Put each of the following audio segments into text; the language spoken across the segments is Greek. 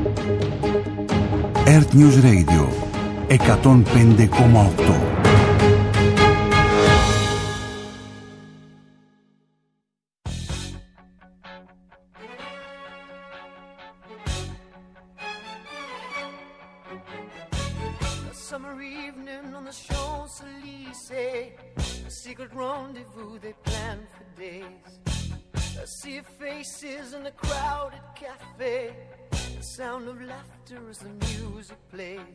Earth News Radio 105,8. Summer evening on the Champs-Élysées, a secret rendezvous they planned for days. A sea of faces in a crowded cafe, the sound of laughter as the music plays.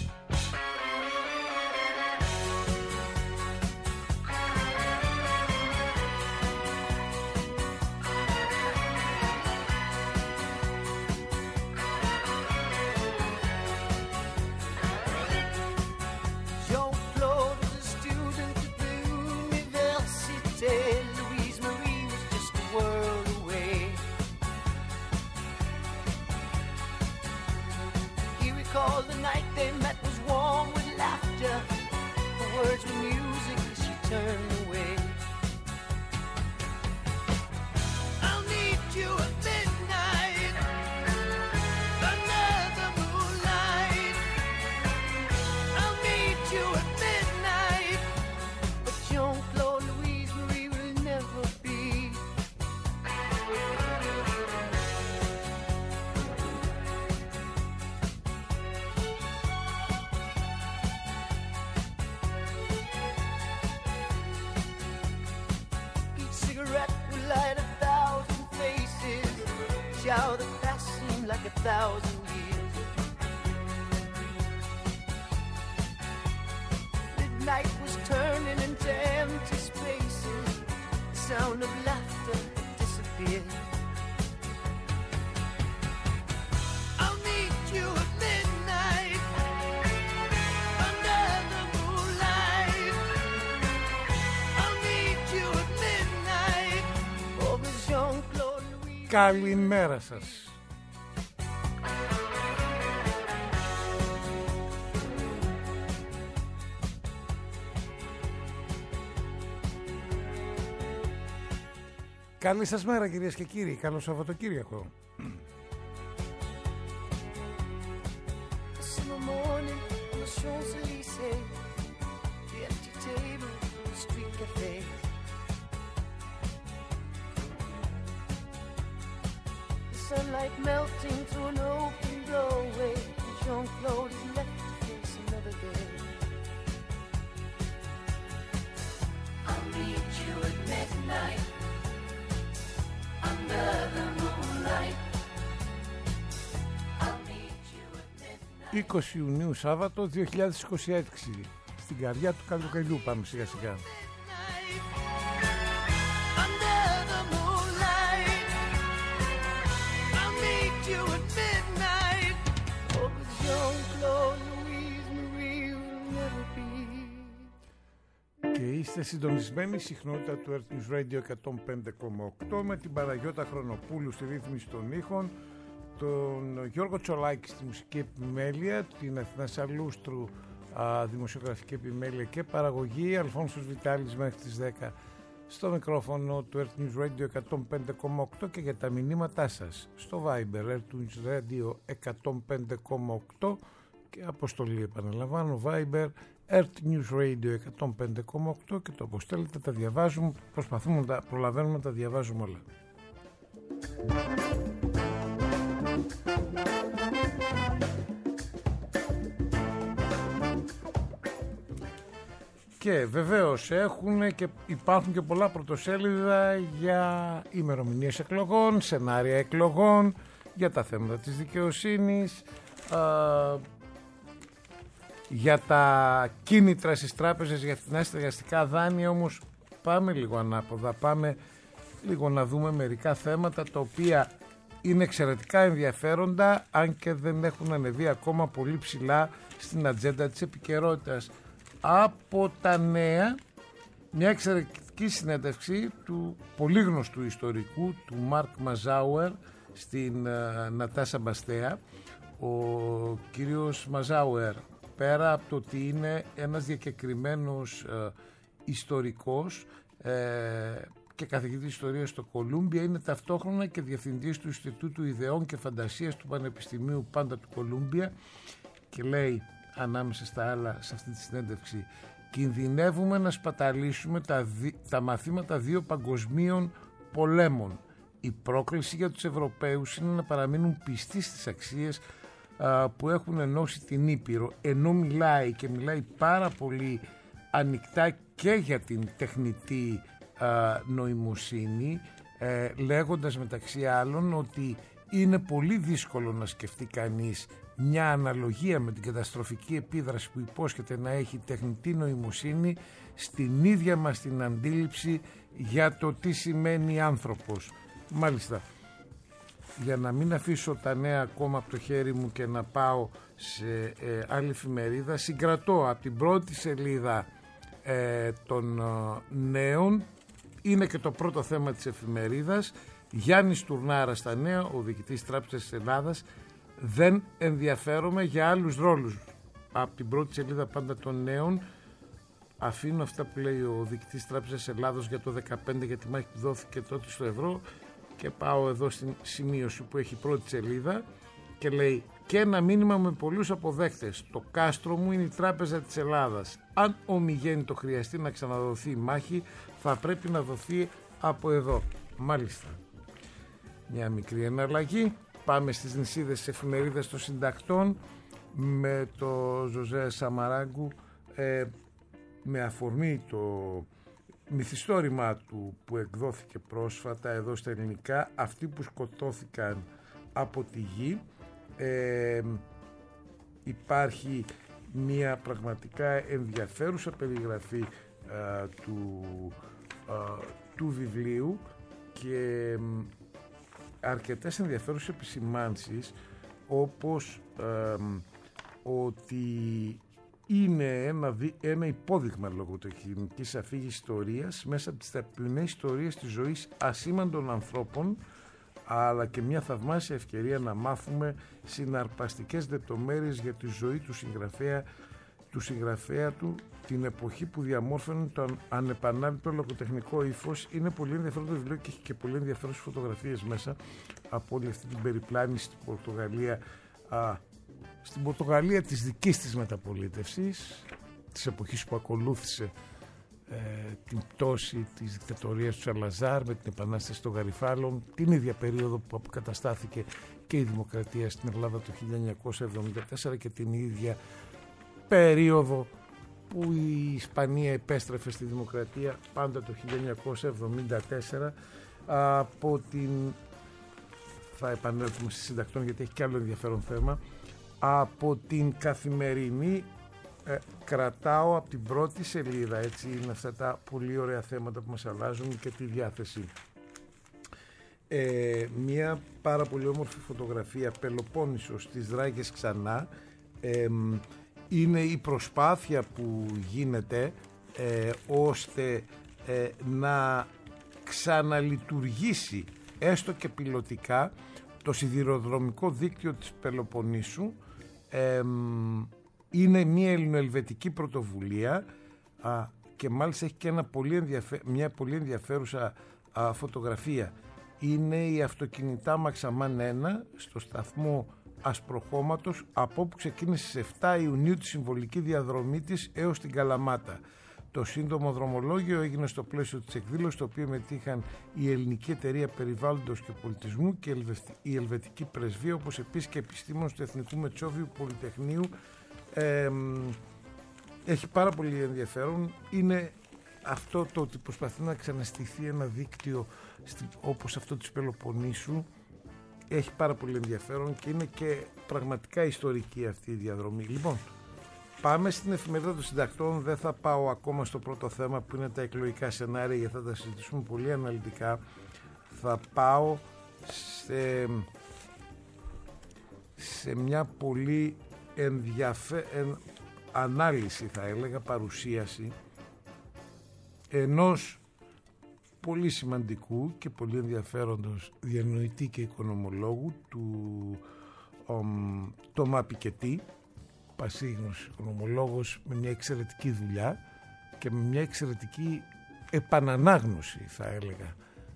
The night they met was warm with laughter. The words were music as she turned away. I'll need you at midnight, under the moonlight. I'll need you at midnight, but Jean-Claude Louise Marie will never be. Light 1,000 faces, shower the past seemed like 1,000 years. Midnight was turning into empty spaces, the sound of laughter disappeared. I'll meet you at midnight, under the moonlight. I'll meet you at midnight. Καλημέρα σας. Καλή σας μέρα κυρίες και κύριοι. Καλό Σαββατοκύριακο. Sunlight melting through an open doorway. Jean-Claude is left to face another day. I'll meet you at midnight, under the moonlight. I'll meet you at midnight. 20 Ιουνίου Σάββατο 2026. Στην καρδιά του καλοκαιριού πάμε σιγά σιγά. Και είστε συντονισμένοι συχνότητα του Earth News Radio 105,8 με την Παναγιώτα Χρονοπούλου στη ρύθμιση των ήχων, τον Γιώργο Τσολάκη στη μουσική επιμέλεια, την Αθηνά Σαλούστρου δημοσιογραφική επιμέλεια και παραγωγή, Αλφόνσος Βιτάλης μέχρι τις 10 στο μικρόφωνο του Earth News Radio 105,8 και για τα μηνύματά σας στο Viber Earth News Radio 105,8 και αποστολή επαναλαμβάνω Viber Earth News Radio 105,8 και το αποστέλλετε, τα διαβάζουμε, προσπαθούμε να τα προλαβαίνουμε να τα διαβάζουμε όλα. Και βεβαίως υπάρχουν και πολλά πρωτοσέλιδα για ημερομηνίες εκλογών, σενάρια εκλογών, για τα θέματα της δικαιοσύνης, για τα κίνητρα στις τράπεζες για φθηνά στεγαστικά δάνεια. Όμως πάμε λίγο ανάποδα, πάμε λίγο να δούμε μερικά θέματα τα οποία είναι εξαιρετικά ενδιαφέροντα, αν και δεν έχουν ανεβεί ακόμα πολύ ψηλά στην ατζέντα της επικαιρότητας. Από τα νέα, μια εξαιρετική συνέντευξη του πολύ γνωστού ιστορικού, του Μάρκ Μαζάουερ, στην Νατάσα Μπαστέα. Ο κύριος Μαζάουερ, πέρα από το ότι είναι ένας διακεκριμένος ιστορικός και καθηγητής ιστορίας στο Κολούμπια. Είναι ταυτόχρονα και διευθυντής του Ινστιτούτου Ιδεών και Φαντασίας του Πανεπιστημίου πάντα του Κολούμπια και λέει ανάμεσα στα άλλα σε αυτή τη συνέντευξη: κινδυνεύουμε να σπαταλήσουμε τα μαθήματα 2 παγκοσμίων πολέμων. Η πρόκληση για τους Ευρωπαίους είναι να παραμείνουν πιστοί στις αξίες που έχουν ενώσει την Ήπειρο, ενώ μιλάει πάρα πολύ ανοιχτά και για την τεχνητή νοημοσύνη, λέγοντας μεταξύ άλλων ότι είναι πολύ δύσκολο να σκεφτεί κανείς μια αναλογία με την καταστροφική επίδραση που υπόσχεται να έχει τεχνητή νοημοσύνη στην ίδια μας την αντίληψη για το τι σημαίνει άνθρωπος. Μάλιστα, για να μην αφήσω τα νέα ακόμα από το χέρι μου και να πάω σε άλλη εφημερίδα, συγκρατώ από την πρώτη σελίδα των νέων, είναι και το πρώτο θέμα της εφημερίδας. Γιάννης Τουρνάρα στα νέα, ο διοικητής Τράπεζας της Ελλάδας: δεν ενδιαφέρομαι για άλλους ρόλους. Από την πρώτη σελίδα πάντα των νέων αφήνω αυτά που λέει ο διοικητής Τράπεζας της Ελλάδος για το 2015, για τη μάχη που δόθηκε τότε στο ευρώ, και πάω εδώ στην σημείωση που έχει πρώτη σελίδα και λέει: και ένα μήνυμα με πολλούς αποδέκτες. Το κάστρο μου είναι η Τράπεζα της Ελλάδας. Αν ομιγέννητο χρειαστεί να ξαναδοθεί η μάχη, θα πρέπει να δοθεί από εδώ. Μάλιστα. Μια μικρή εναλλαγή. Πάμε στις νησίδες της εφημερίδας των συντακτών με το Ζωζέ Σαμαράγκου, με αφορμή το μυθιστόρημά του που εκδόθηκε πρόσφατα εδώ στα ελληνικά, αυτοί που σκοτώθηκαν από τη γη. Υπάρχει μια πραγματικά ενδιαφέρουσα περιγραφή του βιβλίου και αρκετές ενδιαφέρουσες επισημάνσεις, όπως ότι είναι ένα υπόδειγμα λογοτεχνικής αφήγησης ιστορίας μέσα από τις ταπεινές ιστορίες της ζωής ασήμαντων ανθρώπων, αλλά και μια θαυμάσια ευκαιρία να μάθουμε συναρπαστικές λεπτομέρειες για τη ζωή του συγγραφέα του, την εποχή που διαμόρφωνε το ανεπανάληπτο λογοτεχνικό ύφος. Είναι πολύ ενδιαφέρον το βιβλίο και έχει και πολύ ενδιαφέρουσες φωτογραφίες μέσα από όλη αυτή την περιπλάνηση στην Πορτογαλία, στην Πορτογαλία της δικής της μεταπολίτευσης, της εποχής που ακολούθησε την πτώση της δικτατορίας του Σαλαζάρ με την επανάσταση των Γαριφάλων, την ίδια περίοδο που αποκαταστάθηκε και η δημοκρατία στην Ελλάδα το 1974 και την ίδια περίοδο που η Ισπανία επέστρεφε στη δημοκρατία, πάντα το 1974, από την... θα επανέλθουμε στις συντακτών γιατί έχει και άλλο ενδιαφέρον θέμα. Από την Καθημερινή κρατάω από την πρώτη σελίδα, έτσι είναι αυτά τα πολύ ωραία θέματα που μας αλλάζουν και τη διάθεση. Μια πάρα πολύ όμορφη φωτογραφία, Πελοπόννησος, στις Δράγες ξανά. Είναι η προσπάθεια που γίνεται ώστε να ξαναλειτουργήσει έστω και πιλωτικά το σιδηροδρομικό δίκτυο της Πελοποννήσου. Είναι μια ελληνοελβετική πρωτοβουλία και μάλιστα έχει και μια πολύ ενδιαφέρουσα φωτογραφία. Είναι η αυτοκινητά Μαξαμάν 1 στο σταθμό Ασπροχώματος, από όπου ξεκίνησε στις 7 Ιουνίου τη συμβολική διαδρομή της έως την Καλαμάτα. Το σύντομο δρομολόγιο έγινε στο πλαίσιο της εκδήλωσης, το οποίο μετήχαν η Ελληνική Εταιρεία Περιβάλλοντος και Πολιτισμού και η Ελβετική Πρεσβεία, όπως επίσης και επιστήμονες του Εθνικού Μετσόβιου Πολυτεχνείου. Έχει πάρα πολύ ενδιαφέρον. Είναι αυτό το ότι προσπαθεί να ξαναστηθεί ένα δίκτυο όπως αυτό της Πελοποννήσου. Έχει πάρα πολύ ενδιαφέρον και είναι και πραγματικά ιστορική αυτή η διαδρομή. Λοιπόν, πάμε στην εφημερίδα των συντακτών. Δεν θα πάω ακόμα στο πρώτο θέμα που είναι τα εκλογικά σενάρια, γιατί θα τα συζητήσουμε πολύ αναλυτικά. Θα πάω σε μια πολύ ανάλυση, θα έλεγα, παρουσίαση ενός πολύ σημαντικού και πολύ ενδιαφέροντος διανοητή και οικονομολόγου, του Τομά Πικετή, πασίγνος οικονομολόγος με μια εξαιρετική δουλειά και με μια εξαιρετική επανανάγνωση, θα έλεγα,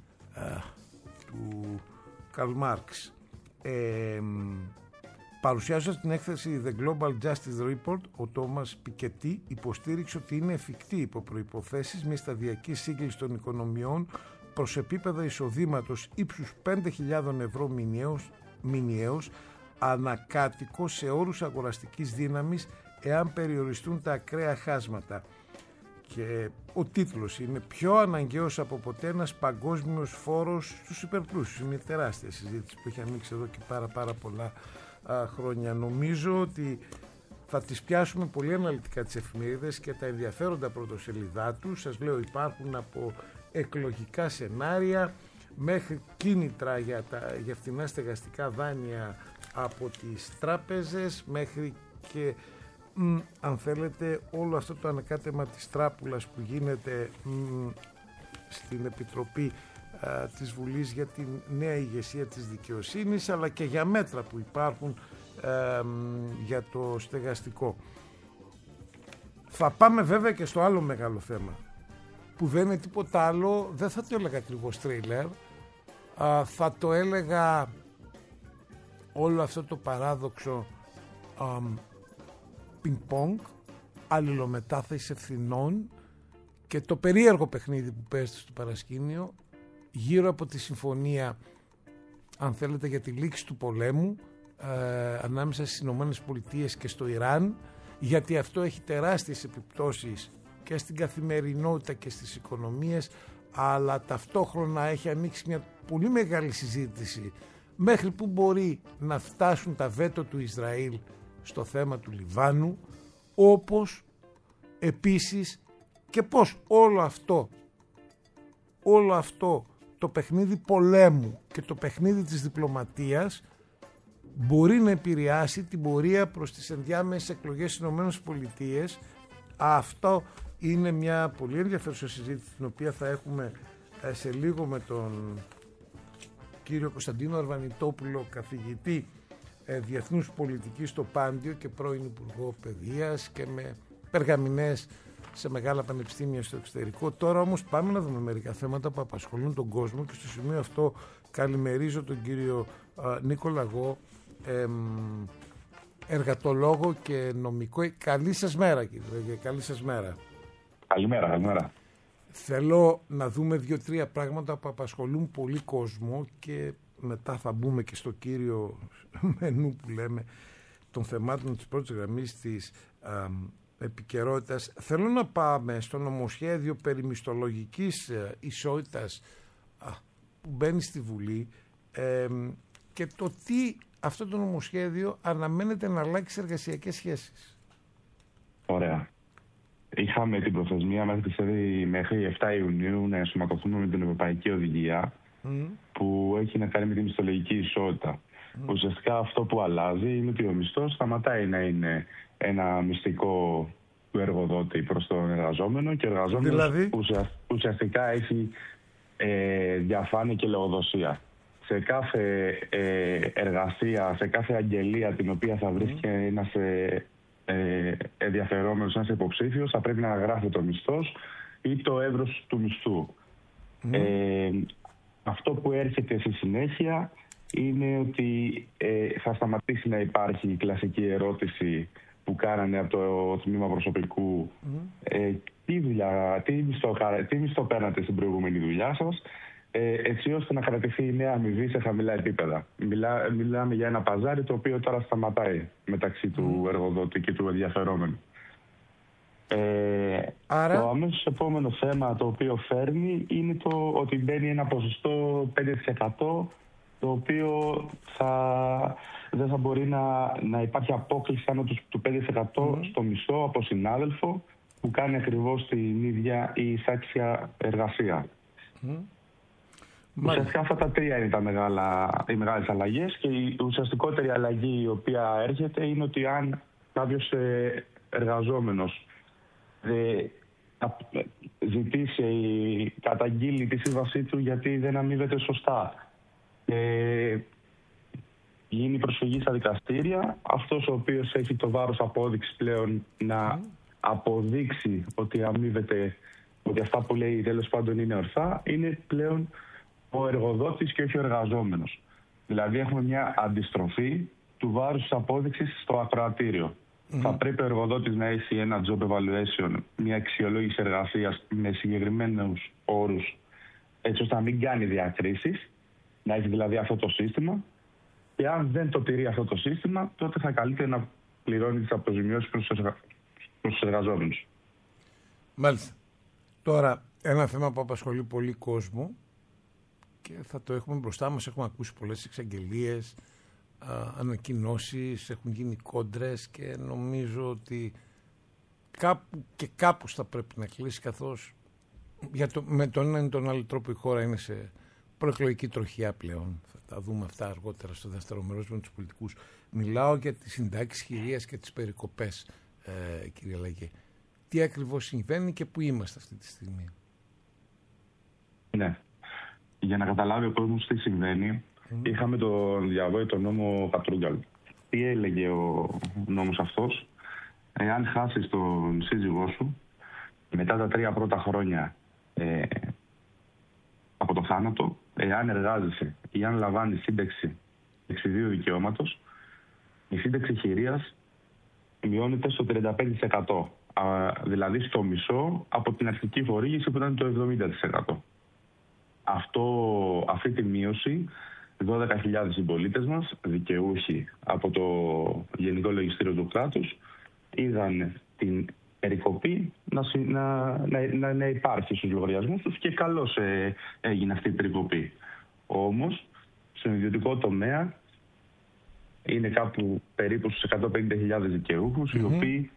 του Καρλ Μάρξ. Παρουσιάζοντας την έκθεση The Global Justice Report, ο Τόμας Πικετί υποστήριξε ότι είναι εφικτή υπό προϋποθέσεις μια σταδιακή σύγκληση των οικονομιών προς επίπεδα εισοδήματος ύψους 5.000 ευρώ μηνιαίως ανακάτοικο σε όρους αγοραστικής δύναμης, εάν περιοριστούν τα ακραία χάσματα. Και ο τίτλος είναι «Πιο αναγκαίος από ποτέ ένας παγκόσμιος φόρος στους υπερπλούσιους». Είναι τεράστια συζήτηση που έχει ανοίξει εδώ και πάρα πολλά χρόνια. Νομίζω ότι θα τις πιάσουμε πολύ αναλυτικά τις εφημερίδες και τα ενδιαφέροντα πρωτοσελιδά τους. Σας λέω, υπάρχουν από εκλογικά σενάρια μέχρι κίνητρα για φθηνά στεγαστικά δάνεια από τις τράπεζες, μέχρι και αν θέλετε όλο αυτό το ανακάτεμα της τράπουλας που γίνεται στην Επιτροπή της Βουλής για τη νέα ηγεσία της δικαιοσύνης, αλλά και για μέτρα που υπάρχουν για το στεγαστικό. Θα πάμε βέβαια και στο άλλο μεγάλο θέμα, που δεν είναι τίποτα άλλο, δεν θα το έλεγα ακριβώς τρέιλερ, θα το έλεγα όλο αυτό το παράδοξο πινκ-πονγκ, αλληλομετάθεση ευθυνών και το περίεργο παιχνίδι που παίζεται στο παρασκήνιο γύρω από τη συμφωνία, αν θέλετε, για τη λήξη του πολέμου ανάμεσα στις Ηνωμένες Πολιτείες και στο Ιράν, γιατί αυτό έχει τεράστιες επιπτώσεις και στην καθημερινότητα και στις οικονομίες, αλλά ταυτόχρονα έχει ανοίξει μια πολύ μεγάλη συζήτηση μέχρι που μπορεί να φτάσουν τα βέτο του Ισραήλ στο θέμα του Λιβάνου, όπως επίσης και πώς όλο αυτό το παιχνίδι πολέμου και το παιχνίδι της διπλωματίας μπορεί να επηρεάσει την πορεία προς τις ενδιάμεσες εκλογές στις ΗΠΑ. Αυτό είναι μια πολύ ενδιαφέρουσα συζήτηση, την οποία θα έχουμε σε λίγο με τον κύριο Κωνσταντίνο Αρβανιτόπουλο, καθηγητή διεθνούς πολιτικής στο Πάντιο και πρώην Υπουργό Παιδείας και με περγαμηνές σε μεγάλα πανεπιστήμια στο εξωτερικό. Τώρα όμως πάμε να δούμε μερικά θέματα που απασχολούν τον κόσμο και στο σημείο αυτό καλημερίζω τον κύριο Νίκο Λαγό, εργατολόγο και νομικό. Καλή σας μέρα, κύριε. Καλή σας μέρα. Καλημέρα. Θέλω να δούμε 2-3 πράγματα που απασχολούν πολύ κόσμο και μετά θα μπούμε και στο κύριο μενού που λέμε των θεμάτων της πρώτης γραμμής της επικαιρότητας. Θέλω να πάμε στο νομοσχέδιο περί μισθολογικής ισότητας που μπαίνει στη Βουλή και το τι αυτό το νομοσχέδιο αναμένεται να αλλάξει εργασιακές σχέσεις. Ωραία. Είχαμε την προθεσμία μέχρι 7 Ιουνίου να ενσωματωθούμε με την Ευρωπαϊκή Οδηγία που έχει να κάνει με τη μισθολογική ισότητα. Ουσιαστικά αυτό που αλλάζει είναι ότι ο μισθός σταματάει να είναι ένα μυστικό του εργοδότη προς τον εργαζόμενο και ο εργαζόμενος δηλαδή ουσιαστικά έχει διαφάνεια και λογοδοσία. Σε κάθε εργασία, σε κάθε αγγελία την οποία θα βρίσκει ένας ενδιαφερόμενος, ένας υποψήφιος, θα πρέπει να αναγράφει το μισθός ή το εύρος του μισθού. Αυτό που έρχεται στη συνέχεια είναι ότι θα σταματήσει να υπάρχει η κλασική ερώτηση που κάνανε από το τμήμα προσωπικού τι μισθό παίρνατε στην προηγούμενη δουλειά σας, έτσι ώστε να κρατηθεί η νέα αμοιβή σε χαμηλά επίπεδα. Μιλάμε για ένα παζάρι το οποίο τώρα σταματάει μεταξύ του εργοδότη και του ενδιαφερόμενου. Άρα... Το αμέσως επόμενο θέμα το οποίο φέρνει είναι το ότι μπαίνει ένα ποσοστό 5% το οποίο δεν θα μπορεί να υπάρχει απόκληση άνω του 5% στο μισθό από συνάδελφο που κάνει ακριβώς την ίδια ή εισάξια εργασία. Ουσιαστικά αυτά τα τρία είναι οι μεγάλες αλλαγές και η ουσιαστικότερη αλλαγή η οποία έρχεται είναι ότι αν κάποιος εργαζόμενος ζητήσει ή καταγγείλει τη σύμβασή του γιατί δεν αμείβεται σωστά και γίνει προσφυγή στα δικαστήρια, αυτός ο οποίος έχει το βάρος απόδειξης πλέον να αποδείξει ότι αμείβεται ότι αυτά που λέει τέλος πάντων είναι ορθά, είναι πλέον ο εργοδότης και όχι ο εργαζόμενος. Δηλαδή έχουμε μια αντιστροφή του βάρους της απόδειξης στο ακροατήριο. Θα πρέπει ο εργοδότης να έχει ένα job evaluation, μια αξιολόγηση εργασίας με συγκεκριμένους όρους, έτσι ώστε να μην κάνει διακρίσεις, να έχει δηλαδή αυτό το σύστημα, και αν δεν το τηρεί αυτό το σύστημα, τότε θα καλείται να πληρώνει τις αποζημιώσεις προς τους εργαζόμενους. Μάλιστα. Τώρα, ένα θέμα που απασχολεί πολύ κόσμο και θα το έχουμε μπροστά μας, έχουμε ακούσει πολλές εξαγγελίες, ανακοινώσεις, έχουν γίνει κόντρες και νομίζω ότι κάπου θα πρέπει να κλείσει, καθώς με τον ένα ή τον άλλο τρόπο η χώρα είναι σε προεκλογική τροχιά πλέον. Θα τα δούμε αυτά αργότερα στο δεύτερο μέρος με τους πολιτικούς. Μιλάω για τις συντάξεις χειρίας και τις περικοπές, κύριε Λαγέ. Τι ακριβώς συμβαίνει και πού είμαστε αυτή τη στιγμή? Ναι. Για να καταλάβει ο κόσμος τι συμβαίνει, είχαμε τον διαβόητο νόμο Κατρούγκαλ. Τι έλεγε ο νόμος αυτός? Εάν χάσεις τον σύζυγό σου μετά τα 3 πρώτα χρόνια από το θάνατο, εάν εργάζεσαι ή αν λαμβάνεις σύνταξη εξιδίου δικαιώματος, η σύνταξη χειρίας μειώνεται στο 35%. Δηλαδή στο μισό από την αρχική χορήγηση που ήταν το 70%. Αυτή τη μείωση 12.000 συμπολίτες μας, δικαιούχοι από το Γενικό Λογιστήριο του κράτους, είδαν την περικοπή να υπάρχει στους λογαριασμούς τους και καλώς έγινε αυτή η περικοπή. Όμως, στον ιδιωτικό τομέα είναι κάπου περίπου στους 150.000 δικαιούχους, οι οποίοι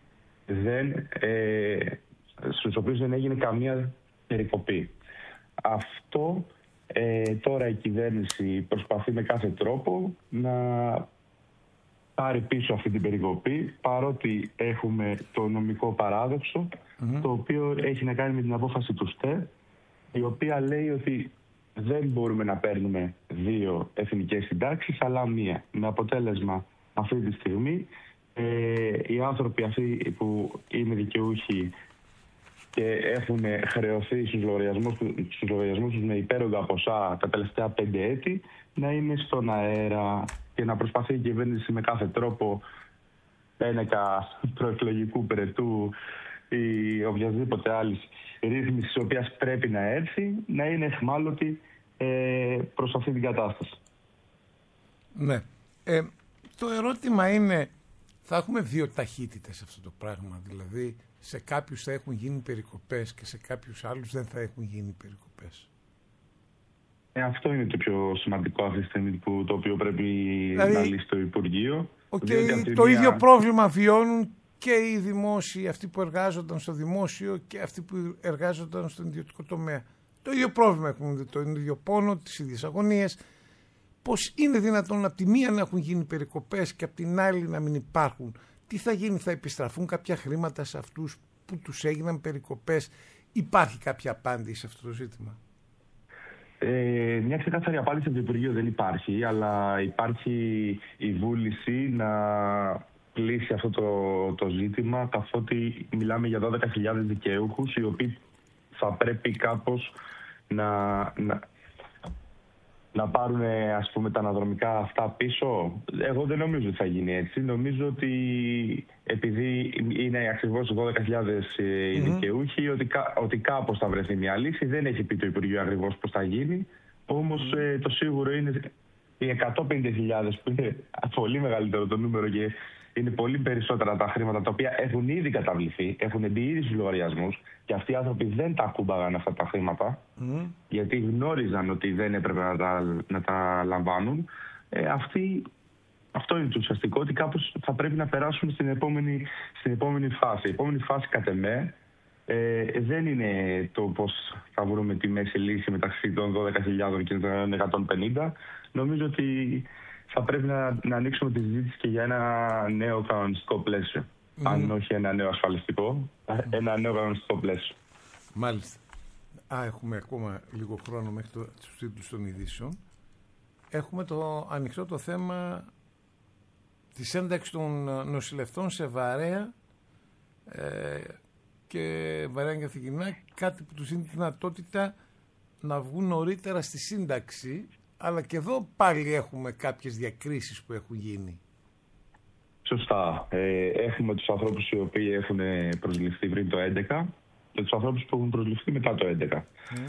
στους οποίους δεν έγινε καμία περικοπή. Αυτό τώρα η κυβέρνηση προσπαθεί με κάθε τρόπο να πάρει πίσω αυτή την περικοπή, παρότι έχουμε το νομικό παράδοξο, το οποίο έχει να κάνει με την απόφαση του ΣΤΕ, η οποία λέει ότι δεν μπορούμε να παίρνουμε 2 εθνικές συντάξεις, αλλά 1. Με αποτέλεσμα αυτή τη στιγμή οι άνθρωποι αυτοί που είναι δικαιούχοι και έχουν χρεωθεί στους λογαριασμούς τους με υπέρογκα ποσά τα τελευταία 5 έτη, να είναι στον αέρα και να προσπαθεί η κυβέρνηση με κάθε τρόπο, ένεκα προεκλογικού περαιτού ή οποιασδήποτε άλλη ρύθμιση η οποία πρέπει να έρθει, να είναι αιχμάλωτη προς αυτή την κατάσταση. Ναι. Το ερώτημα είναι, θα έχουμε 2 ταχύτητες σε αυτό το πράγμα? Δηλαδή, σε κάποιους θα έχουν γίνει περικοπές και σε κάποιους άλλους δεν θα έχουν γίνει περικοπές. Αυτό είναι το πιο σημαντικό αυτή τη στιγμή, το οποίο πρέπει να λύσει το Υπουργείο. Το ίδιο πρόβλημα βιώνουν και οι δημόσιοι, αυτοί που εργάζονταν στο δημόσιο και αυτοί που εργάζονταν στον ιδιωτικό τομέα. Το ίδιο πρόβλημα έχουν, το ίδιο πόνο, τις ίδιες αγωνίες. Πώς είναι δυνατόν από τη μία να έχουν γίνει περικοπές και από την άλλη να μην υπάρχουν? Τι θα γίνει, θα επιστραφούν κάποια χρήματα σε αυτούς που τους έγιναν περικοπές? Υπάρχει κάποια απάντηση σε αυτό το ζήτημα? Μια ξεκάθαρη απάντηση από το Υπουργείο δεν υπάρχει, αλλά υπάρχει η βούληση να λύσει αυτό το ζήτημα, καθότι μιλάμε για 12.000 δικαιούχους, οι οποίοι θα πρέπει κάπως να πάρουν, ας πούμε, τα αναδρομικά αυτά πίσω. Εγώ δεν νομίζω ότι θα γίνει έτσι. Νομίζω ότι επειδή είναι ακριβώς 12.000 οι δικαιούχοι, ότι κάπως θα βρεθεί μια λύση. Δεν έχει πει το Υπουργείο ακριβώς πώς θα γίνει. Όμως το σίγουρο είναι οι 150.000, που είναι πολύ μεγαλύτερο το νούμερο και είναι πολύ περισσότερα τα χρήματα τα οποία έχουν ήδη καταβληθεί, έχουν μπει ήδη στους λογαριασμούς, και αυτοί οι άνθρωποι δεν τα ακούμπαγαν αυτά τα χρήματα, γιατί γνώριζαν ότι δεν έπρεπε να τα λαμβάνουν. Αυτό είναι το ουσιαστικό, ότι κάπως θα πρέπει να περάσουν στην επόμενη φάση. Η επόμενη φάση, κατ' εμέ, δεν είναι το πώς θα βρούμε τη μέση λύση μεταξύ των 12.000 και των 150. Νομίζω ότι θα πρέπει να ανοίξουμε τη συζήτηση και για ένα νέο κανονιστικό πλαίσιο. Αν όχι ένα νέο ασφαλιστικό, ένα νέο κανονιστικό πλαίσιο. Μάλιστα. Έχουμε ακόμα λίγο χρόνο μέχρι τους τίτλους των ειδήσεων. Έχουμε ανοιχτό το θέμα της ένταξης των νοσηλευτών σε βαρέα και Βαρέα και Αθηγηνά, κάτι που τους δίνει τη δυνατότητα να βγουν νωρίτερα στη σύνταξη, αλλά και εδώ πάλι έχουμε κάποιες διακρίσεις που έχουν γίνει. Σωστά. Έχουμε τους ανθρώπους οι οποίοι έχουν προσληφθεί πριν το 2011 και τους ανθρώπους που έχουν προσληφθεί μετά το 2011.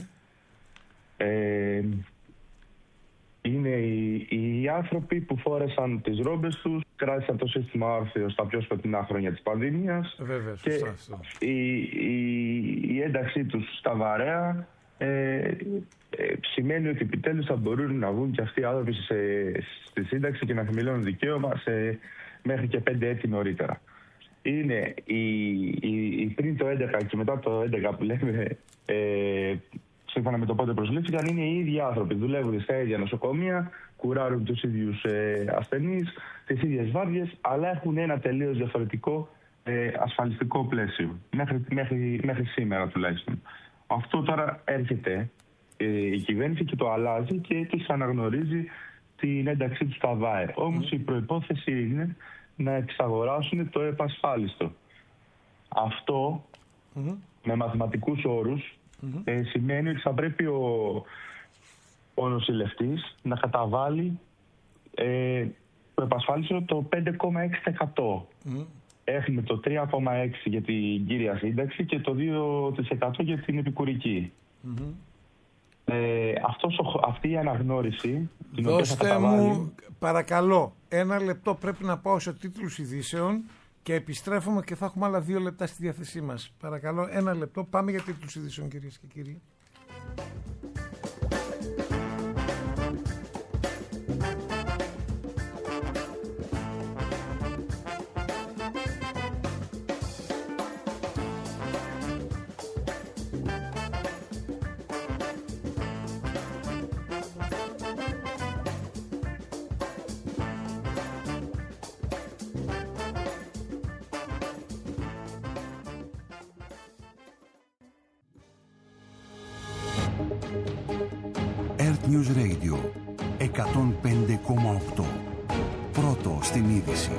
Είναι οι άνθρωποι που φόρεσαν τις ρόμπες τους, κράτησαν το σύστημα όρθιο στα πιο σκοτεινά χρόνια της πανδημίας. Βέβαια, και σωστά. η ένταξή τους στα βαρέα σημαίνει ότι επιτέλους θα μπορούν να βγουν και αυτοί οι άνθρωποι στη σύνταξη και να χαμηλώνουν δικαίωμα μέχρι και 5 έτη νωρίτερα. Είναι πριν το 2011 και μετά το 2011 που λέμε, σύμφωνα με το πότε προσλήφθηκαν, είναι οι ίδιοι άνθρωποι. Δουλεύουν στα ίδια νοσοκομεία, κουράρουν τους ίδιους ασθενείς, τις ίδιες βάρδιες, αλλά έχουν ένα τελείως διαφορετικό ασφαλιστικό πλαίσιο. Μέχρι σήμερα τουλάχιστον. Αυτό τώρα έρχεται η κυβέρνηση και το αλλάζει και τους αναγνωρίζει την ένταξή τους στα ΒΑΕ. Όμως η προϋπόθεση είναι να εξαγοράσουν το επασφάλιστο. Αυτό με μαθηματικούς όρους σημαίνει ότι θα πρέπει ο νοσηλευτής να καταβάλει το επασφάλιστο το 5,6%. Έχουμε το 3,6% για την κύρια σύνταξη και το 2% για την επικουρική. Αυτή η αναγνώριση... Δώστε μου, παρακαλώ, 1 λεπτό, πρέπει να πάω σε τίτλους ειδήσεων και επιστρέφουμε και θα έχουμε άλλα 2 λεπτά στη διάθεσή μας. Παρακαλώ, 1 λεπτό, πάμε για τίτλους ειδήσεων, κυρίες και κύριοι. News Radio 105,8. Πρώτο στην είδηση.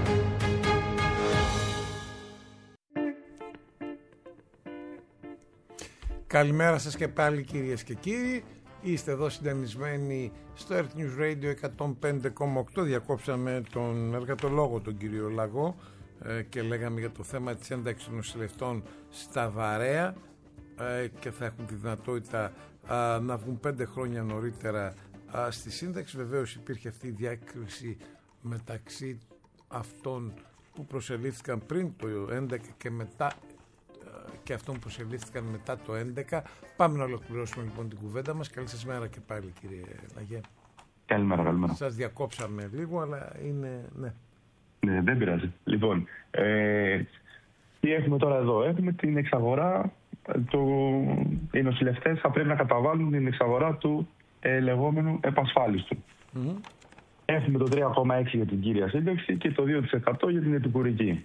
Καλημέρα σας και πάλι, κυρίες και κύριοι. Είστε εδώ συντονισμένοι στο Earth News Radio 105,8. Διακόψαμε τον εργατολόγο, τον κύριο Λαγό, και λέγαμε για το θέμα της ένταξης των νοσηλευτών στα βαρέα, και θα έχουν τη δυνατότητα να βγουν 5 χρόνια νωρίτερα στη σύνταξη. Βεβαίως υπήρχε αυτή η διάκριση μεταξύ αυτών που προσελήφθηκαν πριν το 2011 και μετά, και αυτών που προσελήφθηκαν μετά το 2011. Πάμε να ολοκληρώσουμε λοιπόν την κουβέντα μας. Καλή σας μέρα και πάλι, κύριε Λαγέ. Καλημέρα. Σας διακόψαμε λίγο, αλλά είναι... Ναι, δεν πειράζει. Λοιπόν, τι έχουμε τώρα εδώ? Έχουμε την εξαγορά. Οι νοσηλευτές θα πρέπει να καταβάλουν την εξαγορά του λεγόμενου επασφάλιστου. Έχουμε το 3,6% για την κύρια σύνταξη και το 2% για την επικουρική.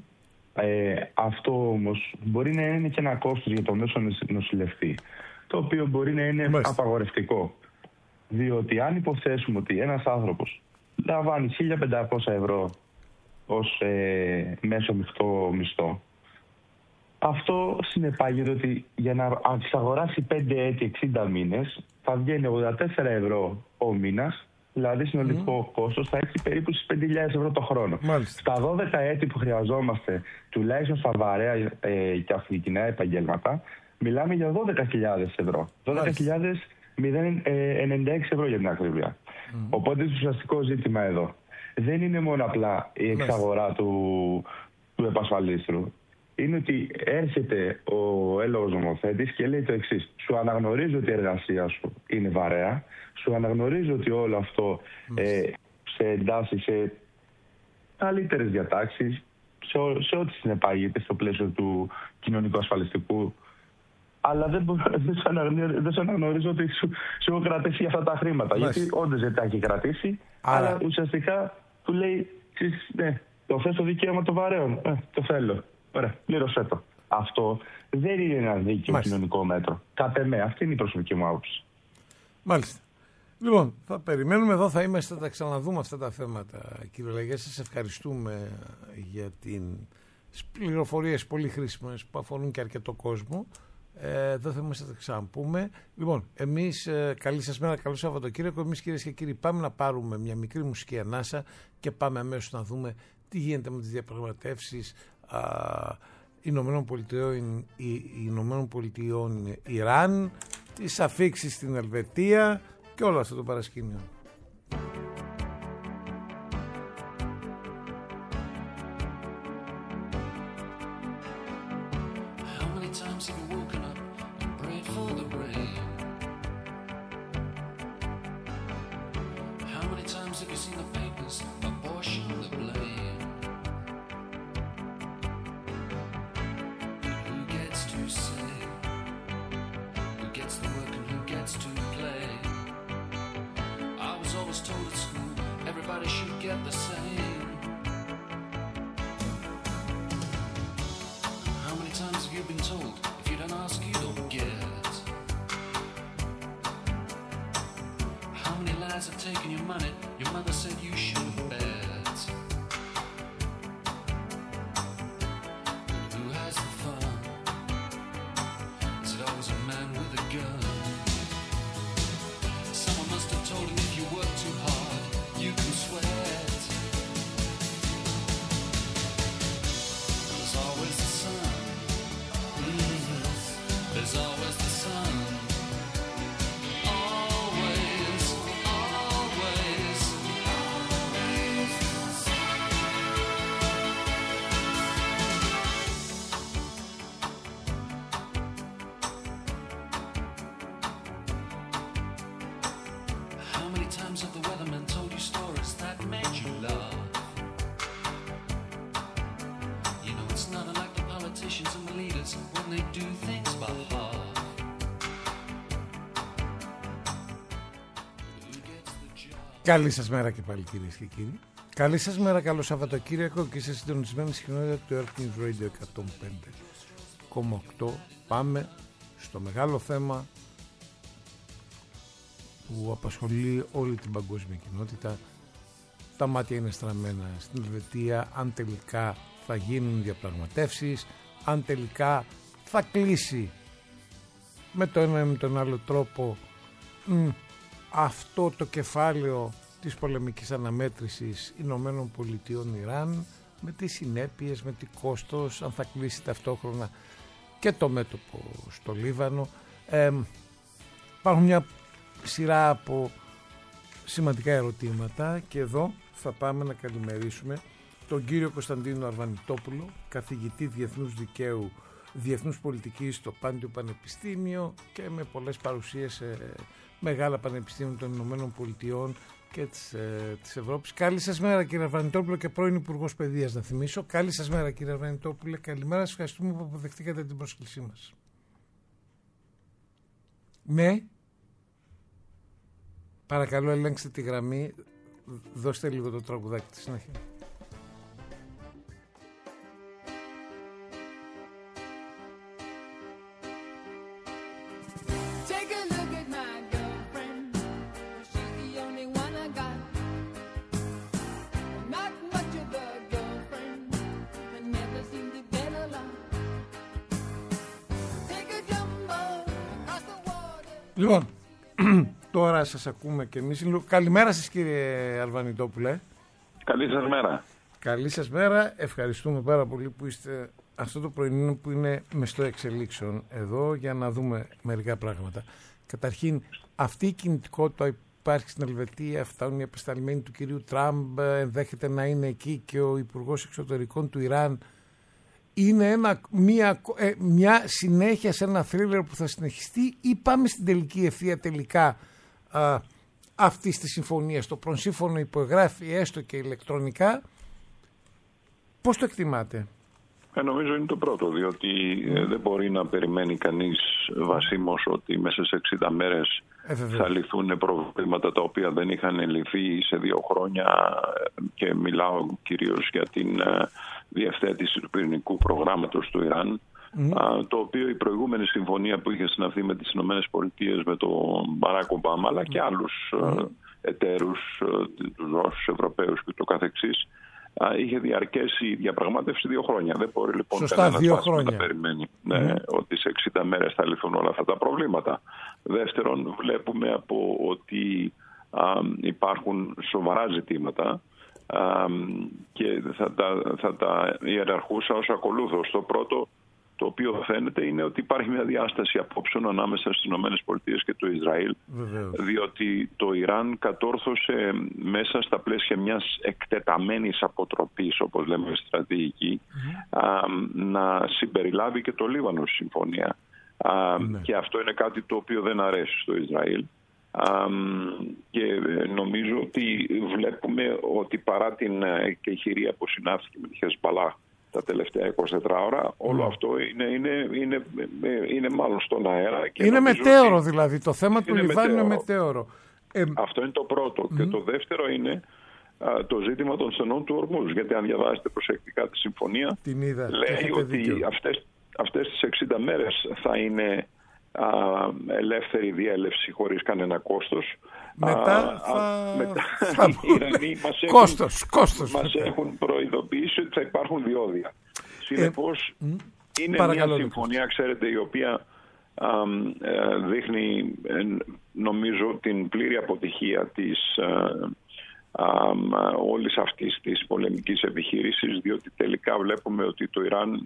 Αυτό όμως μπορεί να είναι και ένα κόστος για το μέσο νοσηλευτή, το οποίο μπορεί να είναι απαγορευτικό. Διότι αν υποθέσουμε ότι ένας άνθρωπος λαμβάνει 1.500 ευρώ ως μέσο μισθό, αυτό συνεπάγεται ότι για να εξαγοράσει 5 έτη 60 μήνες θα βγαίνει 84 ευρώ ο μήνας, δηλαδή συνολικό κόστος θα έχει περίπου στις 5.000 ευρώ το χρόνο. Στα 12 έτη που χρειαζόμαστε, τουλάχιστον στα βαρέα και αθλητικά επαγγέλματα, μιλάμε για 12.000 ευρώ. 12.096 ευρώ για την ακρίβεια. Οπότε το ουσιαστικό ζήτημα εδώ δεν είναι μόνο απλά η εξαγορά του επασφαλίστρου. Είναι ότι έρχεται ο έλογος νομοθέτης και λέει το εξής: σου αναγνωρίζω ότι η εργασία σου είναι βαρέα, σου αναγνωρίζω ότι όλο αυτό σε εντάσσει σε καλύτερες διατάξεις, σε ό,τι συνεπάγεται στο πλαίσιο του κοινωνικού ασφαλιστικού, αλλά δεν σου αναγνωρίζω ότι σου έχω κρατήσει αυτά τα χρήματα. Γιατί όντως δεν τα έχει κρατήσει, αλλά ουσιαστικά του λέει, ναι, το θες το δικαίωμα των βαρέων, το θέλω. Ωραία, πλήρωσέ το. Αυτό δεν είναι ένα δίκαιο κοινωνικό μέτρο. Κατ' εμέ, αυτή είναι η προσωπική μου άποψη. Μάλιστα. Λοιπόν, θα περιμένουμε εδώ, θα τα ξαναδούμε αυτά τα θέματα, κύριε Λαγέ. Σας ευχαριστούμε για την πληροφορίες πολύ χρήσιμες που αφορούν και αρκετό κόσμο. Δεν θα μας τα ξαναπούμε. Λοιπόν, εμείς καλή σας μέρα, καλό Σαββατοκύριακο. Εμείς, κυρίες και κύριοι, πάμε να πάρουμε μια μικρή μουσική ανάσα και πάμε αμέσως να δούμε τι γίνεται με τις διαπραγματεύσεις Ηνωμένων Πολιτειών Ιράν, τις αφίξεις στην Ελβετία και όλο αυτό το παρασκήνιο. Καλή σας μέρα και πάλι, κυρίες και κύριοι. Καλή σας μέρα, καλό Σαββατοκύριακο και είστε συντονισμένοι συχνότητα του Earth News Radio 105,8. Πάμε στο μεγάλο θέμα που απασχολεί όλη την παγκόσμια κοινότητα. Τα μάτια είναι στραμμένα στην Ελβετία, αν τελικά θα γίνουν διαπραγματεύσεις, αν τελικά θα κλείσει με το ένα ή με τον άλλο τρόπο αυτό το κεφάλαιο της πολεμικής αναμέτρησης Ηνωμένων Πολιτειών Ιράν, με τις συνέπειες, με τι κόστος, αν θα κλείσει ταυτόχρονα και το μέτωπο στο Λίβανο. Υπάρχουν μια σειρά από σημαντικά ερωτήματα και εδώ θα πάμε να καλημερίσουμε τον κύριο Κωνσταντίνο Αρβανιτόπουλο, καθηγητή Διεθνούς Δικαίου, Διεθνούς Πολιτικής στο Πάντιο Πανεπιστήμιο και με πολλές παρουσίες σε μεγάλα πανεπιστήμια των Ηνωμένων Πολιτειών και της Ευρώπης. Καλή σας μέρα, κύριε Αρβανιτόπουλο, και πρώην Υπουργός Παιδείας, να θυμίσω. Καλή σας μέρα, κύριε Αρβανιτόπουλε. Καλημέρα, σας ευχαριστούμε που αποδεχτήκατε την πρόσκλησή μας. Ναι. Παρακαλώ, ελέγξτε τη γραμμή. Δώστε λίγο το τραγουδάκι στη συνέχεια. Λοιπόν, τώρα σας ακούμε και εμείς. Καλημέρα σας, κύριε Αρβανιτόπουλε. Καλή σας μέρα. Καλή σας μέρα. Ευχαριστούμε πάρα πολύ που είστε αυτό το πρωινό που είναι μεστό εξελίξεων εδώ για να δούμε μερικά πράγματα. Καταρχήν, αυτή η κινητικότητα υπάρχει στην Ελβετία, φτάνουν οι απεσταλμένοι του κυρίου Τραμπ, ενδέχεται να είναι εκεί και ο Υπουργός Εξωτερικών του Ιράν. Είναι μια συνέχεια σε ένα θρίλερ που θα συνεχιστεί, ή πάμε στην τελική ευθεία τελικά αυτής της συμφωνίας? Το προσύμφωνο υπογράφει έστω και ηλεκτρονικά. Πώς το εκτιμάτε? Νομίζω είναι το πρώτο, διότι δεν μπορεί να περιμένει κανείς βασίμως ότι μέσα σε 60 μέρες θα λυθούν προβλήματα τα οποία δεν είχαν λυθεί σε 2 χρόνια, και μιλάω κυρίως για την διευθέτηση του πυρηνικού προγράμματος του Ιράν, το οποίο η προηγούμενη συμφωνία που είχε συναυθεί με τις ΗΠΑ, με τον Μπαράκ Ομπάμα, αλλά και άλλους εταίρους, τους Ρώσους, Ευρωπαίους και το καθεξής, είχε διαρκέσει η διαπραγμάτευση 2 χρόνια. Δεν μπορεί λοιπόν κανένας να περιμένει ότι σε 60 μέρες θα λυθούν όλα αυτά τα προβλήματα. Δεύτερον, βλέπουμε ότι υπάρχουν σοβαρά ζητήματα και θα τα ιεραρχούσα ως ακολούθως. Το πρώτο, το οποίο φαίνεται, είναι ότι υπάρχει μια διάσταση απόψεων ανάμεσα στις ΗΠΑ και το Ισραήλ. Βεβαίως. Διότι το Ιράν κατόρθωσε μέσα στα πλαίσια μιας εκτεταμένης αποτροπής, όπως λέμε στρατηγική, να συμπεριλάβει και το Λίβανο στη συμφωνία. Και αυτό είναι κάτι το οποίο δεν αρέσει στο Ισραήλ. Και νομίζω ότι βλέπουμε ότι παρά την εκεχηρία που συνάφθηκε με τη Χεσμπαλάχ τα τελευταία 24 ώρα, όλο αυτό είναι μάλλον στον αέρα. Και είναι μετέωρο δηλαδή, το θέμα του Λιβάνου είναι μετέωρο. Αυτό είναι το πρώτο. Και το δεύτερο είναι το ζήτημα των στενών του Ορμούζ. Γιατί αν διαβάσετε προσεκτικά τη συμφωνία, λέει ότι αυτές τις 60 μέρες θα είναι ελεύθερη διέλευση χωρίς κανένα κόστος. Μετά οι Ιρανοί μας έχουν προειδοποιήσει ότι θα υπάρχουν διόδια. Συνεπώς είναι μια συμφωνία, ξέρετε, η οποία δείχνει νομίζω την πλήρη αποτυχία της όλης αυτής της πολεμικής επιχείρησης, διότι τελικά βλέπουμε ότι το Ιράν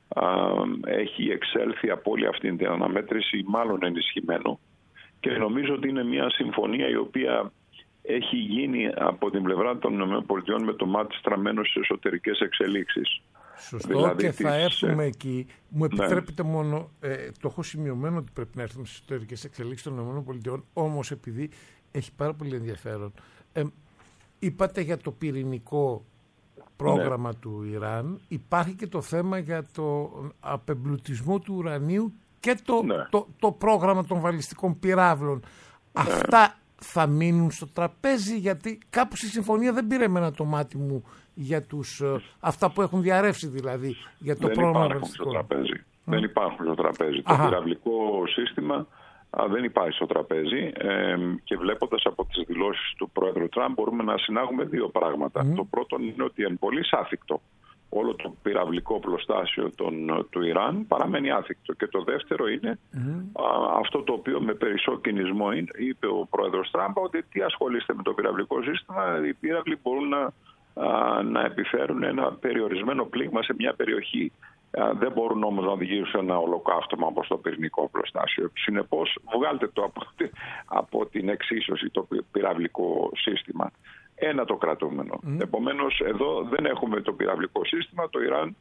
έχει εξέλθει από όλη αυτή την αναμέτρηση μάλλον ενισχυμένο, και νομίζω ότι είναι μια συμφωνία η οποία έχει γίνει από την πλευρά των ΗΠΑ με το μάτι στραμμένο στις εσωτερικές εξελίξεις. Σωστό, δηλαδή, και θα έρθουμε εκεί. Μου επιτρέπετε μόνο, το έχω σημειωμένο ότι πρέπει να έρθουμε στις εσωτερικές εξελίξεις των ΗΠΑ, όμως επειδή έχει πάρα πολύ ενδιαφέρον. Είπατε για το πυρηνικό πρόγραμμα του Ιράν, υπάρχει και το θέμα για το απεμπλουτισμό του ουρανίου και το πρόγραμμα των βαλιστικών πυράβλων. Αυτά θα μείνουν στο τραπέζι, γιατί κάπου στη συμφωνία δεν πήρε εμένα το μάτι μου για αυτά που έχουν διαρρεύσει, δηλαδή για το πρόγραμμα βαλιστικών. Δεν υπάρχουν στο τραπέζι. Το πυραυλικό σύστημα δεν υπάρχει στο τραπέζι, και βλέποντας από τις δηλώσεις του Πρόεδρου Τραμπ μπορούμε να συνάγουμε 2 πράγματα. Το πρώτο είναι ότι είναι πολύ άθικτο όλο το πυραυλικό οπλοστάσιο του Ιράν, παραμένει άθικτο. Και το δεύτερο είναι αυτό το οποίο με περισσό κινησμό είπε ο Πρόεδρος Τραμπ, ότι τι ασχολείστε με το πυραυλικό σύστημα, οι πύραυλοι μπορούν να επιφέρουν ένα περιορισμένο πλήγμα σε μια περιοχή. Δεν μπορούν όμως να οδηγήσουν ένα ολοκαύτωμα όπως το πυρηνικό οπλοστάσιο. Συνεπώς, βγάλτε το από την εξίσωση το πυραυλικό σύστημα. Ένα το κρατούμενο. Επομένως, εδώ δεν έχουμε το πυραυλικό σύστημα. Το Ιράν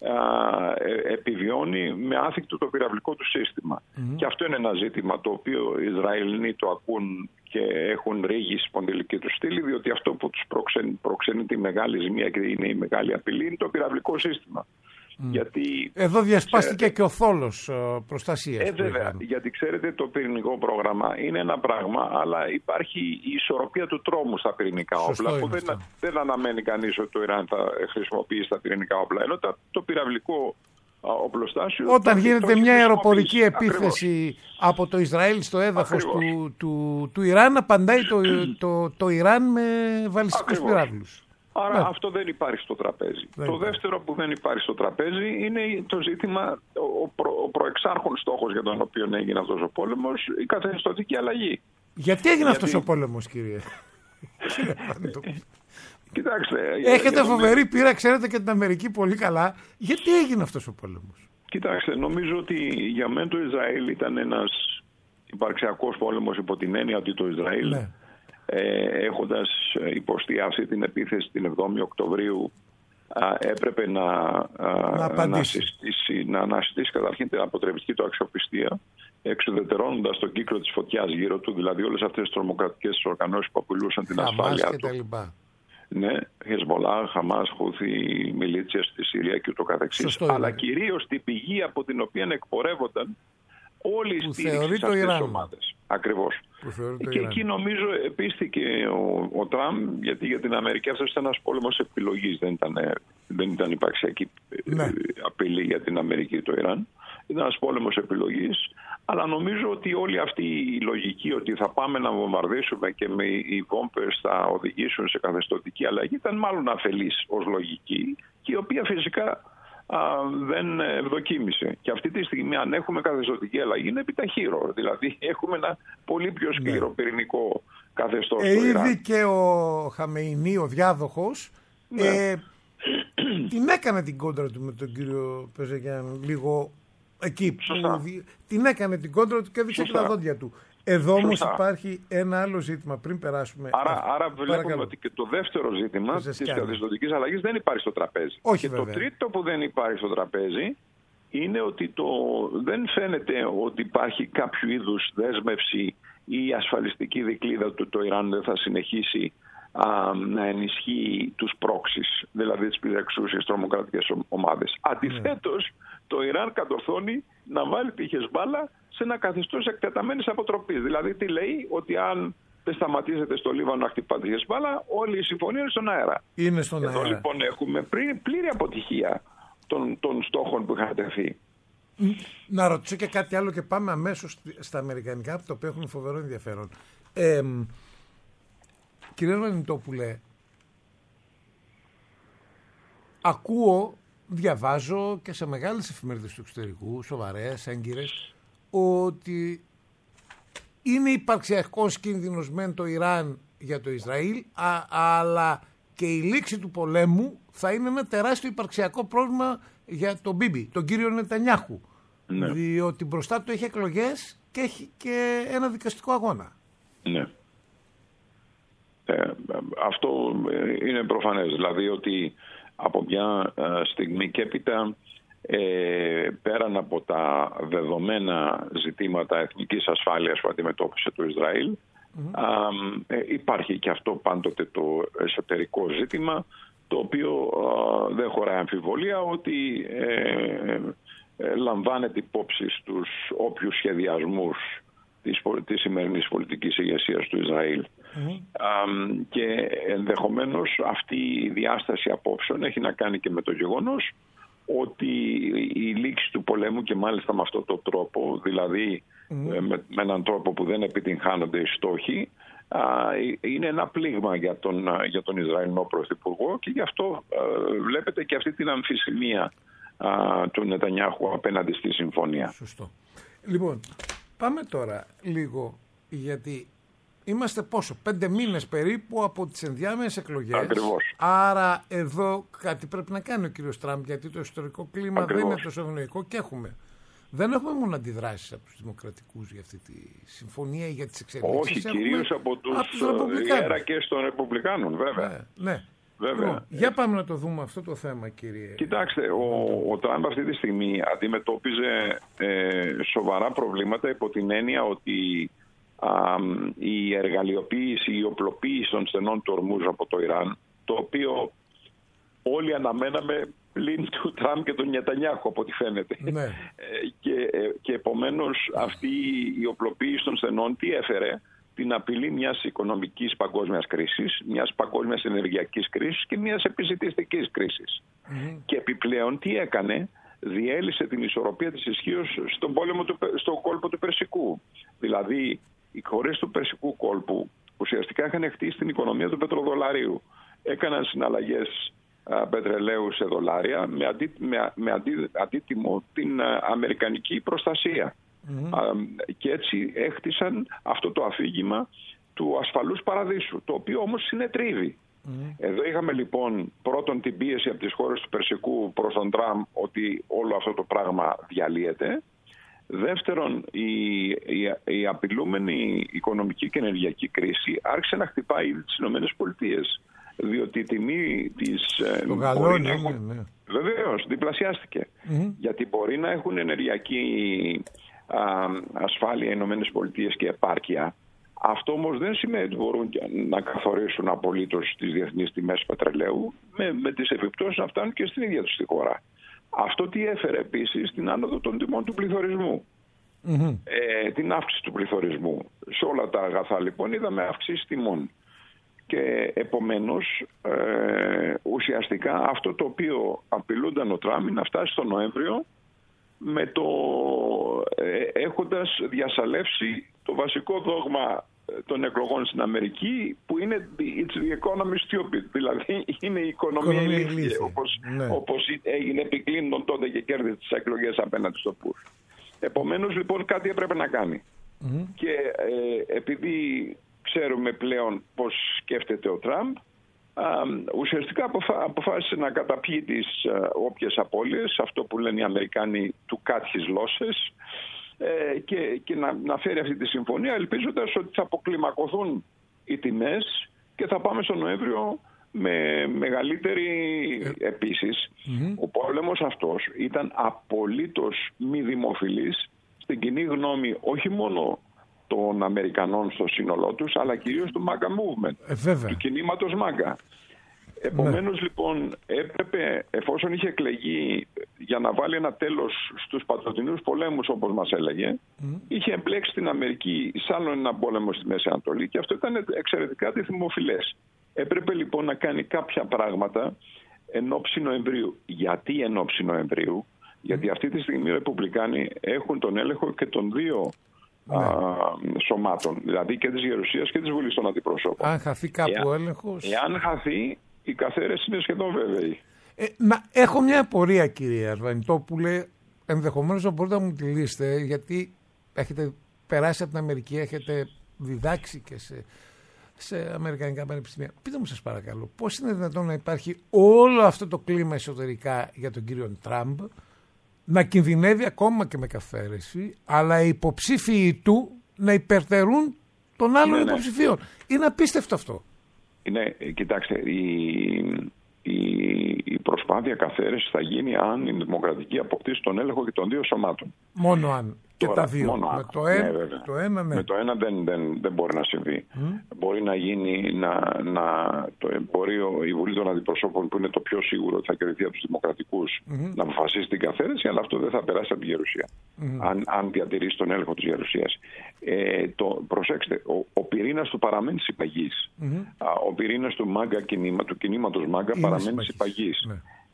επιβιώνει με άθικτο το πυραυλικό του σύστημα. Και αυτό είναι ένα ζήτημα το οποίο οι Ισραηλινοί το ακούν και έχουν ρίγη στη σπονδυλική του στήλη, διότι αυτό που τους προξενεί τη μεγάλη ζημία και είναι η μεγάλη απειλή είναι το πυραυλικό σύστημα. Γιατί, εδώ διασπάστηκε και ο θόλος προστασίας. Βέβαια, γιατί ξέρετε, το πυρηνικό πρόγραμμα είναι ένα πράγμα, αλλά υπάρχει η ισορροπία του τρόμου στα πυρηνικά όπλα, που δεν αναμένει κανείς ότι το Ιράν θα χρησιμοποιήσει τα πυρηνικά όπλα, ενώ το πυραυλικό οπλοστάσιο... Όταν γίνεται μια αεροπορική επίθεση από το Ισραήλ στο έδαφος του Ιράν, απαντάει το Ιράν με βαλιστικούς πυράβλους. Άρα αυτό δεν υπάρχει στο τραπέζι. Το δεύτερο που δεν υπάρχει στο τραπέζι είναι το ζήτημα, ο προεξάρχον στόχος για τον οποίο έγινε αυτός ο πόλεμος, η καθεστωτική αλλαγή. Γιατί έγινε αυτός ο πόλεμος, κύριε? Κοιτάξτε, έχετε φοβερή πείρα, ξέρετε και την Αμερική πολύ καλά. Γιατί έγινε αυτός ο πόλεμος? Κοιτάξτε, νομίζω ότι για μένα το Ισραήλ ήταν ένας υπαρξιακός πόλεμος, υπό την έννοια ότι το Ισραήλ, έχοντας υποστεί την επίθεση την 7η Οκτωβρίου, έπρεπε να αναζητήσει καταρχήν την αποτρεπτική του αξιοπιστία, εξουδετερώνοντας τον κύκλο της φωτιάς γύρω του, δηλαδή όλες αυτές τις τρομοκρατικές οργανώσεις που απειλούσαν την ασφάλειά του. Ναι, Χεσμολάχ, Χαμάς, Χούθι, μιλίτσια στη Συρία και ούτω καθεξής. Αλλά κυρίως την πηγή από την οποία εκπορεύονταν όλη η στήριξη σε αυτές τις ομάδες. Ακριβώς. Και εκεί νομίζω επίστηκε ο Τραμπ, γιατί για την Αμερική αυτός ήταν ένας πόλεμος επιλογής, δεν ήταν υπαρξιακή απειλή για την Αμερική το Ιράν. Ήταν ένας πόλεμος επιλογής, Αλλά νομίζω ότι όλη αυτή η λογική ότι θα πάμε να βομβαρδίσουμε και με οι βόμβες θα οδηγήσουν σε καθεστωτική αλλαγή ήταν μάλλον αφελής ως λογική, και η οποία φυσικά δεν ευδοκίμησε. Και αυτή τη στιγμή, αν έχουμε καθεστωτική αλλαγή, είναι επιταχύρω. Δηλαδή έχουμε ένα πολύ πιο σκληρό πυρηνικό καθεστώς στο Ιράν. Ήδη και ο Χαμεϊνί, ο διάδοχος, την έκανε την κόντρα του με τον κύριο Πεζεγιάν λίγο εκεί. Την έκανε την κόντρα του και έδειξε και τα δόντια του. Εδώ όμως υπάρχει ένα άλλο ζήτημα πριν περάσουμε. Άρα βλέπουμε ότι και το δεύτερο ζήτημα της καθεστωτικής αλλαγής δεν υπάρχει στο τραπέζι. Όχι, και το τρίτο που δεν υπάρχει στο τραπέζι είναι ότι δεν φαίνεται ότι υπάρχει κάποιο είδους δέσμευση ή ασφαλιστική δικλείδα του το Ιράν δεν θα συνεχίσει να ενισχύει τους πρόξεις, δηλαδή τις πληρεξούσιες τρομοκρατικές ομάδες. Αντιθέτως, το Ιράν κατορθώνει να βάλει τη Χεσμπάλα σε ένα καθεστώς εκτεταμένης αποτροπής. Δηλαδή, τι λέει, ότι αν δεν σταματήσετε στο Λίβανο να χτυπάτε τη Χεσμπάλα, όλη η συμφωνία είναι στον αέρα. Είναι στον αέρα. Εδώ λοιπόν έχουμε πλήρη αποτυχία των στόχων που είχαν τεθεί. Να ρωτήσω και κάτι άλλο και πάμε αμέσως στα αμερικανικά, το οποίο έχουν φοβερό ενδιαφέρον. Κύριε Μανιτόπουλε, ακούω, διαβάζω και σε μεγάλες εφημερίδες του εξωτερικού, σοβαρές, έγκυρες, ότι είναι υπαρξιακός κίνδυνος μεν το Ιράν για το Ισραήλ, αλλά και η λήξη του πολέμου θα είναι ένα τεράστιο υπαρξιακό πρόβλημα για τον Μπίμπι, τον κύριο Νετανιάχου. Ναι. Διότι μπροστά του έχει εκλογές και έχει και ένα δικαστικό αγώνα. Ναι. Αυτό είναι προφανές. Δηλαδή ότι από μια στιγμή και έπειτα, πέραν από τα δεδομένα ζητήματα εθνικής ασφάλειας που αντιμετώπισε το Ισραήλ, υπάρχει και αυτό πάντοτε το εσωτερικό ζήτημα, το οποίο δεν χωράει αμφιβολία ότι λαμβάνεται υπόψη στους όποιους σχεδιασμούς της σημερινής πολιτικής ηγεσίας του Ισραήλ. Και ενδεχομένως αυτή η διάσταση απόψεων έχει να κάνει και με το γεγονός ότι η λήξη του πολέμου, και μάλιστα με αυτόν τον τρόπο, δηλαδή με έναν τρόπο που δεν επιτυγχάνονται οι στόχοι, είναι ένα πλήγμα για τον Ισραηλινό Πρωθυπουργό, και γι' αυτό βλέπετε και αυτή την αμφισημία του Νετανιάχου απέναντι στη συμφωνία. Σωστό. Λοιπόν, πάμε τώρα λίγο, γιατί είμαστε 5 μήνες περίπου από τις ενδιάμεσες εκλογές. Ακριβώς. Άρα εδώ κάτι πρέπει να κάνει ο κύριος Τραμπ, γιατί το ιστορικό κλίμα δεν είναι τόσο ευνοϊκό και δεν έχουμε μόνο αντιδράσεις από τους δημοκρατικούς για αυτή τη συμφωνία ή για τις εξελίξεις. Όχι, κυρίως από τους ιεραρχές των Ρεπουμπλικάνων, βέβαια. Ναι. Λοιπόν, για πάμε να το δούμε αυτό το θέμα, κύριε. Κοιτάξτε, ο Τραμπ αυτή τη στιγμή αντιμετώπιζε σοβαρά προβλήματα υπό την έννοια ότι η εργαλειοποίηση, η οπλοποίηση των στενών του Ορμούζ από το Ιράν, το οποίο όλοι αναμέναμε πλην του Τραμπ και του Νετανιάχου από ό,τι φαίνεται. Ναι. Και επομένως αυτή η οπλοποίηση των στενών τι έφερε? Την απειλή μιας οικονομικής παγκόσμιας κρίσης, μιας παγκόσμιας ενεργειακής κρίσης και μιας επισιτιστικής κρίσης. Και επιπλέον τι έκανε? Διέλυσε την ισορροπία της ισχύως στον κόλπο του Περσικού. Δηλαδή οι χώρες του Περσικού κόλπου ουσιαστικά είχαν χτίσει την οικονομία του πετροδολαρίου. Έκαναν συναλλαγές πετρελαίου σε δολάρια με αντίτιμο την αμερικανική προστασία. Και έτσι έχτισαν αυτό το αφήγημα του ασφαλούς παραδείσου, το οποίο όμως συνετρίβει. Εδώ είχαμε λοιπόν πρώτον την πίεση από τις χώρες του Περσικού προς τον Τραμπ ότι όλο αυτό το πράγμα διαλύεται. Δεύτερον, η απειλούμενη οικονομική και ενεργειακή κρίση άρχισε να χτυπάει ήδη τις ΗΠΑ. Διότι η τιμή της... Το γαλόνι, ναι. Βεβαίως, διπλασιάστηκε. Γιατί μπορεί να έχουν ενεργειακή ασφάλεια οι ΗΠΑ και επάρκεια. Αυτό όμως δεν σημαίνει ότι μπορούν να καθορίσουν απολύτως τις διεθνείς τιμές πετρελαίου με τις επιπτώσεις να φτάνουν και στην ίδια τους τη χώρα. Αυτό τι έφερε επίσης? Την άνοδο των τιμών του πληθωρισμού. Την αύξηση του πληθωρισμού. Σε όλα τα αγαθά λοιπόν είδαμε αύξηση τιμών. Και επομένως ουσιαστικά αυτό το οποίο απειλούνταν ο Τραμπ να φτάσει στο Νοέμβριο έχοντας διασαλεύσει το βασικό δόγμα των εκλογών στην Αμερική, που είναι it's the economy stupid, δηλαδή είναι η οικονομία ηλίθια, όπως έγινε επί Κλίντον τότε και κέρδισε τις εκλογές απέναντι στο Bush. Επομένως λοιπόν κάτι έπρεπε να κάνει. Και επειδή ξέρουμε πλέον πώς σκέφτεται ο Τραμπ, ουσιαστικά αποφάσισε να καταπιεί τις όποιες απώλειες, αυτό που λένε οι Αμερικάνοι to cut his losses, και να φέρει αυτή τη συμφωνία, ελπίζοντας ότι θα αποκλιμακωθούν οι τιμές και θα πάμε στο Νοέμβριο με μεγαλύτερη. Επίσης, ο πόλεμος αυτός ήταν απολύτως μη δημοφιλής στην κοινή γνώμη, όχι μόνο των Αμερικανών στο σύνολό τους, αλλά κυρίως του MAGA movement, του κινήματος MAGA. Επομένως λοιπόν έπρεπε, εφόσον είχε εκλεγεί για να βάλει ένα τέλος στους πατροτινούς πολέμους, όπως μας έλεγε, είχε εμπλέξει την Αμερική σε άλλον ένα πόλεμο στη Μέση Ανατολή, και αυτό ήταν εξαιρετικά δημοφιλές. Έπρεπε λοιπόν να κάνει κάποια πράγματα εν ώψη Νοεμβρίου. Γιατί εν ώψη Νοεμβρίου? Γιατί αυτή τη στιγμή οι Ρεπουμπλικάνοι έχουν τον έλεγχο και των δύο σωμάτων, δηλαδή και της Γερουσίας και της Βουλής των Αντιπροσώπων. Αν χαθεί κάπου ο έλεγχος. Εάν χαθεί, οι καθαίρες είναι σχεδόν βέβαιοι. Έχω μια απορία, κύριε Αρβανιτόπουλε, ενδεχομένως να μπορείτε να μου τη λύσετε, γιατί έχετε περάσει από την Αμερική, έχετε διδάξει και σε αμερικανικά πανεπιστήμια. Πείτε μου σας παρακαλώ, πώς είναι δυνατόν να υπάρχει όλο αυτό το κλίμα εσωτερικά για τον κύριο Τραμπ, να κινδυνεύει ακόμα και με καθαίρεση, οι υποψήφοι του να υπερτερούν των άλλων υποψηφίων. Είναι απίστευτο αυτό. Κοιτάξτε, η προσπάθεια καθαίρεσης θα γίνει αν η Δημοκρατική αποκτήσει τον έλεγχο και των δύο σωμάτων. Μόνο αν. Και τώρα, τα δύο. Με το ένα δεν μπορεί να συμβεί. Μπορεί να γίνει η Βουλή των Αντιπροσώπων, που είναι το πιο σίγουρο ότι θα κερδιθεί από τους Δημοκρατικούς, να αποφασίσει την καθαίρεση, αλλά αυτό δεν θα περάσει από τη Γερουσία. Αν διατηρήσει τον έλεγχο της Γερουσίας. Προσέξτε, ο πυρήνας του παραμένει συμπαγής. Ο πυρήνας του κινήματος MAGA παραμένει συμπαγής.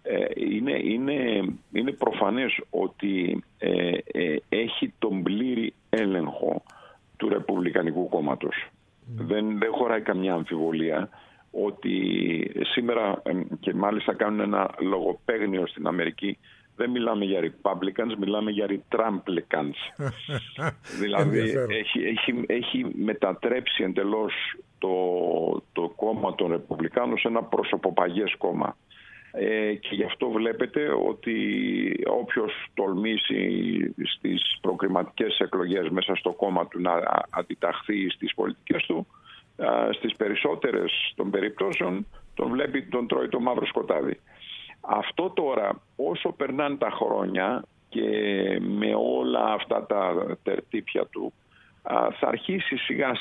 Είναι προφανές ότι έχει τον πλήρη έλεγχο του Ρεπουμπλικανικού κόμματος. Δεν χωράει καμιά αμφιβολία ότι σήμερα, και μάλιστα κάνουν ένα λογοπαίγνιο στην Αμερική, δεν μιλάμε για Republicans, μιλάμε για Trumplicans. Δηλαδή έχει μετατρέψει εντελώς το κόμμα των Ρεπουμπλικάνων σε ένα προσωποπαγές κόμμα. Και γι' αυτό βλέπετε ότι όποιος τολμήσει στις προκριματικές εκλογές μέσα στο κόμμα του να αντιταχθεί στις πολιτικές του, στις περισσότερες των περιπτώσεων τον τρώει το μαύρο σκοτάδι. Αυτό τώρα, όσο περνάνε τα χρόνια και με όλα αυτά τα τερτύπια του, θα αρχίσει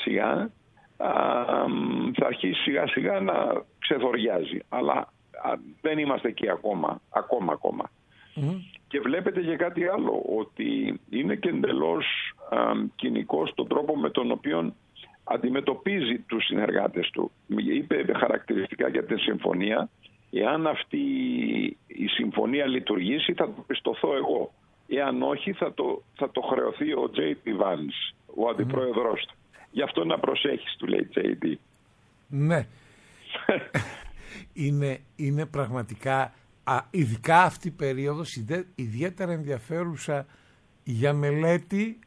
σιγά σιγά να ξεδοριάζει. Αλλά δεν είμαστε εκεί ακόμα. Και βλέπετε και κάτι άλλο, ότι είναι και εντελώς κοινικός τον τρόπο με τον οποίο αντιμετωπίζει τους συνεργάτες του. Είπε χαρακτηριστικά για τη συμφωνία: εάν αυτή η συμφωνία λειτουργήσει, θα το πιστωθώ εγώ. Εάν όχι, θα το χρεωθεί ο J.D. Vance, ο αντιπρόεδρος του. Γι' αυτό να προσέχεις, του λέει J.D. Ναι. είναι πραγματικά, ειδικά αυτή η περίοδος, ιδιαίτερα ενδιαφέρουσα για μελέτη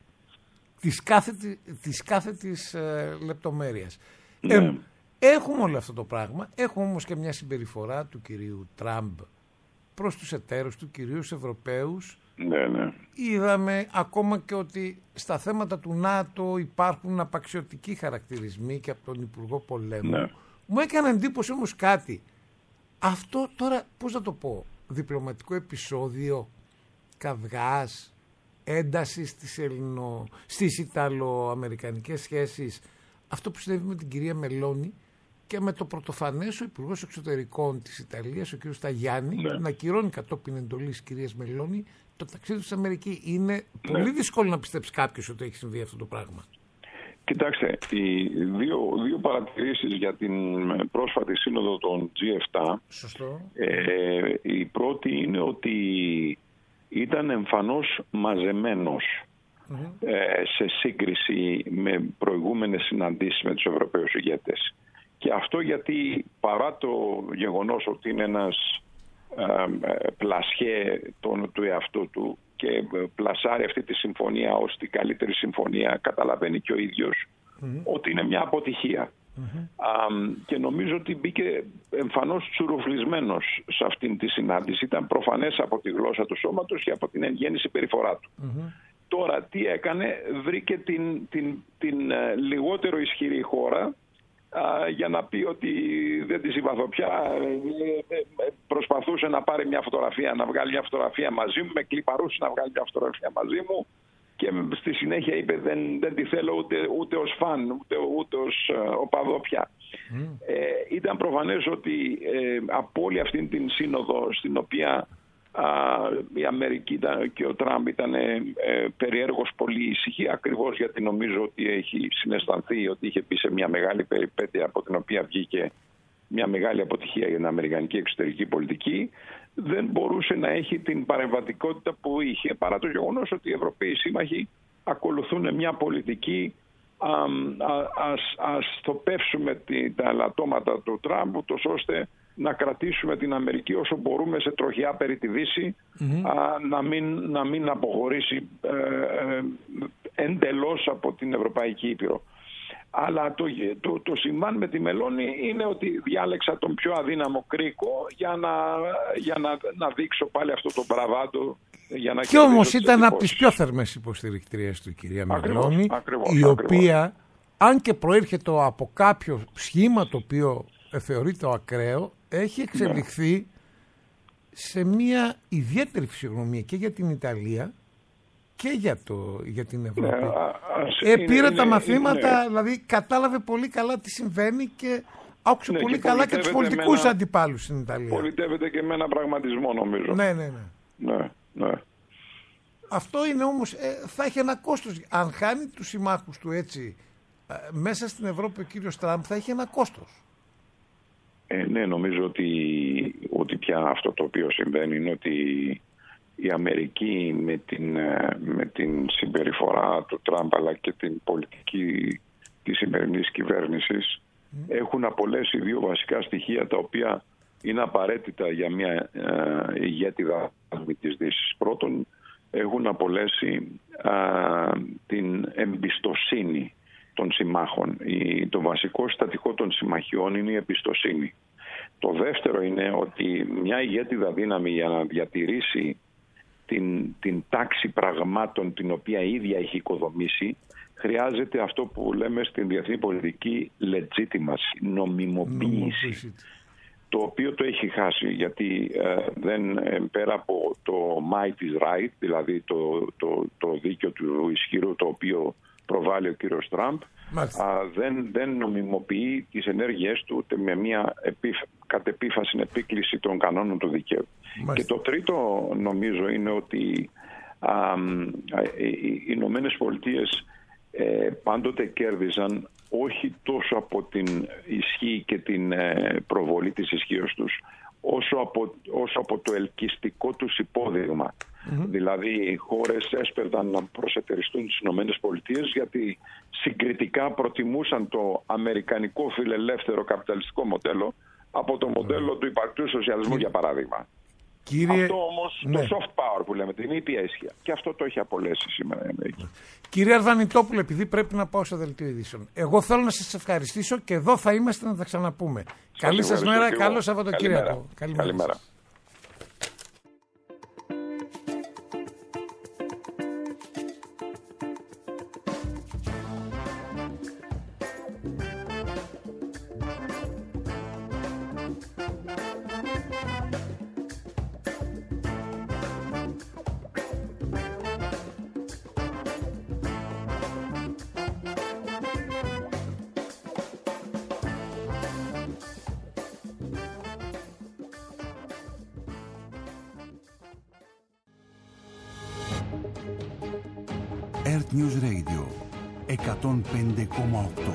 της κάθετης λεπτομέρειας. Ναι. Έχουμε όλο αυτό το πράγμα, έχουμε όμως και μια συμπεριφορά του κυρίου Τραμπ προς τους εταίρους του, κυρίως Ευρωπαίους. Ναι. Είδαμε ακόμα και ότι στα θέματα του ΝΑΤΟ υπάρχουν απαξιωτικοί χαρακτηρισμοί και από τον Υπουργό Πολέμου. Ναι. Μου έκανε εντύπωση όμως κάτι. Αυτό τώρα, πώς να το πω, διπλωματικό επεισόδιο καυγάς, ένταση στις Ιταλο-αμερικανικές σχέσεις, αυτό που συνέβη με την κυρία Μελώνη και με το πρωτοφανές ο Υπουργός Εξωτερικών της Ιταλίας, ο κ. Σταγιάννη, να ακυρώνει κατόπιν εντολής της κυρίας Μελώνη το ταξίδι του στην Αμερική. Είναι πολύ δύσκολο να πιστέψει κάποιος ότι έχει συμβεί αυτό το πράγμα. Κοιτάξτε, οι δύο παρατηρήσεις για την πρόσφατη σύνοδο των G7. Σωστό. Η πρώτη είναι ότι ήταν εμφανώς μαζεμένος σε σύγκριση με προηγούμενες συναντήσεις με τους Ευρωπαίους ηγέτες. Και αυτό γιατί παρά το γεγονός ότι είναι ένας πλασιέ του εαυτού του και πλασάρει αυτή τη συμφωνία ως την καλύτερη συμφωνία, καταλαβαίνει και ο ίδιος ότι είναι μια αποτυχία. Και νομίζω ότι μπήκε εμφανώς τσουρουφλισμένος σε αυτήν τη συνάντηση. Ήταν προφανές από τη γλώσσα του σώματος και από την εν γέννη συμπεριφορά του. Τώρα τι έκανε? Βρήκε την λιγότερο ισχυρή χώρα για να πει ότι δεν τη συμπαθώ πια. Προσπαθούσε να πάρει μια φωτογραφία, να βγάλει μια φωτογραφία μαζί μου, με κλιπαρούσε να βγάλει μια φωτογραφία μαζί μου και στη συνέχεια είπε δεν τη θέλω ούτε ως φαν, ούτε ως οπαδό πια. Ήταν προφανές ότι από όλη αυτή την σύνοδο στην οποία η Αμερική και ο Τραμπ ήταν περιέργως πολύ ήσυχοι, ακριβώς γιατί νομίζω ότι έχει συναισθανθεί ότι είχε πει σε μια μεγάλη περιπέτεια από την οποία βγήκε μια μεγάλη αποτυχία για την αμερικανική εξωτερική πολιτική, δεν μπορούσε να έχει την παρεμβατικότητα που είχε, παρά το γεγονός ότι οι Ευρωπαίοι σύμμαχοι ακολουθούν μια πολιτική ας θοπεύσουμε τα ελαττώματα του Τραμπ, ούτως ώστε να κρατήσουμε την Αμερική όσο μπορούμε σε τροχιά περί τη Δύση, να μην αποχωρήσει εντελώς από την Ευρωπαϊκή Ήπειρο. Αλλά το συμβάν με τη Μελώνη είναι ότι διάλεξα τον πιο αδύναμο κρίκο για να δείξω πάλι αυτό το μπραβάντο. Και όμως ήταν από τις πιο θερμές υποστηρικτρίες του, κυρία Μελώνη, η οποία, αν και προέρχεται από κάποιο σχήμα το οποίο θεωρείται ακραίο, έχει εξελιχθεί σε μια ιδιαίτερη φυσιογνωμία και για την Ιταλία και για την Ευρώπη. Πήρε τα μαθήματα, δηλαδή κατάλαβε πολύ καλά τι συμβαίνει και άκουσε πολύ καλά και τους πολιτικούς αντιπάλους στην Ιταλία. Πολιτεύεται και με ένα πραγματισμό, νομίζω. Ναι. Αυτό είναι όμως, θα έχει ένα κόστος. Αν χάνει τους συμμάχους του έτσι μέσα στην Ευρώπη ο κύριος Τραμπ, θα έχει ένα κόστος. Ναι, νομίζω ότι πια αυτό το οποίο συμβαίνει είναι ότι η Αμερική με την συμπεριφορά του Τραμπ αλλά και την πολιτική της σημερινής κυβέρνησης έχουν απολέσει δύο βασικά στοιχεία τα οποία είναι απαραίτητα για μια ηγέτιδα της Δύσης. Πρώτον, έχουν απολέσει την εμπιστοσύνη των συμμάχων. Το βασικό συστατικό των συμμαχιών είναι η εμπιστοσύνη. Το δεύτερο είναι ότι μια ηγέτιδα δύναμη για να διατηρήσει την τάξη πραγμάτων την οποία ίδια έχει οικοδομήσει, χρειάζεται αυτό που λέμε στην διεθνή πολιτική legitimacy, νομιμοποίηση. Το οποίο το έχει χάσει, γιατί πέρα από το might is right, δηλαδή το δίκαιο του ισχυρού το οποίο προβάλλει ο κύριος Τραμπ, δεν νομιμοποιεί τις ενέργειές του ούτε με μια κατ' επίφαση επίκληση των κανόνων του δικαίου. Και το τρίτο νομίζω είναι ότι οι Ηνωμένες Πολιτείες πάντοτε κέρδιζαν όχι τόσο από την ισχύ και την προβολή της ισχύως τους, όσο από το ελκυστικό τους υπόδειγμα. Δηλαδή οι χώρες έσπερδαν να προσετεριστούν στις Ηνωμένες Πολιτείες γιατί συγκριτικά προτιμούσαν το αμερικανικό φιλελεύθερο καπιταλιστικό μοντέλο από το μοντέλο του υπαρκτού σοσιαλισμού, για παράδειγμα. Αυτό όμως, το soft power που λέμε, την ήπια ισχύα. Και αυτό το έχει απολέσει σήμερα η Αμερική. Κύριε Αρδανιτόπουλε, επειδή πρέπει να πάω στο δελτίο ειδήσεων, εγώ θέλω να σας ευχαριστήσω και εδώ θα είμαστε να τα ξαναπούμε. Καλή σας μέρα, καλό Σαββατοκύριακο. Καλημέρα. Earth News Radio 105,8.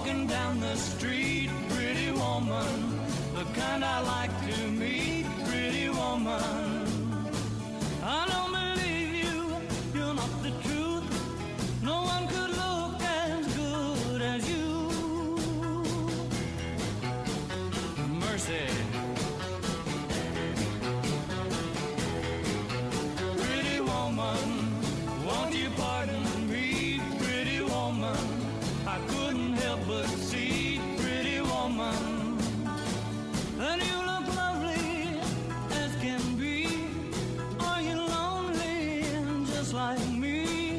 walking down the street, pretty woman, the kind I like to meet, pretty woman. I don't believe you, you're not the truth. No one could look as good as you. Mercy. Pretty woman, won't you pardon me, pretty woman? I couldn't help but see, pretty woman, that you look lovely as can be. Are you lonely just like me?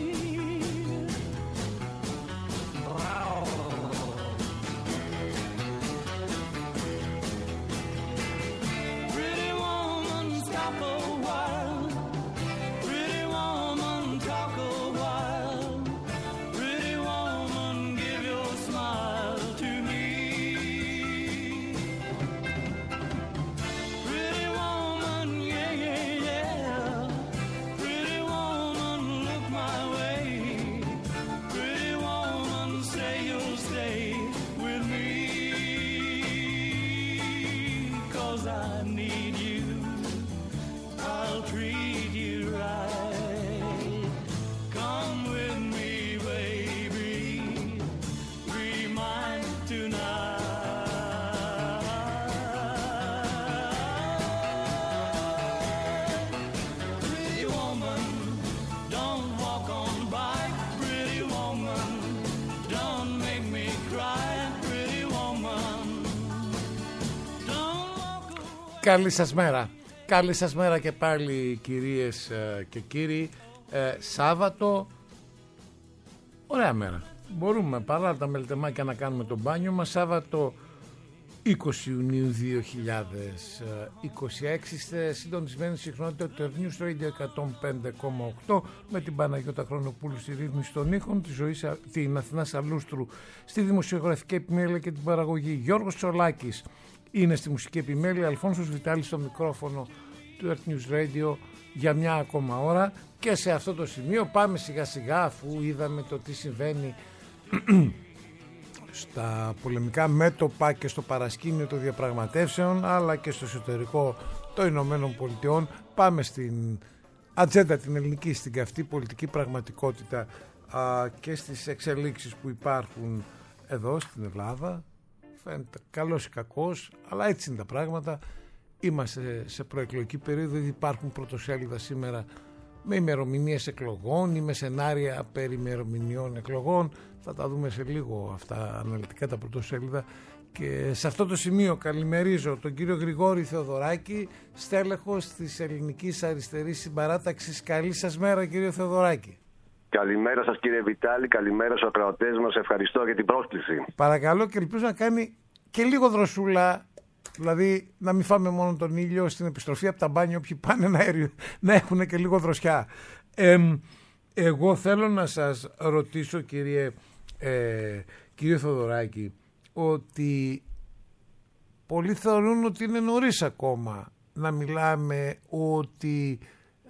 Pretty woman, stop a while. Pretty woman, talk a while. Pretty woman, give your smile to me. Pretty woman, yeah, yeah, yeah. Pretty woman, look my way. Pretty woman, say you'll stay with me. 'Cause I need you, I'll treat you right. Come with me, baby, be mine tonight. Pretty woman, don't walk on by. Pretty woman, don't make me cry. Pretty woman, don't walk away. Καλή σας μέρα. Καλή σας μέρα και πάλι, κυρίες και κύριοι. Σάββατο, ωραία μέρα. Μπορούμε παρά τα μελτεμάκια να κάνουμε το μπάνιο μας. Σάββατο 20 Ιουνίου 2026. Είστε συντονισμένοι συχνότητα του News Radio 105,8 με την Παναγιώτα Χρονοπούλου στη ρύθμιση των ήχων, την Αθηνά Σαλούστρου στη δημοσιογραφική επιμέλεια και την παραγωγή. Γιώργος Τσολάκης είναι στη μουσική επιμέλεια, Αλφόνσος Βιτάλης στο μικρόφωνο του Earth News Radio για μια ακόμα ώρα. Και σε αυτό το σημείο πάμε σιγά σιγά, αφού είδαμε το τι συμβαίνει στα πολεμικά μέτωπα και στο παρασκήνιο των διαπραγματεύσεων, αλλά και στο εσωτερικό των Ηνωμένων Πολιτειών. Πάμε στην ατζέντα την ελληνική, στην καυτή πολιτική πραγματικότητα και στις εξελίξεις που υπάρχουν εδώ στην Ελλάδα. Φαίνεται καλός ή κακός, αλλά έτσι είναι τα πράγματα. Είμαστε σε προεκλογική περίοδο, υπάρχουν πρωτοσέλιδα σήμερα με ημερομηνίες εκλογών ή με σενάρια περί ημερομηνιών εκλογών. Θα τα δούμε σε λίγο αυτά αναλυτικά τα πρωτοσέλιδα. Και σε αυτό το σημείο καλημερίζω τον κύριο Γρηγόρη Θεοδωράκη, στέλεχος της Ελληνικής Αριστερής Συμπαράταξης. Καλή σας μέρα, κύριο Θεοδωράκη. Καλημέρα σας, κύριε Βιτάλη, καλημέρα στους ακροατές μας, ευχαριστώ για την πρόσκληση. Παρακαλώ, και ελπίζω να κάνει και λίγο δροσούλα, δηλαδή να μην φάμε μόνο τον ήλιο στην επιστροφή από τα μπάνια, όποιοι πάνε να έχουν και λίγο δροσιά. Εγώ θέλω να σας ρωτήσω, κύριε Θεοδωράκη, ότι πολλοί θεωρούν ότι είναι νωρίς ακόμα να μιλάμε ότι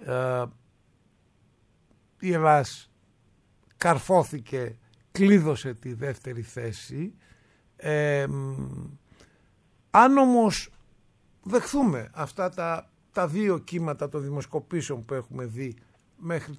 η Ελλάς καρφώθηκε, κλείδωσε τη δεύτερη θέση. Αν όμως δεχθούμε αυτά τα δύο κύματα των δημοσκοπήσεων που έχουμε δει μέχρι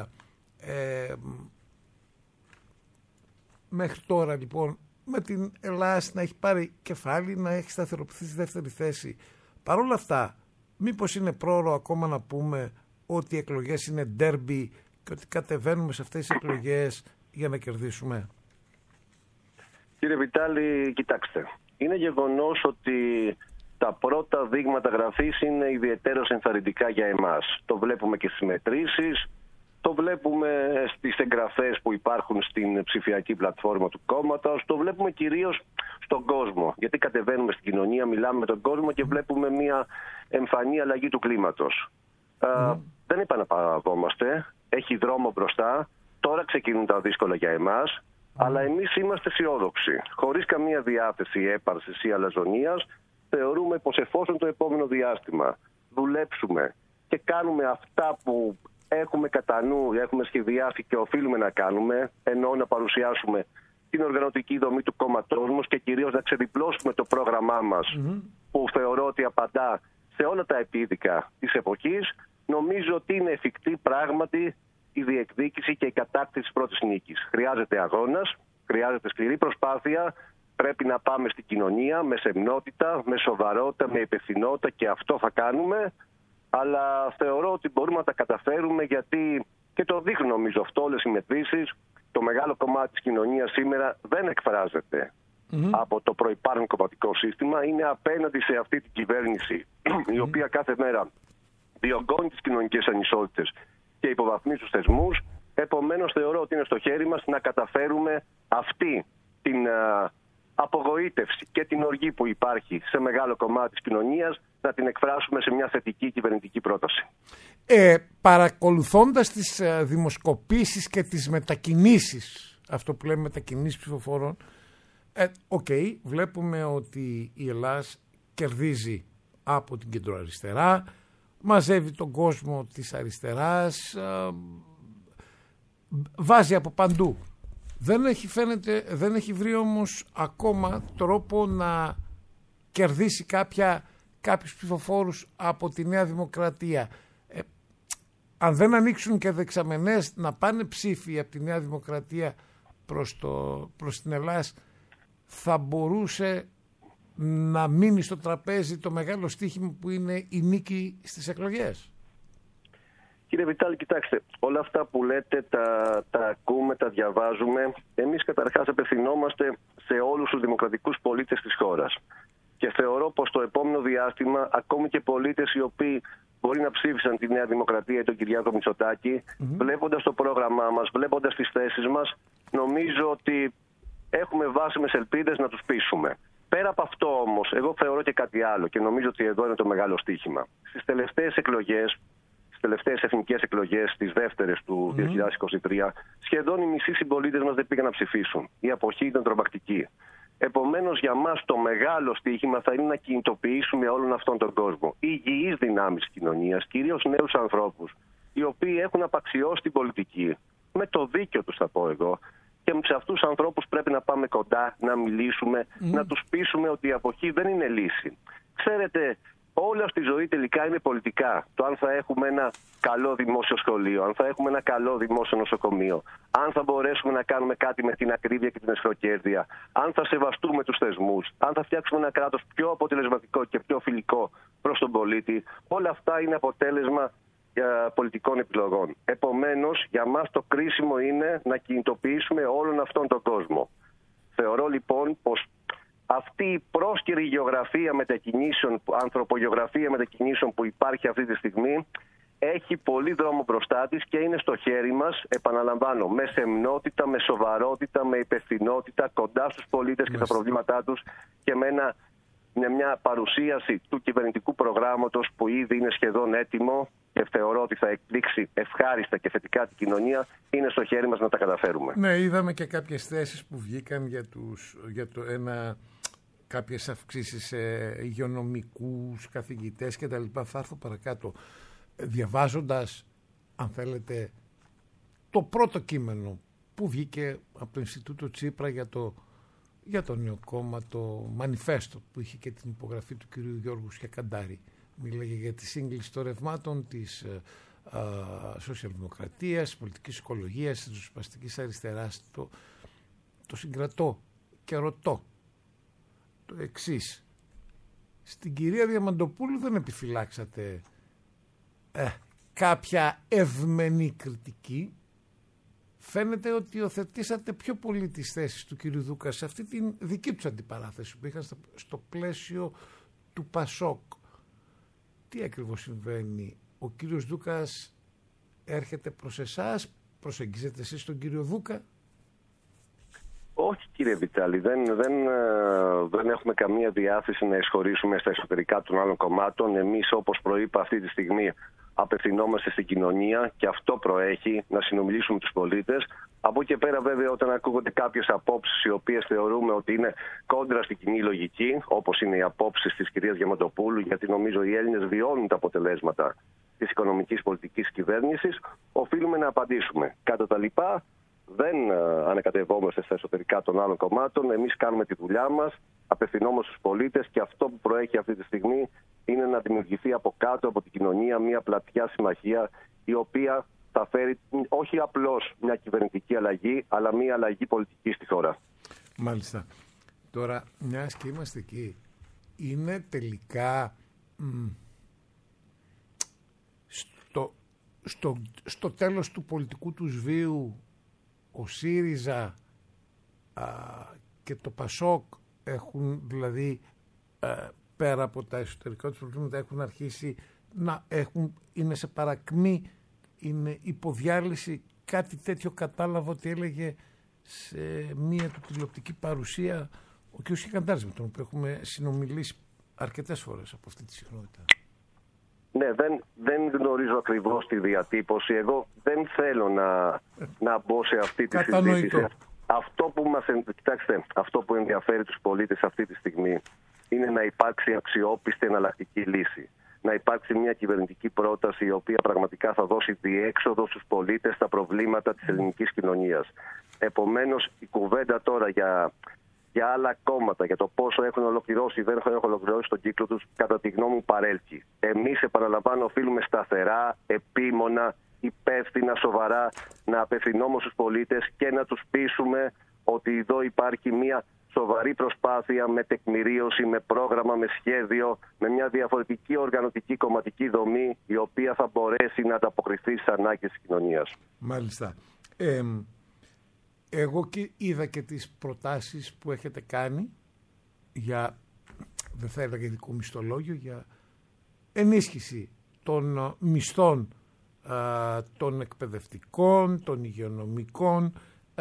τώρα λοιπόν, με την Ελλάδα να έχει πάρει κεφάλι, να έχει σταθεροποιηθεί στη δεύτερη θέση, παρόλα αυτά μήπως είναι πρόωρο ακόμα να πούμε ότι οι εκλογές είναι ντέρμπι και ότι κατεβαίνουμε σε αυτές τις εκλογές για να κερδίσουμε? Κύριε Βιτάλη, κοιτάξτε, είναι γεγονός ότι τα πρώτα δείγματα γραφής είναι ιδιαιτέρως ενθαρρυντικά για εμάς. Το βλέπουμε και στις μετρήσεις, το βλέπουμε στις εγγραφές που υπάρχουν στην ψηφιακή πλατφόρμα του κόμματος, το βλέπουμε κυρίως στον κόσμο. Γιατί κατεβαίνουμε στην κοινωνία, μιλάμε με τον κόσμο και βλέπουμε μια εμφανή αλλαγή του κλίματος. Δεν επαναπαυόμαστε, έχει δρόμο μπροστά, τώρα ξεκινούν τα δύσκολα για εμάς, αλλά εμείς είμαστε αισιόδοξοι. Χωρίς καμία διάθεση έπαρσης ή αλαζονίας, θεωρούμε πως εφόσον το επόμενο διάστημα δουλέψουμε και κάνουμε αυτά που έχουμε κατά νου, έχουμε σχεδιάσει και οφείλουμε να κάνουμε, ενώ να παρουσιάσουμε την οργανωτική δομή του κόμματός μας και κυρίως να ξεδιπλώσουμε το πρόγραμμά μας, που θεωρώ ότι απαντά σε όλα τα επίδικα της εποχής. Νομίζω ότι είναι εφικτή πράγματι η διεκδίκηση και η κατάκτηση της πρώτης νίκης. Χρειάζεται αγώνας, χρειάζεται σκληρή προσπάθεια, πρέπει να πάμε στην κοινωνία με σεμνότητα, με σοβαρότητα, με υπευθυνότητα και αυτό θα κάνουμε. Αλλά θεωρώ ότι μπορούμε να τα καταφέρουμε, γιατί και το δείχνουν νομίζω αυτό όλες οι μετρήσεις. Το μεγάλο κομμάτι της κοινωνίας σήμερα δεν εκφράζεται από το προϋπάρχον κομματικό σύστημα. Είναι απέναντι σε αυτή την κυβέρνηση η οποία κάθε μέρα διωγγώνει τις κοινωνικές ανισότητες και υποβαθμίζει τους θεσμούς. Επομένως θεωρώ ότι είναι στο χέρι μας να καταφέρουμε αυτή την απογοήτευση και την οργή που υπάρχει σε μεγάλο κομμάτι της κοινωνίας να την εκφράσουμε σε μια θετική κυβερνητική πρόταση. Παρακολουθώντας τις δημοσκοπήσεις και τις μετακινήσεις, αυτό που λέμε μετακινήσεις ψηφοφόρων, βλέπουμε ότι η Ελλάς κερδίζει από την κεντροαριστερά, μαζεύει τον κόσμο της αριστεράς, βάζει από παντού. Δεν έχει βρει όμως ακόμα τρόπο να κερδίσει κάποιους ψηφοφόρους από τη Νέα Δημοκρατία. Αν δεν ανοίξουν και δεξαμενές να πάνε ψήφοι από τη Νέα Δημοκρατία προς την Ελλάδα, θα μπορούσε να μείνει στο τραπέζι το μεγάλο στοίχημα που είναι η νίκη στις εκλογές. Κύριε Βιτάλη, κοιτάξτε, όλα αυτά που λέτε τα ακούμε, τα διαβάζουμε. Εμείς καταρχάς απευθυνόμαστε σε όλους τους δημοκρατικούς πολίτες της χώρας. Και θεωρώ πως το επόμενο διάστημα, ακόμη και πολίτες οι οποίοι μπορεί να ψήφισαν τη Νέα Δημοκρατία ή τον Κυριάκο Μητσοτάκη, βλέποντας το πρόγραμμά μας, βλέποντας τις θέσεις μας, νομίζω ότι έχουμε βάσιμες ελπίδες να τους πείσουμε. Πέρα από αυτό όμως, εγώ θεωρώ και κάτι άλλο και νομίζω ότι εδώ είναι το μεγάλο στοίχημα. Στις τελευταίες εκλογές, στις τελευταίες εθνικές εκλογές, τις δεύτερες του 2023, σχεδόν οι μισοί συμπολίτες μας δεν πήγαν να ψηφίσουν. Η αποχή ήταν τρομακτική. Επομένως, για μας το μεγάλο στοίχημα θα είναι να κινητοποιήσουμε όλον αυτόν τον κόσμο. Υγιείς δυνάμεις κοινωνίας, κυρίως νέους ανθρώπους, οι οποίοι έχουν απαξιώσει την πολιτική, με το δίκιο τους θα πω εγώ, και σε αυτούς τους ανθρώπους πρέπει να πάμε κοντά, να μιλήσουμε, να τους πείσουμε ότι η αποχή δεν είναι λύση. Ξέρετε, όλα στη ζωή τελικά είναι πολιτικά. Το αν θα έχουμε ένα καλό δημόσιο σχολείο, αν θα έχουμε ένα καλό δημόσιο νοσοκομείο, αν θα μπορέσουμε να κάνουμε κάτι με την ακρίβεια και την αισχροκέρδεια, αν θα σεβαστούμε τους θεσμούς, αν θα φτιάξουμε ένα κράτος πιο αποτελεσματικό και πιο φιλικό προς τον πολίτη, όλα αυτά είναι αποτέλεσμα πολιτικών επιλογών. Επομένως, για μας το κρίσιμο είναι να κινητοποιήσουμε όλον αυτόν τον κόσμο. Θεωρώ λοιπόν πως αυτή η πρόσκαιρη γεωγραφία μετακινήσεων, ανθρωπογεωγραφία μετακινήσεων που υπάρχει αυτή τη στιγμή, έχει πολύ δρόμο μπροστά της και είναι στο χέρι μας, επαναλαμβάνω, με σεμνότητα, με σοβαρότητα, με υπευθυνότητα, κοντά στους πολίτες και στα προβλήματά τους και με μια παρουσίαση του κυβερνητικού προγράμματος που ήδη είναι σχεδόν έτοιμο και θεωρώ ότι θα εκπλήξει ευχάριστα και θετικά την κοινωνία. Είναι στο χέρι μας να τα καταφέρουμε. Ναι, είδαμε και κάποιες θέσεις που βγήκαν κάποιες αυξήσεις σε υγειονομικούς, καθηγητές κτλ. Θα έρθω παρακάτω. Διαβάζοντας, αν θέλετε, το πρώτο κείμενο που βγήκε από το Ινστιτούτο Τσίπρα για το νέο κόμμα, το μανιφέστο που είχε και την υπογραφή του κ. Γιώργου Σκιακαντάρη. Μίλαγε για τη σύγκληση των ρευμάτων της σοσιαλδημοκρατίας, της πολιτικής οικολογίας, της ριζοσπαστικής αριστεράς. Το συγκρατώ και ρωτώ το εξής. Στην κυρία Διαμαντοπούλου δεν επιφυλάξατε κάποια ευμενή κριτική? Φαίνεται ότι υιοθετήσατε πιο πολύ τις θέσεις του κύριου Δούκα σε αυτή την δική τους αντιπαράθεση που είχαν στο πλαίσιο του Πασόκ. Τι ακριβώς συμβαίνει? Ο κύριος Δούκας έρχεται προς εσάς, προσεγγίζετε εσείς τον κύριο Δούκα? Όχι κύριε Βιτάλη, δεν έχουμε καμία διάθεση να εισχωρήσουμε στα εσωτερικά των άλλων κομμάτων. Εμείς, όπως προείπα, αυτή τη στιγμή απευθυνόμαστε στην κοινωνία και αυτό προέχει, να συνομιλήσουμε τους πολίτες. Από εκεί πέρα βέβαια όταν ακούγονται κάποιες απόψεις οι οποίες θεωρούμε ότι είναι κόντρα στην κοινή λογική, όπως είναι οι απόψεις της κυρίας Διαμαντοπούλου, γιατί νομίζω οι Έλληνες βιώνουν τα αποτελέσματα της οικονομικής πολιτικής κυβέρνησης, οφείλουμε να απαντήσουμε. Κατά τα λοιπά, δεν ανακατευόμαστε στα εσωτερικά των άλλων κομμάτων. Εμείς κάνουμε τη δουλειά μας, απευθυνόμαστε στους πολίτες και αυτό που προέχει αυτή τη στιγμή είναι να δημιουργηθεί από κάτω, από την κοινωνία, μια πλατιά συμμαχία η οποία θα φέρει όχι απλώς μια κυβερνητική αλλαγή, αλλά μια αλλαγή πολιτική στη χώρα. Μάλιστα. Τώρα, μιας και είμαστε εκεί, είναι τελικά στο τέλος του πολιτικού του βίου ο ΣΥΡΙΖΑ και το ΠΑΣΟΚ έχουν δηλαδή πέρα από τα εσωτερικά τους προβλήματα έχουν αρχίσει να είναι σε παρακμή, είναι υποδιάλυση, κάτι τέτοιο κατάλαβα ότι έλεγε σε μία του τηλεοπτική παρουσία ο κ. Χικαντάρης, με τον οποίο έχουμε συνομιλήσει αρκετές φορές από αυτή τη συχνότητα. Ναι, δεν γνωρίζω ακριβώς τη διατύπωση. Εγώ δεν θέλω να μπω σε αυτή τη συζήτηση. Αυτό που ενδιαφέρει τους πολίτες αυτή τη στιγμή είναι να υπάρξει αξιόπιστη εναλλακτική λύση. Να υπάρξει μια κυβερνητική πρόταση η οποία πραγματικά θα δώσει διέξοδο στους πολίτες στα προβλήματα της ελληνικής κοινωνίας. Επομένως, η κουβέντα τώρα για άλλα κόμματα, για το πόσο έχουν ολοκληρώσει ή δεν έχουν ολοκληρώσει τον κύκλο τους, κατά τη γνώμη μου παρέλκει. Εμείς, επαναλαμβάνω, οφείλουμε σταθερά, επίμονα, υπεύθυνα, σοβαρά να απευθυνόμαστε στους πολίτες και να τους πείσουμε ότι εδώ υπάρχει μια σοβαρή προσπάθεια με τεκμηρίωση, με πρόγραμμα, με σχέδιο, με μια διαφορετική οργανωτική κομματική δομή η οποία θα μπορέσει να ανταποκριθεί στις ανάγκες της κοινωνίας. Μάλιστα. Εγώ είδα και τις προτάσεις που έχετε κάνει για, δεν θα έλεγα ειδικό μισθολόγιο, για ενίσχυση των μισθών των εκπαιδευτικών, των υγειονομικών.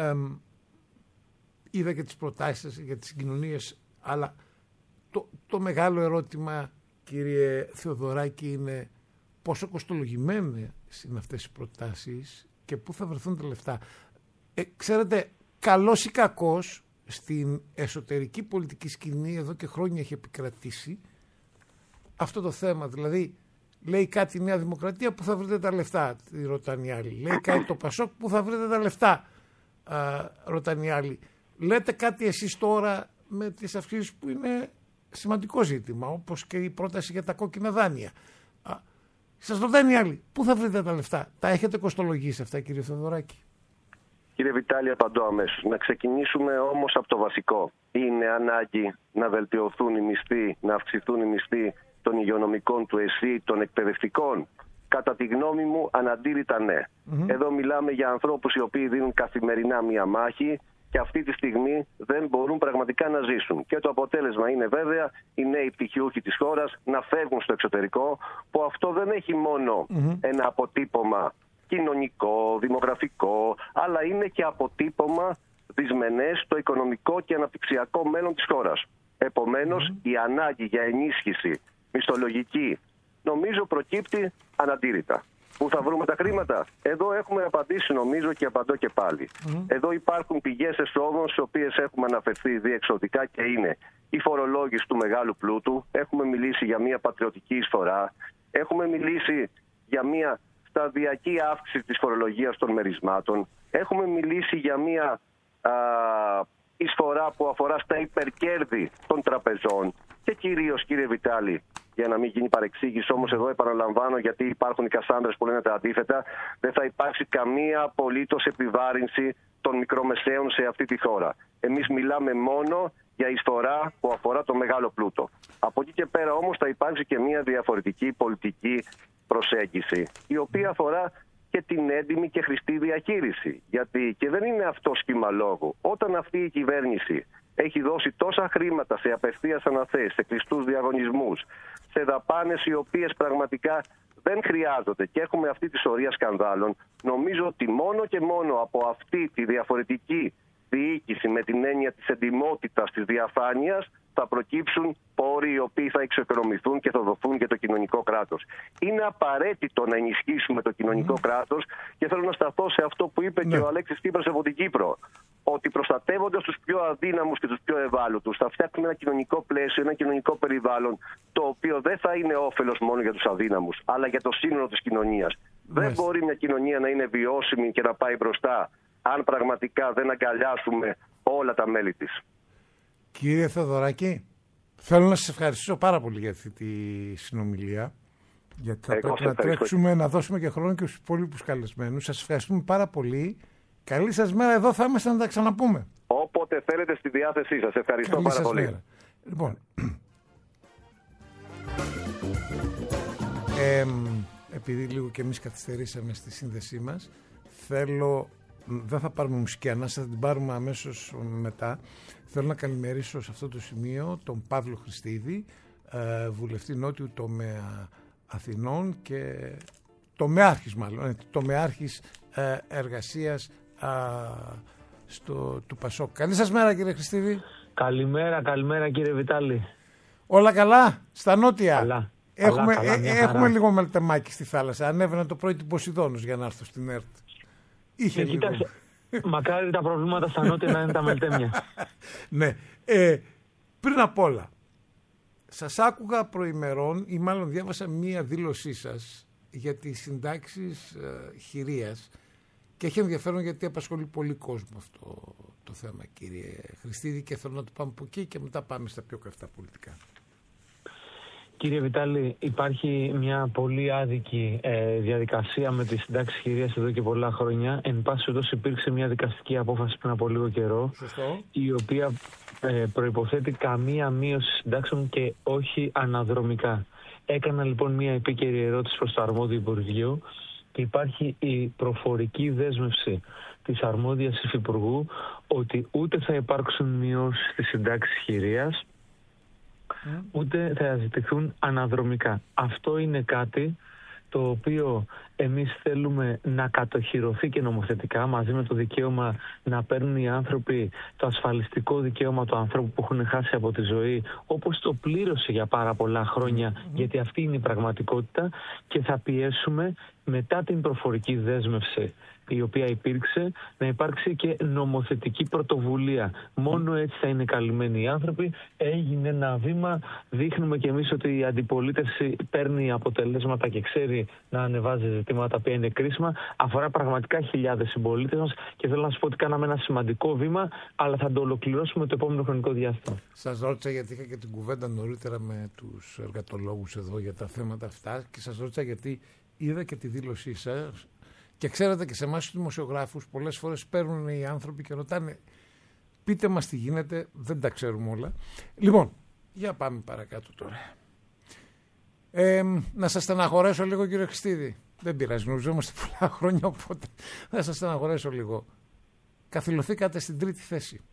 Είδα και τις προτάσεις για τις συγκοινωνίες, αλλά το μεγάλο ερώτημα, κύριε Θεοδωράκη, είναι πόσο κοστολογημένες είναι αυτές οι προτάσεις και πού θα βρεθούν τα λεφτά. Ξέρετε, καλός ή κακός, στην εσωτερική πολιτική σκηνή εδώ και χρόνια έχει επικρατήσει αυτό το θέμα. Δηλαδή, λέει κάτι η Νέα Δημοκρατία, που θα βρείτε τα λεφτά, ρωτάνε οι άλλοι. Λέει κάτι το ΠΑΣΟΚ, που θα βρείτε τα λεφτά, ρωτάνε οι άλλοι. Λέτε κάτι εσείς τώρα με τις αυξήσεις που είναι σημαντικό ζήτημα, όπως και η πρόταση για τα κόκκινα δάνεια. Σας ρωτάνε οι άλλοι, πού θα βρείτε τα λεφτά. Τα έχετε κοστολογήσει αυτά, κύριε Θεοδωράκη? Κύριε Βιτάλη, απαντώ αμέσως. Να ξεκινήσουμε όμως από το βασικό. Είναι ανάγκη να βελτιωθούν οι μισθοί, να αυξηθούν οι μισθοί των υγειονομικών, του ΕΣΥ, των εκπαιδευτικών? Κατά τη γνώμη μου, αναντήρητα ναι. Εδώ μιλάμε για ανθρώπους οι οποίοι δίνουν καθημερινά μία μάχη και αυτή τη στιγμή δεν μπορούν πραγματικά να ζήσουν. Και το αποτέλεσμα είναι βέβαια οι νέοι πτυχιούχοι της χώρας να φεύγουν στο εξωτερικό, που αυτό δεν έχει μόνο ένα αποτύπωμα κοινωνικό, δημογραφικό, αλλά είναι και αποτύπωμα δυσμενές στο οικονομικό και αναπτυξιακό μέλλον της χώρας. Επομένως, η ανάγκη για ενίσχυση μισθολογική νομίζω προκύπτει αναντήρητα. Πού θα βρούμε τα χρήματα? Εδώ έχουμε απαντήσει, νομίζω, και απαντώ και πάλι. Εδώ υπάρχουν πηγές εσόδων, στις οποίες έχουμε αναφερθεί διεξοδικά, και είναι η φορολόγηση του μεγάλου πλούτου. Έχουμε μιλήσει για μια πατριωτική εισφορά. Έχουμε μιλήσει για μια σταδιακή αύξηση της φορολογίας των μερισμάτων. Έχουμε μιλήσει για μια εισφορά που αφορά στα υπερκέρδη των τραπεζών. Και κυρίως, κύριε Βιτάλη, για να μην γίνει παρεξήγηση, όμως εδώ επαναλαμβάνω, γιατί υπάρχουν οι Κασάνδρες που λένε τα αντίθετα, δεν θα υπάρξει καμία απολύτως επιβάρυνση των μικρομεσαίων σε αυτή τη χώρα. Εμείς μιλάμε μόνο για εισφορά που αφορά το μεγάλο πλούτο. Από εκεί και πέρα όμως θα υπάρξει και μια διαφορετική πολιτική προσέγγιση, η οποία αφορά και την έντιμη και χρηστή διαχείριση. Γιατί, και δεν είναι αυτό σχήμα λόγου, όταν αυτή η κυβέρνηση έχει δώσει τόσα χρήματα σε απευθείας αναθέσεις, σε κλειστούς διαγωνισμούς, σε δαπάνες οι οποίες πραγματικά δεν χρειάζονται, και έχουμε αυτή τη σωρία σκανδάλων, νομίζω ότι μόνο και μόνο από αυτή τη διαφορετική διοίκηση, με την έννοια της εντιμότητας, της διαφάνειας, θα προκύψουν πόροι οι οποίοι θα εξοικονομηθούν και θα δοθούν για το κοινωνικό κράτος. Είναι απαραίτητο να ενισχύσουμε το κοινωνικό κράτος, και θέλω να σταθώ σε αυτό που είπε και ο Αλέξης Τσίπρας από την Κύπρο. Ότι προστατεύοντας τους πιο αδύναμους και τους πιο ευάλωτους, θα φτιάξουμε ένα κοινωνικό πλαίσιο, ένα κοινωνικό περιβάλλον, το οποίο δεν θα είναι όφελος μόνο για τους αδύναμους, αλλά για το σύνολο της κοινωνίας. Δεν μπορεί μια κοινωνία να είναι βιώσιμη και να πάει μπροστά αν πραγματικά δεν αγκαλιάσουμε όλα τα μέλη της. Κύριε Θεοδωράκη, θέλω να σας ευχαριστήσω πάρα πολύ για αυτή τη συνομιλία. Γιατί θα πρέπει να τρέξουμε, να δώσουμε και χρόνο και στους υπόλοιπους καλεσμένους. Σας ευχαριστούμε πάρα πολύ. Καλή σας μέρα, εδώ θα είμαστε να τα ξαναπούμε. Όποτε θέλετε, στη διάθεσή σας. Ευχαριστώ Καλή πάρα πολύ. Μέρα. Λοιπόν, επειδή λίγο και εμείς καθυστερήσαμε στη σύνδεσή μας, δεν θα πάρουμε μουσική ανάσα, θα την πάρουμε αμέσως μετά. Θέλω να καλημερίσω σε αυτό το σημείο τον Παύλο Χριστίδη, βουλευτή Νότιου Τομέα Αθηνών και τομεάρχης εργασίας του Πασόκ. Καλή σας μέρα, κύριε Χριστίδη. Καλημέρα κύριε Βιτάλη. Όλα καλά στα νότια? Καλά. Έχουμε λίγο μελτεμάκι στη θάλασσα. Ανέβαινα το πρωί του Ποσειδώνος για να έρθω στην ΕΡΤ. Κοιτάξτε, μακάρι τα προβλήματα στα νότια να είναι τα μελτέμια. Ναι. Πριν απ' όλα, σας άκουγα προημερών ή μάλλον διάβασα μία δήλωσή σας για τις συντάξεις χειρίας και έχει ενδιαφέρον γιατί απασχολεί πολύ κόσμο αυτό το θέμα, κύριε Χριστίδη, και θέλω να το πάμε από εκεί και μετά πάμε στα πιο καυτά πολιτικά. Κύριε Βιτάλη, υπάρχει μια πολύ άδικη διαδικασία με τη συντάξη χειρίας εδώ και πολλά χρόνια. Εν πάση περιπτώσει υπήρξε μια δικαστική απόφαση πριν από λίγο καιρό. Σωστό. Η οποία προϋποθέτει καμία μείωση συντάξεων και όχι αναδρομικά. Έκανα λοιπόν μια επίκαιρη ερώτηση προς το αρμόδιο Υπουργείο και υπάρχει η προφορική δέσμευση της αρμόδιας υφυπουργού ότι ούτε θα υπάρξουν μειώσεις στη συντάξη χειρίας, ούτε θα ζητηθούν αναδρομικά. Αυτό είναι κάτι το οποίο εμείς θέλουμε να κατοχυρωθεί και νομοθετικά, μαζί με το δικαίωμα να παίρνουν οι άνθρωποι το ασφαλιστικό δικαίωμα του ανθρώπου που έχουν χάσει από τη ζωή, όπως το πλήρωσε για πάρα πολλά χρόνια, γιατί αυτή είναι η πραγματικότητα, και θα πιέσουμε μετά την προφορική δέσμευση η οποία υπήρξε, να υπάρξει και νομοθετική πρωτοβουλία. Μόνο έτσι θα είναι καλυμμένοι οι άνθρωποι. Έγινε ένα βήμα, δείχνουμε κι εμείς ότι η αντιπολίτευση παίρνει αποτελέσματα και ξέρει να ανεβάζει ζητήματα που είναι κρίσιμα. Αφορά πραγματικά χιλιάδες συμπολίτες μας και θέλω να σας πω ότι κάναμε ένα σημαντικό βήμα, αλλά θα το ολοκληρώσουμε το επόμενο χρονικό διάστημα. Σας ρώτησα, γιατί είχα και την κουβέντα νωρίτερα με τους εργατολόγους εδώ για τα θέματα αυτά, και σας ρώτησα γιατί είδα και τη δήλωσή σας. Και ξέρετε, και σε εμάς τους δημοσιογράφους πολλές φορές παίρνουν οι άνθρωποι και ρωτάνε, πείτε μας τι γίνεται, δεν τα ξέρουμε όλα. Λοιπόν, για πάμε παρακάτω τώρα. Να σας στεναχωρέσω λίγο, κύριε Χριστίδη. Δεν πειράζει, γνωριζόμαστε πολλά χρόνια, οπότε να σας στεναχωρέσω λίγο. Καθυλωθήκατε στην 3η θέση.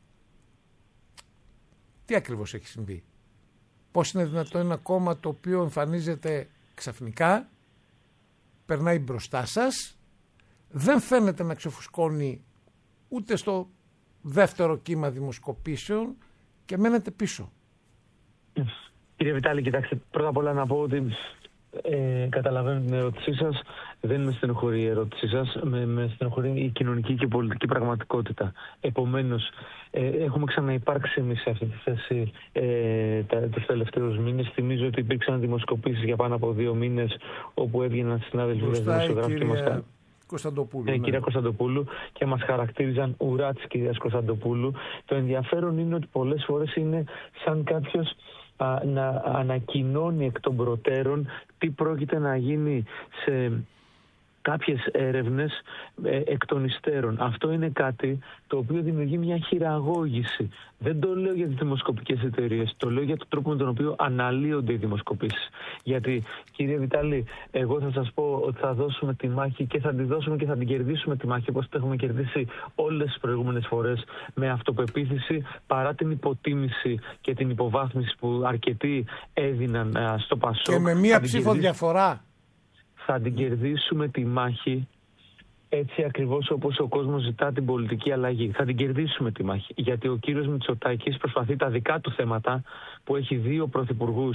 Τι ακριβώς έχει συμβεί? Πώς είναι δυνατόν ένα κόμμα το οποίο εμφανίζεται ξαφνικά, περνάει μπροστά σας, δεν φαίνεται να ξεφουσκώνει ούτε στο δεύτερο κύμα δημοσκοπήσεων και μένετε πίσω? Κύριε Βιτάλη, κοιτάξτε, πρώτα απ' όλα να πω ότι καταλαβαίνω την ερώτησή σας. Δεν με στενοχωρεί η ερώτησή σας, με στενοχωρεί η κοινωνική και πολιτική πραγματικότητα. Επομένως, έχουμε ξαναυπάρξει εμείς σε αυτή τη θέση τους τελευταίους μήνες. Θυμίζω ότι υπήρξαν δημοσκοπήσεις για πάνω από 2 μήνες, όπου έβγαιναν συνάδελφοι δημοσιογράφοι και μας... Κυρία Κωνσταντοπούλου, και μας χαρακτήριζαν ουρά της κυρίας Κωνσταντοπούλου. Το ενδιαφέρον είναι ότι πολλές φορές είναι σαν κάποιος να ανακοινώνει εκ των προτέρων τι πρόκειται να γίνει σε κάποιες έρευνες εκ των υστέρων. Αυτό είναι κάτι το οποίο δημιουργεί μια χειραγώγηση. Δεν το λέω για τις δημοσκοπικές εταιρείες, το λέω για τον τρόπο με τον οποίο αναλύονται οι δημοσκοπήσεις. Γιατί, κύριε Βιτάλη, εγώ θα σας πω ότι θα δώσουμε τη μάχη και θα τη δώσουμε και θα την κερδίσουμε τη μάχη, όπως το έχουμε κερδίσει όλες τις προηγούμενες φορές, με αυτοπεποίθηση, παρά την υποτίμηση και την υποβάθμιση που αρκετοί έδιναν στο Πασόκ. Και με μία ψήφο διαφορά. Θα την κερδίσουμε τη μάχη, έτσι ακριβώς όπως ο κόσμος ζητά την πολιτική αλλαγή. Θα την κερδίσουμε τη μάχη. Γιατί ο κύριος Μητσοτάκης προσπαθεί τα δικά του θέματα, που έχει 2 πρωθυπουργούς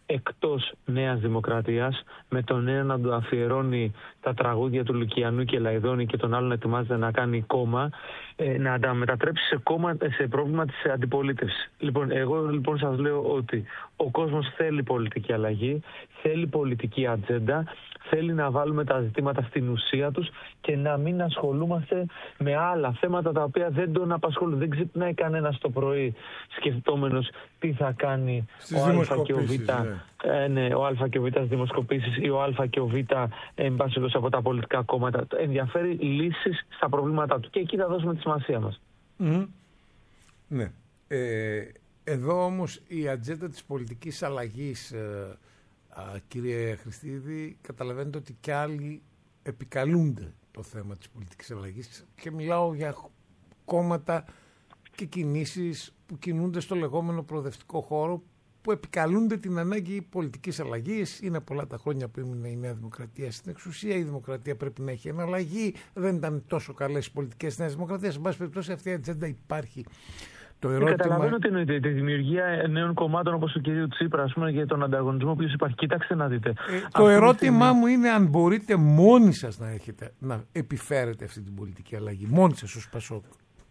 εκτός Νέας Δημοκρατίας, με τον ένα να του αφιερώνει τα τραγούδια του Λουκιανού και Λαϊδόνη και τον άλλον ετοιμάζεται να κάνει κόμμα, να τα μετατρέψει σε κόμμα, σε πρόβλημα της αντιπολίτευσης. Λοιπόν, εγώ λοιπόν σας λέω ότι ο κόσμος θέλει πολιτική αλλαγή, θέλει πολιτική ατζέντα, θέλει να βάλουμε τα ζητήματα στην ουσία τους και να μην ασχολούμαστε με άλλα θέματα τα οποία δεν τον απασχολούν. Δεν ξυπνάει κανένας το πρωί σκεφτόμενος τι θα κάνει ο Α και ο Β, ο Α και ο Β στις δημοσκοπήσεις ή ο Α και ο Β από τα πολιτικά κόμματα. Ενδιαφέρει λύσεις στα προβλήματά του και εκεί θα δώσουμε τη σημασία μας. Ναι. Εδώ όμως η ατζέντα της πολιτικής αλλαγής, κύριε Χριστίδη, καταλαβαίνετε ότι κι άλλοι επικαλούνται το θέμα της πολιτικής αλλαγής και μιλάω για κόμματα και κινήσεις που κινούνται στο λεγόμενο προοδευτικό χώρο, που επικαλούνται την ανάγκη πολιτικής αλλαγής. Είναι πολλά τα χρόνια που έμεινε η Νέα Δημοκρατία στην εξουσία. Η Δημοκρατία πρέπει να έχει εναλλαγή. Δεν ήταν τόσο καλές οι πολιτικές της Νέας Δημοκρατίας. Εν πάση περιπτώσει, αυτή η ατζέντα υπάρχει. Καταλαβαίνω τι εννοείται. Τη δημιουργία νέων κομμάτων όπως του κυρίου Τσίπρα, ας πούμε, για τον ανταγωνισμό που υπάρχει. Κοιτάξτε να δείτε. Το ερώτημά μου είναι αν μπορείτε μόνοι σας να επιφέρετε αυτή την πολιτική αλλαγή. Μόνοι σας ως Πασόκ.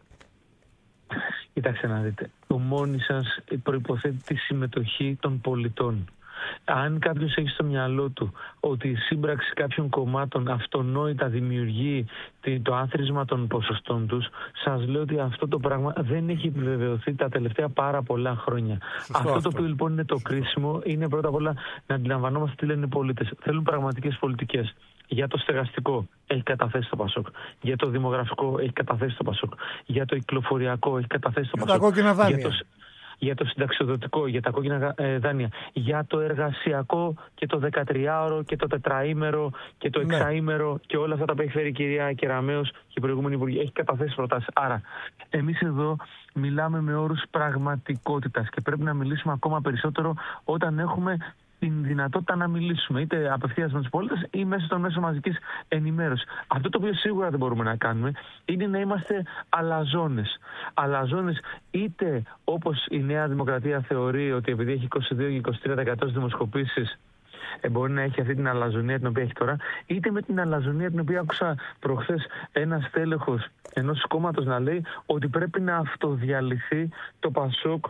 Κοιτάξτε να δείτε. Το μόνοι σας προϋποθέτει τη συμμετοχή των πολιτών. Αν κάποιος έχει στο μυαλό του ότι η σύμπραξη κάποιων κομμάτων αυτονόητα δημιουργεί το άθροισμα των ποσοστών τους, σας λέω ότι αυτό το πράγμα δεν έχει επιβεβαιωθεί τα τελευταία πάρα πολλά χρόνια. Αυτό το οποίο λοιπόν είναι το κρίσιμο είναι πρώτα απ' όλα να αντιλαμβανόμαστε τι λένε οι πολίτες. Θέλουν πραγματικές πολιτικές. Για το στεγαστικό έχει καταθέσει το Πασόκ. Για το δημογραφικό έχει καταθέσει το Πασόκ. Για το κυκλοφοριακό έχει καταθέσει το Πασόκ. Για τα κόκκινα δάνεια. Για το συνταξιοδοτικό, για τα κόκκινα δάνεια, για το εργασιακό και το 13ωρο και το 4ήμερο και το 6ήμερο και όλα αυτά τα που έχει φέρει η κυρία Κεραμέως και η προηγούμενη Υπουργή. Έχει καταθέσει προτάσεις. Άρα, εμείς εδώ μιλάμε με όρους πραγματικότητας και πρέπει να μιλήσουμε ακόμα περισσότερο όταν έχουμε την δυνατότητα να μιλήσουμε, είτε απευθείας με τους πολίτες ή μέσω των μέσων μαζικής ενημέρωσης. Αυτό το οποίο σίγουρα δεν μπορούμε να κάνουμε είναι να είμαστε αλαζόνες. Αλαζόνες είτε όπως η Νέα Δημοκρατία θεωρεί ότι επειδή έχει 22-23% δημοσκοπήσεις μπορεί να έχει αυτή την αλαζονία την οποία έχει τώρα, είτε με την αλαζονία την οποία άκουσα προχθές ένα στέλεχος ενός κόμματος να λέει ότι πρέπει να αυτοδιαλυθεί το Πασόκ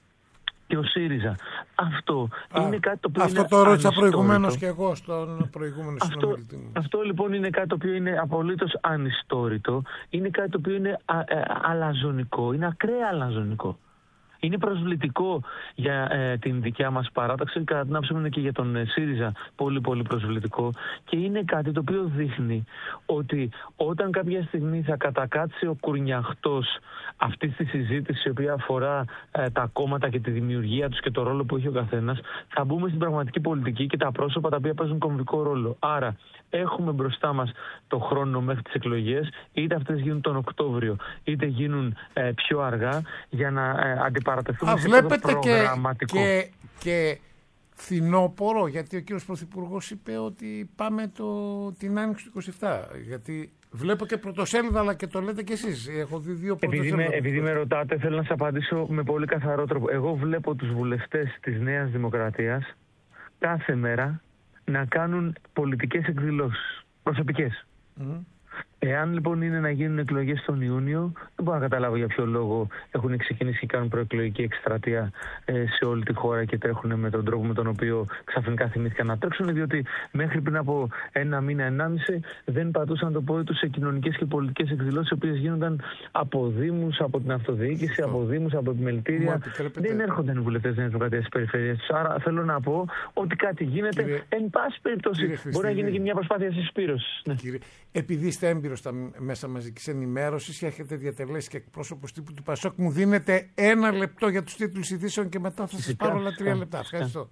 και ο ΣΥΡΙΖΑ. Αυτό είναι κάτι το οποίο. Αυτό το ρώτησα προηγουμένως και εγώ στον προηγούμενο συνομιλητή μου. Αυτό λοιπόν είναι κάτι το οποίο είναι απολύτως ανιστόρητο. Είναι κάτι το οποίο είναι αλαζονικό. Είναι ακραία αλαζονικό. Είναι προσβλητικό για την δικιά μας παράταξη, κατά την άποψή μου είναι και για τον ΣΥΡΙΖΑ πολύ πολύ προσβλητικό, και είναι κάτι το οποίο δείχνει ότι όταν κάποια στιγμή θα κατακάτσει ο κουρνιαχτός αυτή τη συζήτηση η οποία αφορά τα κόμματα και τη δημιουργία τους και το ρόλο που έχει ο καθένας, θα μπούμε στην πραγματική πολιτική και τα πρόσωπα τα οποία παίζουν κομβικό ρόλο. Άρα έχουμε μπροστά μας το χρόνο μέχρι τις εκλογές, είτε αυτές γίνουν τον Οκτώβριο είτε γίνουν πιο αργά, για να αντιπαρατεθούμε σε επίπεδο προγραμματικό. Και φθινόπωρο, γιατί ο κύριος Πρωθυπουργός είπε ότι πάμε την Άνοιξη του 27. Γιατί βλέπω και πρωτοσέλιδα, αλλά και το λέτε κι εσείς. Έχω δει δύο πρωτοσέλιδα. Επειδή με ρωτάτε, θέλω να σας απαντήσω με πολύ καθαρό τρόπο. Εγώ βλέπω τους βουλευτές της Νέας Δημοκρατίας κάθε μέρα να κάνουν πολιτικές εκδηλώσεις, προσωπικές. Εάν λοιπόν είναι να γίνουν εκλογές τον Ιούνιο, δεν μπορώ να καταλάβω για ποιο λόγο έχουν ξεκινήσει και κάνουν προεκλογική εκστρατεία σε όλη τη χώρα και τρέχουν με τον τρόπο με τον οποίο ξαφνικά θυμήθηκαν να τρέξουν, διότι μέχρι πριν από ένα μήνα, 1,5 δεν πατούσαν το πόδι τους σε κοινωνικές και πολιτικές εκδηλώσεις, οι οποίες γίνονταν από δήμους, από την αυτοδιοίκηση, από δήμους, από επιμελητήρια. Δεν έρχονταν οι βουλευτές της Νέας Δημοκρατίας στις περιφέρειες τους. Άρα θέλω να πω ότι κάτι γίνεται. Εν πάση περιπτώσει, μπορεί να γίνει και μια προσπάθεια συσπήρωσης. Επειδή είστε έμπειρος στα μέσα μαζικής ενημέρωσης και έχετε διατελέσει και εκπρόσωπος τύπου του Πασόκ, μου δίνετε 1 λεπτό για τους τίτλους ειδήσεων και μετά θα σας πάρω άλλα 3 λεπτά. Ευχαριστώ.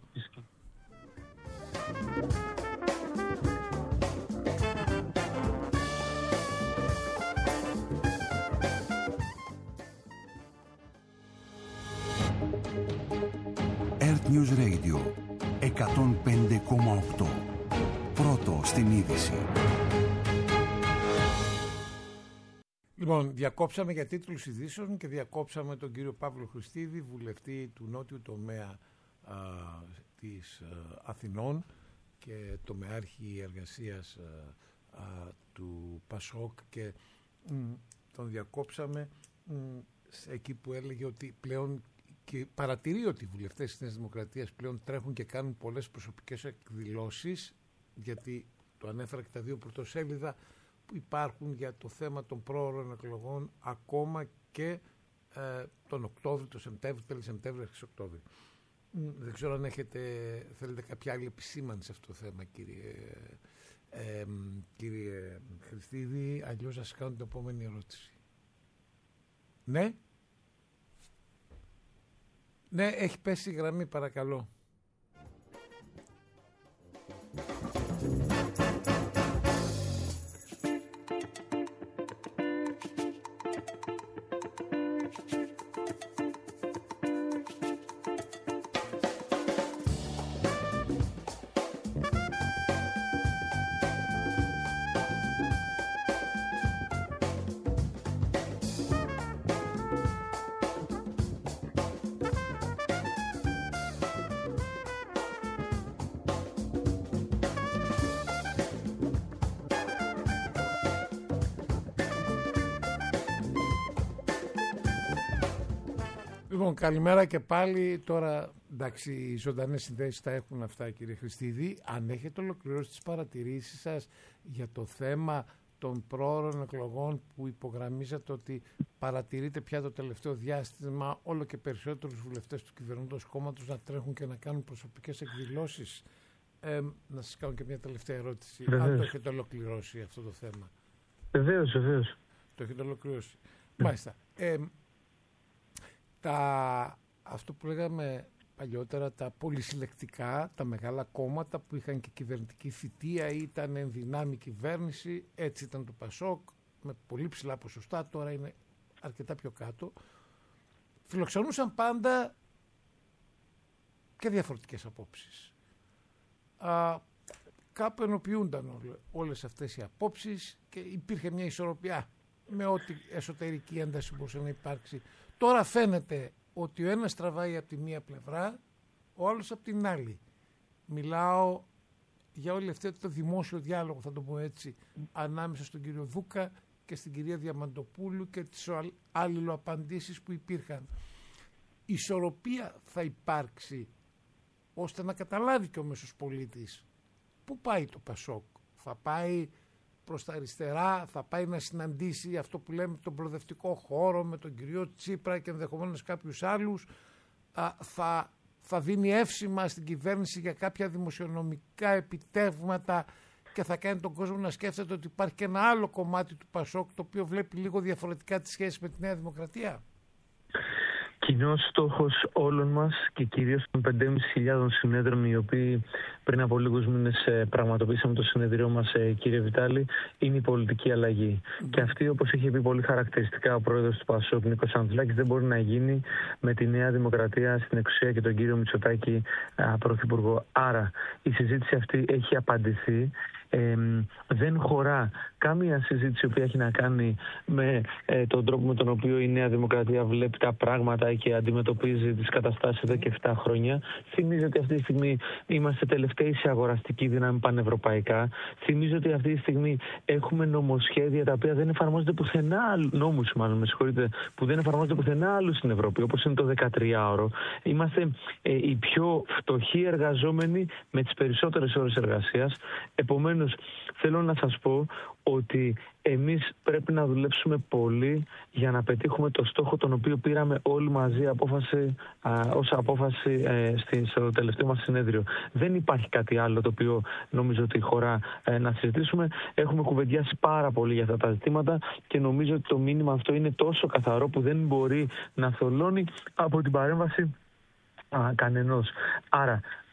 Earth News Radio 105,8. Πρώτο στην είδηση. Λοιπόν, διακόψαμε για τίτλους ειδήσεων και διακόψαμε τον κύριο Παύλο Χριστίδη, βουλευτή του νότιου τομέα της Αθηνών και τομεάρχη εργασίας του Πασόκ, και τον διακόψαμε εκεί που έλεγε ότι πλέον, και παρατηρεί ότι οι βουλευτές της Νέας Δημοκρατίας πλέον τρέχουν και κάνουν πολλές προσωπικές εκδηλώσεις, γιατί το ανέφερα και τα 2 πρωτοσέλιδα που υπάρχουν για το θέμα των πρόωρων εκλογών, ακόμα και τον Οκτώβριο, τον Σεπτέμβριο, τέλη Σεπτέμβριο, αρχές Οκτώβριο. Δεν ξέρω αν θέλετε κάποια άλλη επισήμανση σε αυτό το θέμα, κύριε Χριστίδη, αλλιώς θα σας κάνω την επόμενη ερώτηση. Ναι. Ναι, έχει πέσει η γραμμή, παρακαλώ. Λοιπόν, καλημέρα και πάλι. Τώρα, εντάξει, οι ζωντανές συνδέσεις τα έχουν αυτά, κύριε Χριστίδη. Αν έχετε ολοκληρώσει τις παρατηρήσεις σας για το θέμα των πρόωρων εκλογών, που υπογραμμίζατε ότι παρατηρείτε πια το τελευταίο διάστημα όλο και περισσότερους βουλευτές του κυβερνώντος κόμματος να τρέχουν και να κάνουν προσωπικές εκδηλώσεις. Να σας κάνω και μια τελευταία ερώτηση. Αν το έχετε ολοκληρώσει αυτό το θέμα. Βεβαίως. Το έχετε ολοκληρώσει. Μάλιστα. Αυτό που λέγαμε παλιότερα, τα πολυσυλλεκτικά, τα μεγάλα κόμματα που είχαν και κυβερνητική θητεία, ήταν εν δυνάμει κυβέρνηση, έτσι ήταν το Πασόκ, με πολύ ψηλά ποσοστά, τώρα είναι αρκετά πιο κάτω, φιλοξενούσαν πάντα και διαφορετικές απόψεις. Κάπου ενοποιούνταν όλες αυτές οι απόψεις και υπήρχε μια ισορροπία με ό,τι εσωτερική ένταση μπορούσε να υπάρξει. Τώρα φαίνεται ότι ο ένας τραβάει από τη μία πλευρά, ο άλλος από την άλλη. Μιλάω για όλη αυτή το δημόσιο διάλογο, θα το πω έτσι, ανάμεσα στον κύριο Δούκα και στην κυρία Διαμαντοπούλου και τις αλληλοαπαντήσεις που υπήρχαν. Η ισορροπία θα υπάρξει ώστε να καταλάβει και ο μέσος πολίτης πού πάει το Πασόκ. Θα πάει προς τα αριστερά, θα πάει να συναντήσει αυτό που λέμε τον προοδευτικό χώρο με τον κύριο Τσίπρα και ενδεχομένως κάποιους άλλους, θα δίνει εύσημα στην κυβέρνηση για κάποια δημοσιονομικά επιτεύγματα και θα κάνει τον κόσμο να σκέφτεται ότι υπάρχει και ένα άλλο κομμάτι του Πασόκ το οποίο βλέπει λίγο διαφορετικά τις σχέσεις με τη Νέα Δημοκρατία. Κοινός στόχος όλων μας και κυρίως των 5.500 συνέδρων, οι οποίοι πριν από λίγους μήνες πραγματοποιήσαμε το συνεδριό μας, κύριε Βιτάλη, είναι η πολιτική αλλαγή. Και αυτή, όπως είχε πει πολύ χαρακτηριστικά ο πρόεδρος του Πασόκ, Νίκος Ανδρουλάκης, δεν μπορεί να γίνει με τη Νέα Δημοκρατία στην εξουσία και τον κύριο Μητσοτάκη πρωθυπουργό. Άρα η συζήτηση αυτή έχει απαντηθεί. Δεν χωρά κάμια συζήτηση που έχει να κάνει με τον τρόπο με τον οποίο η Νέα Δημοκρατία βλέπει τα πράγματα και αντιμετωπίζει τις καταστάσεις εδώ και 7 χρόνια. Θυμίζω ότι αυτή τη στιγμή είμαστε τελευταίοι σε αγοραστική δύναμη πανευρωπαϊκά. Θυμίζω ότι αυτή τη στιγμή έχουμε νομοσχέδια τα οποία δεν εφαρμόζονται πουθενά άλλου, νόμους μάλλον, με συγχωρείτε, που δεν εφαρμόζονται πουθενά άλλου στην Ευρώπη, όπως είναι το 13ωρο. Είμαστε οι πιο φτωχοί εργαζόμενοι με τις περισσότερες ώρες εργασίας. Επομένως, θέλω να σας πω ότι εμείς πρέπει να δουλέψουμε πολύ για να πετύχουμε το στόχο τον οποίο πήραμε όλοι μαζί ως απόφαση στο τελευταίο μας συνέδριο. Δεν υπάρχει κάτι άλλο το οποίο νομίζω ότι χωρά να συζητήσουμε. Έχουμε κουβεντιάσει πάρα πολύ για αυτά τα ζητήματα και νομίζω ότι το μήνυμα αυτό είναι τόσο καθαρό που δεν μπορεί να θολώνει από την παρέμβαση κανενός. Άρα,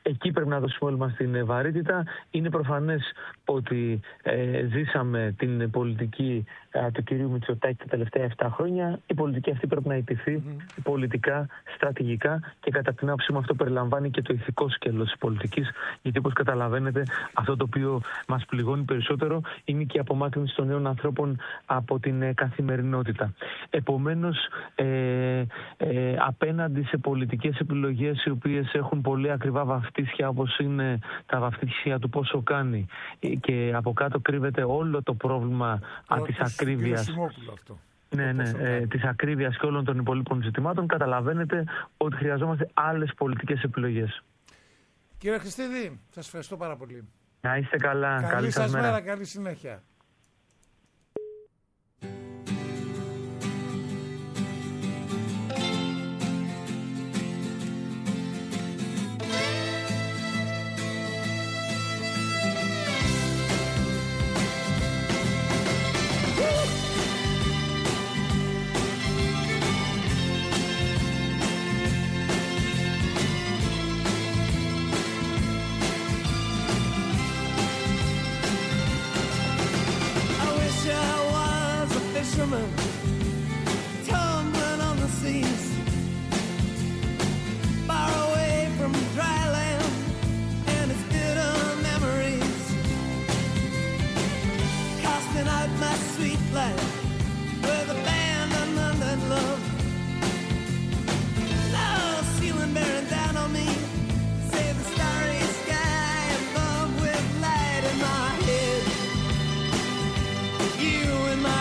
εκεί πρέπει να δώσουμε όλοι μας την βαρύτητα. Είναι προφανές ότι ζήσαμε την πολιτική του κυρίου Μητσοτάκη τα τελευταία 7 χρόνια. Η πολιτική αυτή πρέπει να ιτηθεί πολιτικά, στρατηγικά, και κατά την άποψή μου αυτό περιλαμβάνει και το ηθικό σκέλος της πολιτικής, γιατί όπως καταλαβαίνετε αυτό το οποίο μας πληγώνει περισσότερο είναι και η απομάκρυνση των νέων ανθρώπων από την καθημερινότητα. Επομένως, απέναντι σε πολιτικές επιλογές οι οποίες έχουν πολύ ακριβά βαφτίσια, όπως είναι τα βαφτίσια του πόσο κάνει, και από κάτω κρύβεται όλο το πρόβλημα της ακρίβειας. Της ακρίβειας και όλων των υπολείπων ζητημάτων, καταλαβαίνετε ότι χρειαζόμαστε άλλες πολιτικές επιλογές. Κύριε Χριστίδη, σας ευχαριστώ πάρα πολύ. Να είστε καλά. Καλή σας μέρα, καλή συνέχεια. Tumbling on the seas, far away from dry land and its bitter memories, casting out my sweet life with abandonment and love. Love ceiling bearing down on me, save the starry sky above with light in my head, you in my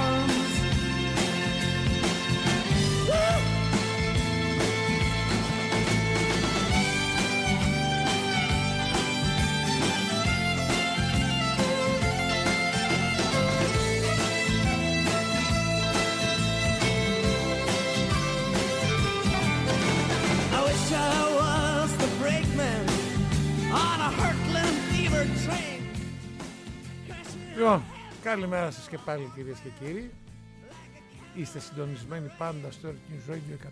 Λοιπόν, καλημέρα σας και πάλι κυρίες και κύριοι. Είστε συντονισμένοι πάντα στο Earth News Radio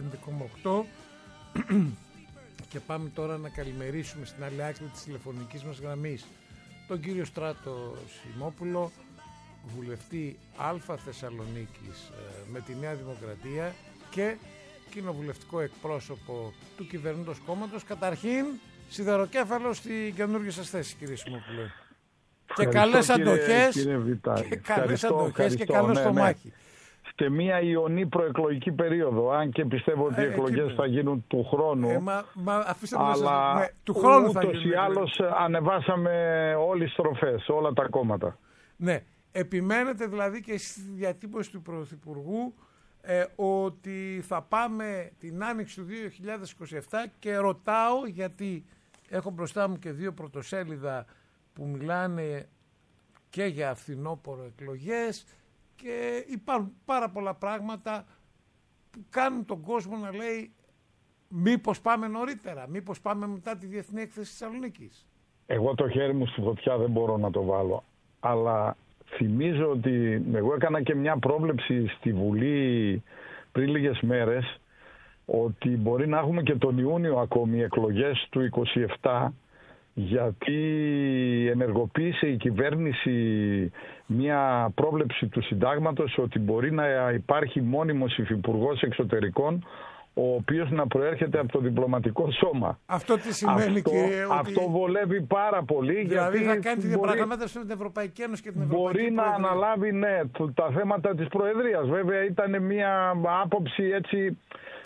105,8 και πάμε τώρα να καλημερίσουμε στην άλλη άκρη της τηλεφωνικής μας γραμμής τον κύριο Στράτο Σιμόπουλο, βουλευτή Α Θεσσαλονίκης με τη Νέα Δημοκρατία και κοινοβουλευτικό εκπρόσωπο του κυβερνώντος κόμματος. Καταρχήν, σιδεροκέφαλο στην καινούργια σας θέση, κύριε Σιμόπουλο. Και καλές αντοχές και καλό στο μάχη. Σε μια ιονή προεκλογική περίοδο, αν και πιστεύω ότι οι εκλογές θα γίνουν του χρόνου, αλλά του χρόνου ούτως ή άλλως ανεβάσαμε όλες τις στροφές, όλα τα κόμματα. Ναι, επιμένετε δηλαδή και στη διατύπωση του Πρωθυπουργού ότι θα πάμε την άνοιξη του 2027, και ρωτάω γιατί έχω μπροστά μου και 2 πρωτοσέλιδα που μιλάνε και για φθινόπωρο εκλογές, και υπάρχουν πάρα πολλά πράγματα που κάνουν τον κόσμο να λέει μήπως πάμε νωρίτερα, μήπως πάμε μετά τη Διεθνή Έκθεση της Θεσσαλονίκης. Εγώ το χέρι μου στη φωτιά δεν μπορώ να το βάλω, αλλά θυμίζω ότι εγώ έκανα και μια πρόβλεψη στη Βουλή πριν λίγες μέρες ότι μπορεί να έχουμε και τον Ιούνιο ακόμη εκλογές του 27, γιατί ενεργοποίησε η κυβέρνηση μια πρόβλεψη του συντάγματος ότι μπορεί να υπάρχει μόνιμος υφυπουργός εξωτερικών, ο οποίος να προέρχεται από το διπλωματικό σώμα. Αυτό τι σημαίνει, κύριε? Αυτό βολεύει πάρα πολύ. Δηλαδή γιατί θα κάνει τη διαπραγμάτευση με την Ευρωπαϊκή Ένωση και την Ευρωπαϊκή Μπορεί Προεδρία να αναλάβει, ναι, τα θέματα της Προεδρίας. Βέβαια ήταν μια άποψη έτσι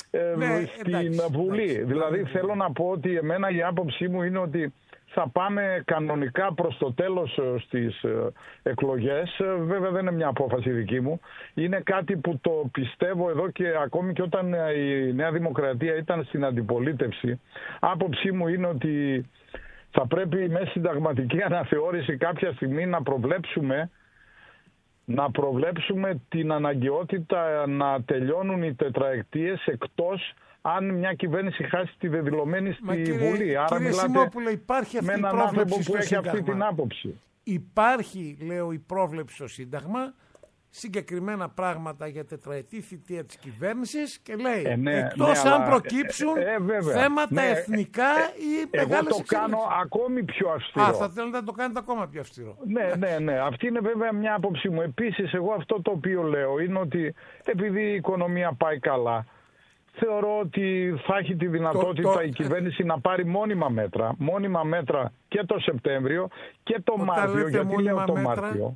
στην Βουλή. Δηλαδή θέλω να πω ότι εμένα η άποψή μου είναι ότι θα πάμε κανονικά προς το τέλος στις εκλογές. Βέβαια δεν είναι μια απόφαση δική μου. Είναι κάτι που το πιστεύω εδώ και ακόμη και όταν η Νέα Δημοκρατία ήταν στην αντιπολίτευση. Άποψή μου είναι ότι θα πρέπει με συνταγματική αναθεώρηση κάποια στιγμή να προβλέψουμε την αναγκαιότητα να τελειώνουν οι τετραετίες, εκτός αν μια κυβέρνηση χάσει τη δεδηλωμένη στη Βουλή. Άρα μιλάτε με έναν άνθρωπο που έχει αυτή την άποψη. Υπάρχει, λέω, η πρόβλεψη στο Σύνταγμα συγκεκριμένα πράγματα για τετραετή θητεία της κυβέρνησης και λέει εκτός αν προκύψουν θέματα εθνικά ή μεγάλες εγώ το κάνω ακόμη πιο αυστηρό. Θα θέλετε να το κάνετε ακόμα πιο αυστηρό. Ναι. Αυτή είναι βέβαια μια άποψή μου. Επίσης εγώ αυτό το οποίο λέω είναι ότι επειδή η οικονομία πάει καλά, θεωρώ ότι θα έχει τη δυνατότητα η κυβέρνηση να πάρει μόνιμα μέτρα και το Σεπτέμβριο και το Μάρτιο. Γιατί λέω το Μάρτιο.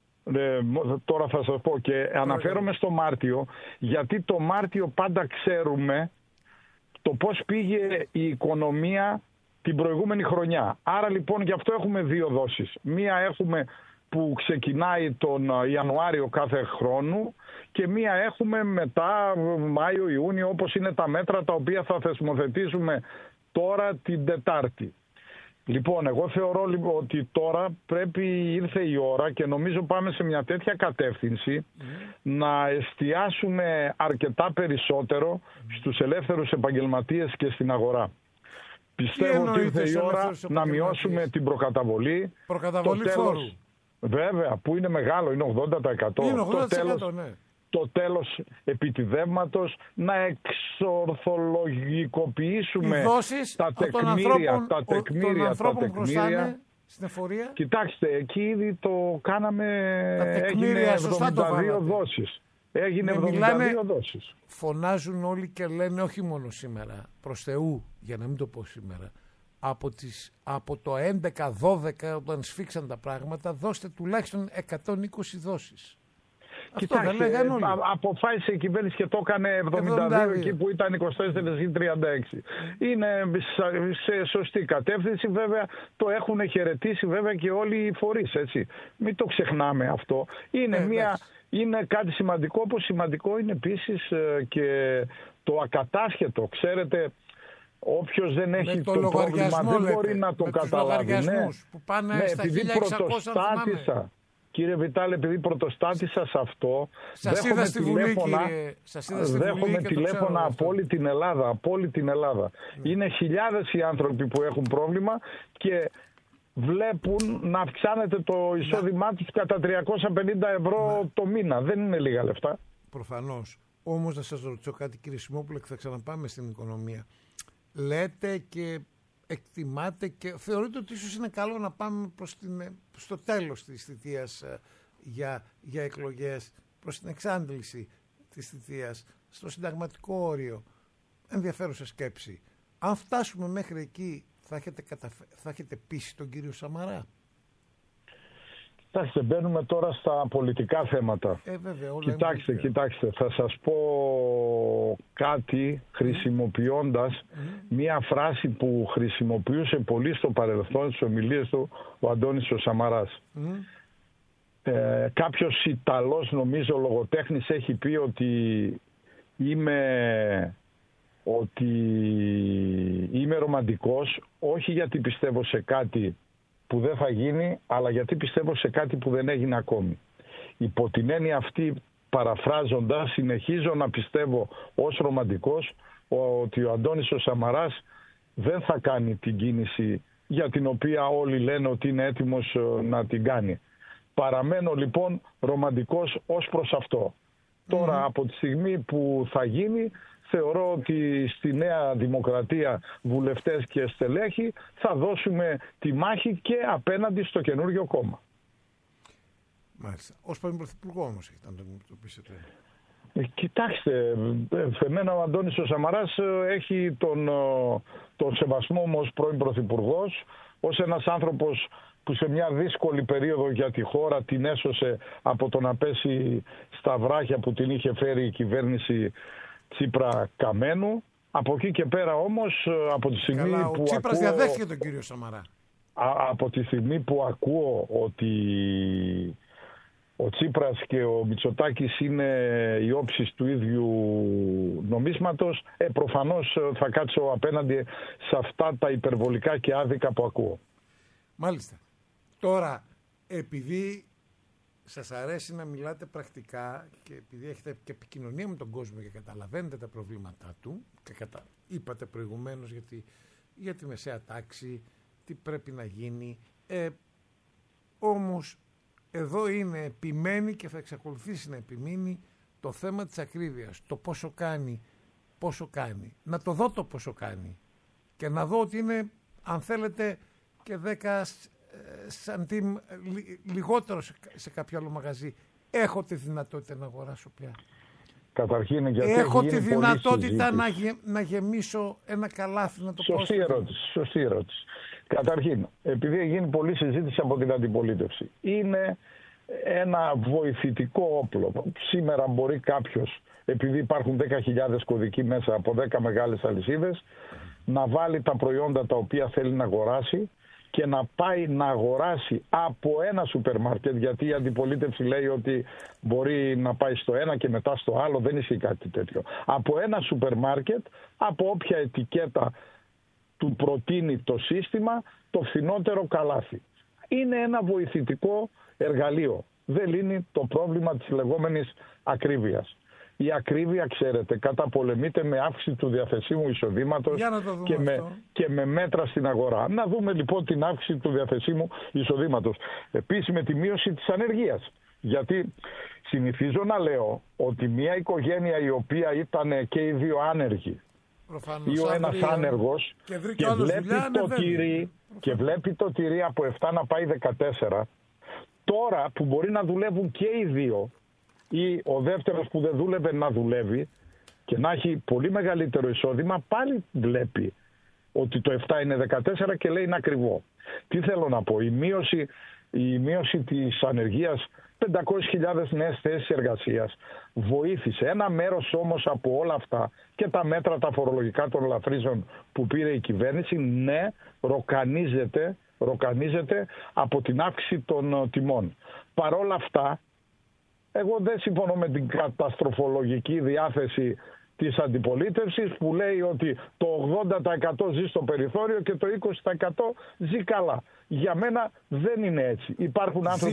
Τώρα θα σας πω και αναφέρομαι στο Μάρτιο, γιατί το Μάρτιο πάντα ξέρουμε το πώς πήγε η οικονομία την προηγούμενη χρονιά. Άρα λοιπόν γι' αυτό έχουμε 2 δόσεις. Μία έχουμε που ξεκινάει τον Ιανουάριο κάθε χρόνου και μία έχουμε μετά Μάιο-Ιούνιο, όπως είναι τα μέτρα τα οποία θα θεσμοθετήσουμε τώρα την Τετάρτη. Λοιπόν, εγώ θεωρώ ότι τώρα ήρθε η ώρα και νομίζω πάμε σε μια τέτοια κατεύθυνση να εστιάσουμε αρκετά περισσότερο στους ελεύθερους επαγγελματίες και στην αγορά. Πιστεύω ότι ήρθε η ώρα να μειώσουμε την προκαταβολή. Προκαταβολή φόρου. Βέβαια, που είναι μεγάλο, είναι 80%. Είναι 80%, ναι. Το τέλος επιτιδεύματος, να εξορθολογικοποιήσουμε τα τεκμήρια. Των ανθρώπων που χρωστάνε στην εφορία. Κοιτάξτε, εκεί ήδη το κάναμε, έγινε 72 δόσεις. Έγινε 72 δόσεις. Φωνάζουν όλοι και λένε όχι μόνο σήμερα, προς Θεού, για να μην το πω σήμερα, από το 11-12 όταν σφίξαν τα πράγματα, δώστε τουλάχιστον 120 δόσεις. Κοιτάξτε, αποφάσισε η κυβέρνηση και το έκανε 72 εκεί που ήταν 24 ή 36. Είναι σε σωστή κατεύθυνση, βέβαια το έχουν χαιρετήσει βέβαια και όλοι οι φορείς, έτσι. Μην το ξεχνάμε αυτό. Είναι κάτι σημαντικό, όπως σημαντικό είναι επίσης και το ακατάσχετο. Ξέρετε, όποιος δεν έχει το πρόβλημα δεν μπορεί να το καταλάβει. Που πάνε στα 1600. Κύριε Βιτάλη, επειδή πρωτοστάτησα σε αυτό, δέχομαι τηλέφωνα από όλη την Ελλάδα. Είναι χιλιάδες οι άνθρωποι που έχουν πρόβλημα και βλέπουν να αυξάνεται το εισόδημά τους κατά 350 ευρώ το μήνα. Δεν είναι λίγα λεφτά. Προφανώς. Όμως να σας ρωτήσω κάτι, κύριε Σιμόπουλε, και θα ξαναπάμε στην οικονομία. Λέτε και εκτιμάτε και θεωρείτε ότι ίσως είναι καλό να πάμε στο τέλος της θητείας για εκλογές, προς την εξάντληση της θητείας, στο συνταγματικό όριο. Ενδιαφέρουσα σκέψη. Αν φτάσουμε μέχρι εκεί, θα έχετε πείσει τον κύριο Σαμαρά? Κοιτάξτε, μπαίνουμε τώρα στα πολιτικά θέματα. Βέβαια, κοιτάξτε, θα σας πω κάτι χρησιμοποιώντας μία φράση που χρησιμοποιούσε πολύ στο παρελθόν στις ομιλίες του ο Αντώνης ο Σαμαράς. Κάποιος Ιταλός, νομίζω λογοτέχνης, έχει πει ότι είμαι ρομαντικός, όχι γιατί πιστεύω σε κάτι που δεν θα γίνει, αλλά γιατί πιστεύω σε κάτι που δεν έγινε ακόμη. Υπό την έννοια αυτή, παραφράζοντας, συνεχίζω να πιστεύω ως ρομαντικός ότι ο Αντώνης ο Σαμαράς δεν θα κάνει την κίνηση για την οποία όλοι λένε ότι είναι έτοιμος να την κάνει. Παραμένω λοιπόν ρομαντικός ως προς αυτό. Τώρα από τη στιγμή που θα γίνει, θεωρώ ότι στη Νέα Δημοκρατία βουλευτές και στελέχη θα δώσουμε τη μάχη και απέναντι στο καινούργιο κόμμα. Μάλιστα. Ως πρώην Πρωθυπουργό όμως έχετε να το αντιμετωπίσετε. Κοιτάξτε, εμένα ο Αντώνης ο Σαμαράς έχει τον σεβασμό μου ως πρώην Πρωθυπουργός, ως ένας άνθρωπος που σε μια δύσκολη περίοδο για τη χώρα την έσωσε από το να πέσει στα βράχια που την είχε φέρει η κυβέρνηση Τσίπρα Καμένου. Από εκεί και πέρα όμως, από τη στιγμή που Τσίπρας διαδέχθηκε τον κύριο Σαμαρά. Από τη στιγμή που ακούω ότι ο Τσίπρας και ο Μητσοτάκης είναι οι όψεις του ίδιου νομίσματος, προφανώς θα κάτσω απέναντι σε αυτά τα υπερβολικά και άδικα που ακούω. Μάλιστα. Τώρα, επειδή σας αρέσει να μιλάτε πρακτικά και επειδή έχετε και επικοινωνία με τον κόσμο και καταλαβαίνετε τα προβλήματά του και είπατε προηγουμένως για τη μεσαία τάξη, τι πρέπει να γίνει, όμως εδώ είναι, επιμένει και θα εξακολουθήσει να επιμείνει το θέμα της ακρίβειας. Το πόσο κάνει. Να το δω το πόσο κάνει. Και να δω ότι είναι, αν θέλετε, και 10 σαντίμ λιγότερο σε κάποιο άλλο μαγαζί. Έχω τη δυνατότητα να αγοράσω πια. Καταρχήν, γιατί έχω τη δυνατότητα να γεμίσω ένα καλάθι, να το πω. Σωστή ερώτηση. Καταρχήν, επειδή γίνει πολλή συζήτηση από την αντιπολίτευση, είναι ένα βοηθητικό όπλο. Σήμερα μπορεί κάποιος, επειδή υπάρχουν 10.000 κωδικοί μέσα από 10 μεγάλες αλυσίδες, να βάλει τα προϊόντα τα οποία θέλει να αγοράσει και να πάει να αγοράσει από ένα σούπερ μάρκετ, γιατί η αντιπολίτευση λέει ότι μπορεί να πάει στο ένα και μετά στο άλλο, δεν ισχύει κάτι τέτοιο. Από ένα σούπερ μάρκετ, από όποια ετικέτα του προτείνει το σύστημα, το φθηνότερο καλάθι. Είναι ένα βοηθητικό εργαλείο. Δεν λύνει το πρόβλημα της λεγόμενης ακρίβειας. Η ακρίβεια, ξέρετε, καταπολεμείται με αύξηση του διαθεσίμου εισοδήματος και με μέτρα στην αγορά. Να δούμε λοιπόν την αύξηση του διαθεσίμου εισοδήματος. Επίσης με τη μείωση της ανεργίας. Γιατί συνηθίζω να λέω ότι μια οικογένεια η οποία ήταν και οι δύο άνεργοι, ή ο ένας άνεργος και βλέπει το τυρί από 7 να πάει 14, τώρα που μπορεί να δουλεύουν και οι δύο, ή ο δεύτερος που δεν δούλευε να δουλεύει και να έχει πολύ μεγαλύτερο εισόδημα, πάλι βλέπει ότι το 7 είναι 14 και λέει είναι ακριβό. Τι θέλω να πω, η μείωση της ανεργίας, 500.000 νέες θέσεις εργασίας βοήθησε. Ένα μέρος όμως από όλα αυτά και τα μέτρα τα φορολογικά των ελαφρύσεων που πήρε η κυβέρνηση, ναι, ροκανίζεται από την αύξηση των τιμών. Παρόλα αυτά, εγώ δεν συμφωνώ με την καταστροφολογική διάθεση της αντιπολίτευσης που λέει ότι το 80% ζει στο περιθώριο και το 20% ζει καλά. Για μένα δεν είναι έτσι. Υπάρχουν άνθρωποι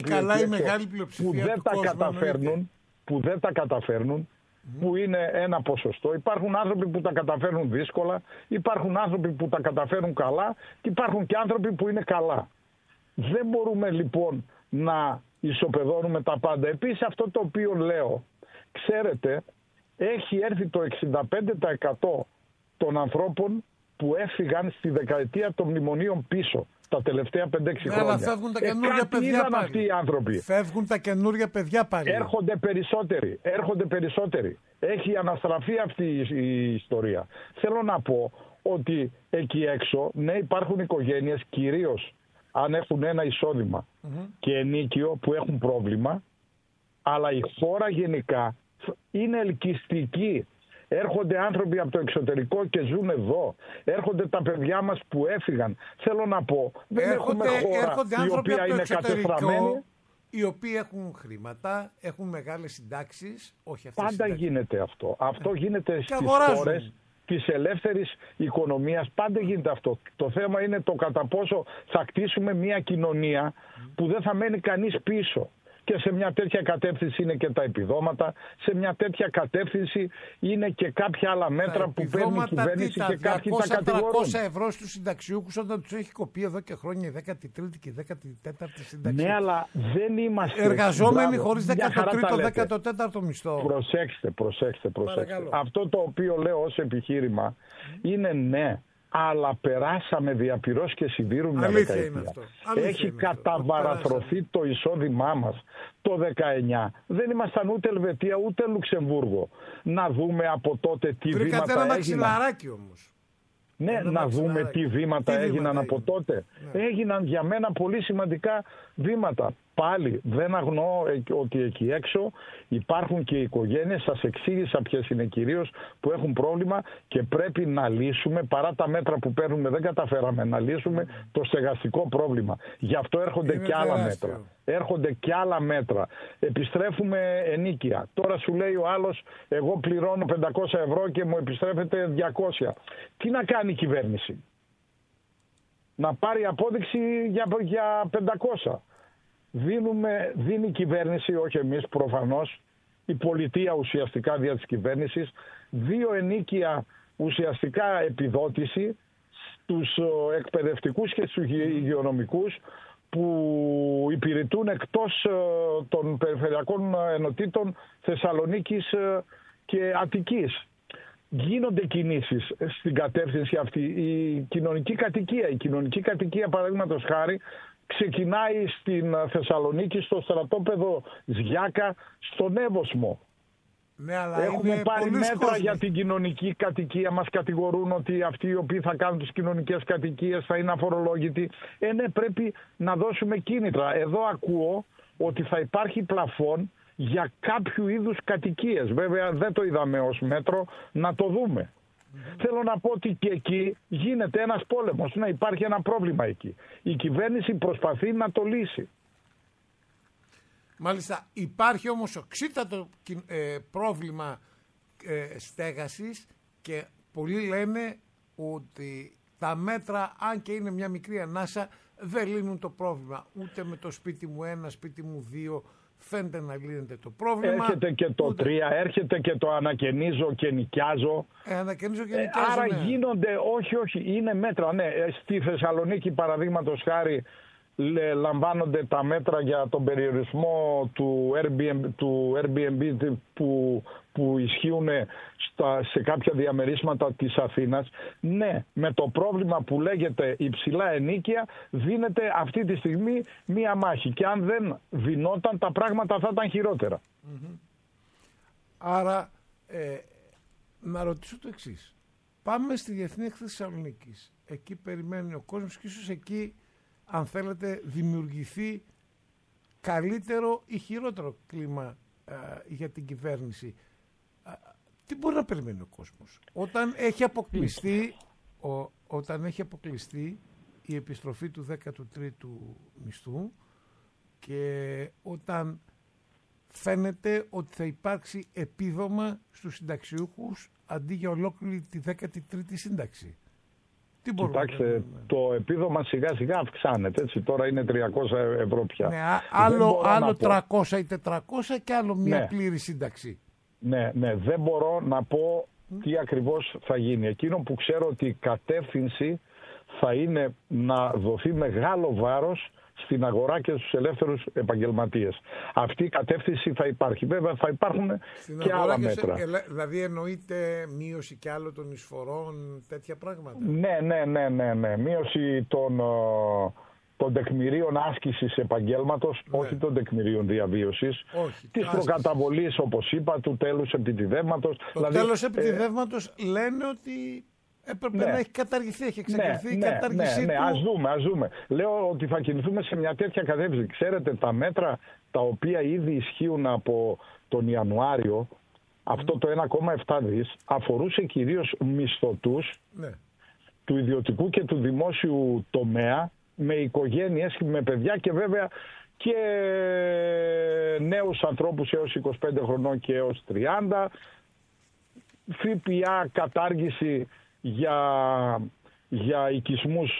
που δεν τα καταφέρνουν, που είναι ένα ποσοστό. Υπάρχουν άνθρωποι που τα καταφέρνουν δύσκολα, υπάρχουν άνθρωποι που τα καταφέρνουν καλά και υπάρχουν και άνθρωποι που είναι καλά. Δεν μπορούμε λοιπόν να ισοπεδώνουμε τα πάντα. Επίσης αυτό το οποίο λέω, ξέρετε, έχει έρθει το 65% των ανθρώπων που έφυγαν στη δεκαετία των μνημονίων πίσω τα τελευταία 5-6 χρόνια. Αλλά φεύγουν τα καινούργια παιδιά πάλι. Αυτοί οι άνθρωποι. Φεύγουν τα καινούργια παιδιά πάλι. Έρχονται περισσότεροι. Έχει αναστραφεί αυτή η ιστορία. Θέλω να πω ότι εκεί έξω, ναι, υπάρχουν οικογένειες, κυρίως αν έχουν ένα εισόδημα και ενίκιο, που έχουν πρόβλημα, αλλά η χώρα γενικά είναι ελκυστική. Έρχονται άνθρωποι από το εξωτερικό και ζουν εδώ. Έρχονται τα παιδιά μας που έφυγαν. Θέλω να πω, δεν έχουμε χώρα η οποία είναι κατεστραμμένη. Οι οποίοι έχουν χρήματα, έχουν μεγάλες συντάξεις. Όχι αυτές. Πάντα γίνεται αυτό. Αυτό γίνεται στις χώρες της ελεύθερης οικονομίας. Πάντα γίνεται αυτό. Το θέμα είναι το κατά πόσο θα κτίσουμε μια κοινωνία που δεν θα μένει κανείς πίσω. Και σε μια τέτοια κατεύθυνση είναι και τα επιδόματα, σε μια τέτοια κατεύθυνση είναι και κάποια άλλα μέτρα που παίρνει η κυβέρνηση και κάποιοι τα κατηγορούν. 200 ευρώ στους συνταξιούχους όταν τους έχει κοπεί εδώ και χρόνια η 13η και η 14η σύνταξη. Ναι, αλλά δεν είμαστε εργαζόμενοι χωρίς 13ο, 14ο μισθό. Προσέξτε. Αυτό το οποίο λέω ως επιχείρημα είναι ναι, αλλά περάσαμε διαπυρός και σιδήρου μια δεκαετία. Έχει καταβαραθρωθεί το εισόδημά μας. Το 19 δεν ήμασταν ούτε Ελβετία ούτε Λουξεμβούργο. Να δούμε από τότε τι βήματα έγιναν. Ένα μαξιλαράκι όμως. Ναι, να δούμε τι βήματα έγιναν από τότε. Ναι. Έγιναν για μένα πολύ σημαντικά βήματα. Πάλι δεν αγνοώ ότι εκεί έξω υπάρχουν και οικογένειες, σας εξήγησα ποιες είναι κυρίως, που έχουν πρόβλημα και πρέπει να λύσουμε, παρά τα μέτρα που παίρνουμε δεν καταφέραμε να λύσουμε το στεγαστικό πρόβλημα. Γι' αυτό έρχονται και άλλα μέτρα. Έρχονται και άλλα μέτρα. Επιστρέφουμε ενίκεια. Τώρα σου λέει ο άλλος, εγώ πληρώνω 500 ευρώ και μου επιστρέφεται 200. Τι να κάνει η κυβέρνηση? Να πάρει απόδειξη για 500. Δίνει η κυβέρνηση, όχι εμείς προφανώς, η πολιτεία ουσιαστικά δια της κυβέρνησης, 2 ενίκια ουσιαστικά επιδότηση στους εκπαιδευτικούς και στους υγειονομικούς που υπηρετούν εκτός των περιφερειακών ενωτήτων Θεσσαλονίκης και Αττικής. Γίνονται κινήσεις στην κατεύθυνση αυτή. Η κοινωνική κατοικία παραδείγματος χάρη ξεκινάει στην Θεσσαλονίκη στο στρατόπεδο Ζιάκα στον Εύωσμο. Ναι, αλλά έχουμε πάρει μέτρα για την κοινωνική κατοικία. Μας κατηγορούν ότι αυτοί οι οποίοι θα κάνουν τις κοινωνικές κατοικίες θα είναι αφορολόγητοι. Ναι, πρέπει να δώσουμε κίνητρα. Εδώ ακούω ότι θα υπάρχει πλαφόν για κάποιου είδους κατοικίες. Βέβαια δεν το είδαμε ως μέτρο, να το δούμε. Θέλω να πω ότι και εκεί γίνεται ένας πόλεμος. Να υπάρχει ένα πρόβλημα εκεί. Η κυβέρνηση προσπαθεί να το λύσει. Μάλιστα, υπάρχει όμως οξύτατο πρόβλημα στέγασης και πολλοί λένε ότι τα μέτρα, αν και είναι μια μικρή ανάσα, δεν λύνουν το πρόβλημα. Ούτε με το σπίτι μου 1, σπίτι μου 2 φαίνεται να λύνεται το πρόβλημα. Έρχεται και το 3, έρχεται και το ανακαινίζω και νοικιάζω. Άρα ναι. Γίνονται, όχι, είναι μέτρα. Ναι, στη Θεσσαλονίκη παραδείγματος χάρη λαμβάνονται τα μέτρα για τον περιορισμό του Airbnb που ισχύουν σε κάποια διαμερίσματα της Αθήνας. Ναι, με το πρόβλημα που λέγεται υψηλά ενοίκια δίνεται αυτή τη στιγμή μία μάχη. Και αν δεν δινόταν τα πράγματα θα ήταν χειρότερα. Mm-hmm. Άρα να ρωτήσω το εξής. Πάμε στη Διεθνή Έκθεση Θεσσαλονίκης. Εκεί περιμένει ο κόσμος και ίσως εκεί, αν θέλετε, δημιουργηθεί καλύτερο ή χειρότερο κλίμα για την κυβέρνηση. Τι μπορεί να περιμένει ο κόσμος όταν έχει αποκλειστεί η επιστροφή του 13ου μισθού και όταν φαίνεται ότι θα υπάρξει επίδομα στους συνταξιούχους αντί για ολόκληρη τη 13η σύνταξη? Κοιτάξτε, το επίδομα σιγά σιγά αυξάνεται, έτσι, τώρα είναι 300 ευρώ πια. Ναι, άλλο 300 ή 400 και άλλο μια πλήρη σύνταξη. Ναι, δεν μπορώ να πω τι ακριβώς θα γίνει. Εκείνο που ξέρω ότι η κατεύθυνση θα είναι να δοθεί μεγάλο βάρος στην αγορά και στους ελεύθερους επαγγελματίες. Αυτή η κατεύθυνση θα υπάρχει. Βέβαια θα υπάρχουν και άλλα μέτρα. Δηλαδή εννοείται μείωση και άλλο των εισφορών, τέτοια πράγματα? Ναι. Μείωση των τεκμηρίων άσκησης επαγγέλματος, όχι των τεκμηρίων διαβίωσης, της προκαταβολής, όπως είπα, του τέλους επιτιδεύματος. Το τέλος επιτιδεύματος λένε ότι έπρεπε να έχει καταργηθεί, έχει εξαγγελθεί η κατάργησή του. Ας δούμε. Λέω ότι θα κινηθούμε σε μια τέτοια κατεύθυνση. Ξέρετε, τα μέτρα τα οποία ήδη ισχύουν από τον Ιανουάριο, αυτό το 1,7 δις, αφορούσε κυρίως μισθωτούς του ιδιωτικού και του δημόσιου τομέα, με οικογένειες, με παιδιά και βέβαια και νέους ανθρώπους έως 25 χρονών και έως 30, ΦΠΑ κατάργηση για οικισμούς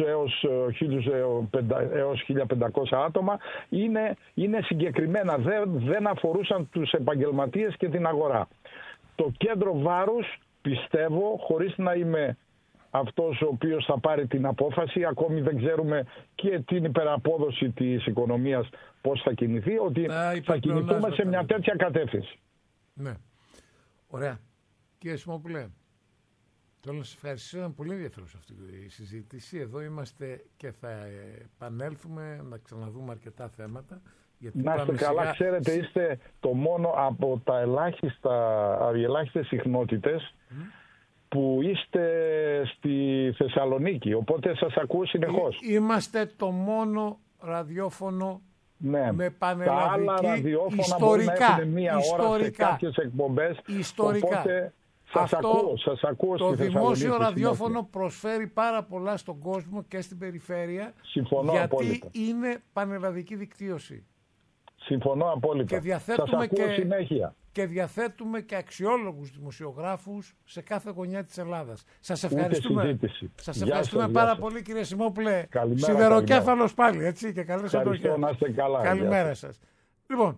έως 1.500 άτομα, είναι συγκεκριμένα, δεν αφορούσαν τους επαγγελματίες και την αγορά. Το κέντρο βάρους, πιστεύω, χωρίς να είμαι αυτός ο οποίος θα πάρει την απόφαση, ακόμη δεν ξέρουμε και την υπεραπόδοση της οικονομίας πώς θα κινηθεί, ότι θα κινηθούμε σε μια τέτοια κατεύθυνση. Ναι. Ωραία. Κύριε Σιμόπουλε, θέλω να σας ευχαριστήσω. Ήταν πολύ ενδιαφέρουσα αυτή η συζήτηση. Εδώ είμαστε και θα επανέλθουμε να ξαναδούμε αρκετά θέματα. Να είστε καλά, ξέρετε, είστε το μόνο από οι ελάχιστες συχνότητες που είστε στη Θεσσαλονίκη, οπότε σας ακούω συνεχώς. Είμαστε το μόνο ραδιόφωνο με πανελλαδική, τα άλλα ραδιόφωνα ιστορικά, μπορεί να έχουν μία ώρα σε κάποιες εκπομπές, οπότε σας ακούω το δημόσιο ραδιόφωνο προσφέρει πάρα πολλά στον κόσμο και στην περιφέρεια. Συμφωνώ γιατί απόλυτα. Είναι πανελλαδική δικτύωση. Συμφωνώ απόλυτα. Σας ακούω συνέχεια. Και διαθέτουμε και αξιόλογους δημοσιογράφους σε κάθε γωνιά της Ελλάδας. Σας ευχαριστούμε. Σας ευχαριστούμε πάρα πολύ, κύριε Σιμόπουλε. Σιδεροκέφαλος πάλι, έτσι, και καλές αντοχές. Να είστε καλά. Καλημέρα σας. Λοιπόν,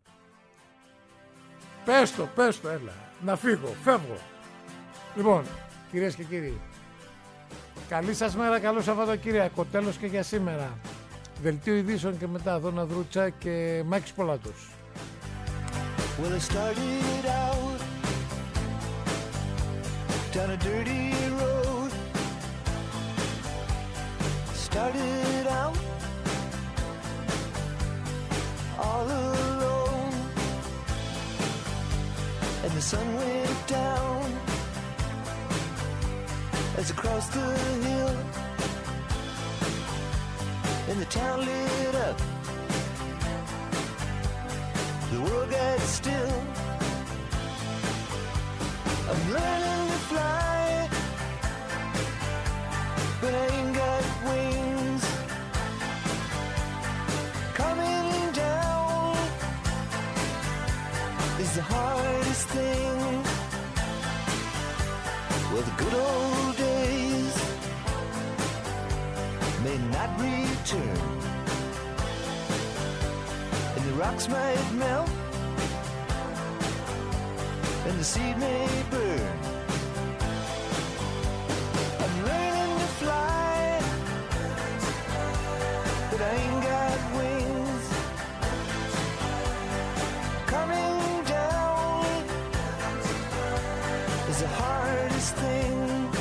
πες το, έλα. Να φεύγω. Λοιπόν, κυρίες και κύριοι, καλή σας μέρα, καλό Σαββατοκύριακο. Τέλος και για σήμερα. Δελτίο ειδήσεων και μετά Δώνα Δρούτσα και Μάκης Πολάτος. Well, it started out down a dirty road. Started out all alone, and the sun went down as I crossed the hill, and the town lit up. The world got still. I'm learning to fly, but I ain't got wings. Coming down is the hardest thing. Well, the good old days may not return, and the rocks might melt, and the seed may burn. I'm learning to fly, but I ain't got wings. Coming down is the hardest thing.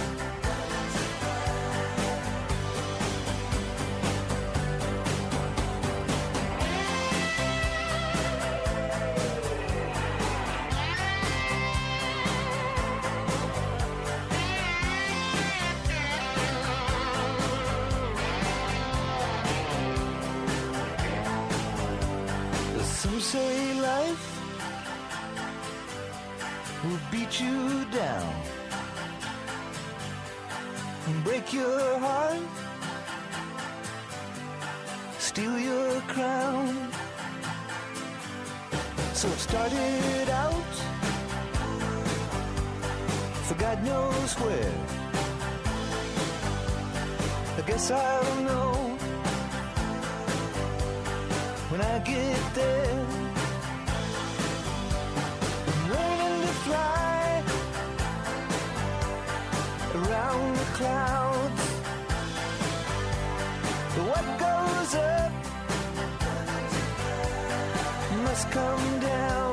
Some say life will beat you down and break your heart, steal your crown. So it started out for God knows where. I guess I'll know when I get there. I'm learning to fly around the clouds. But what goes up must come down.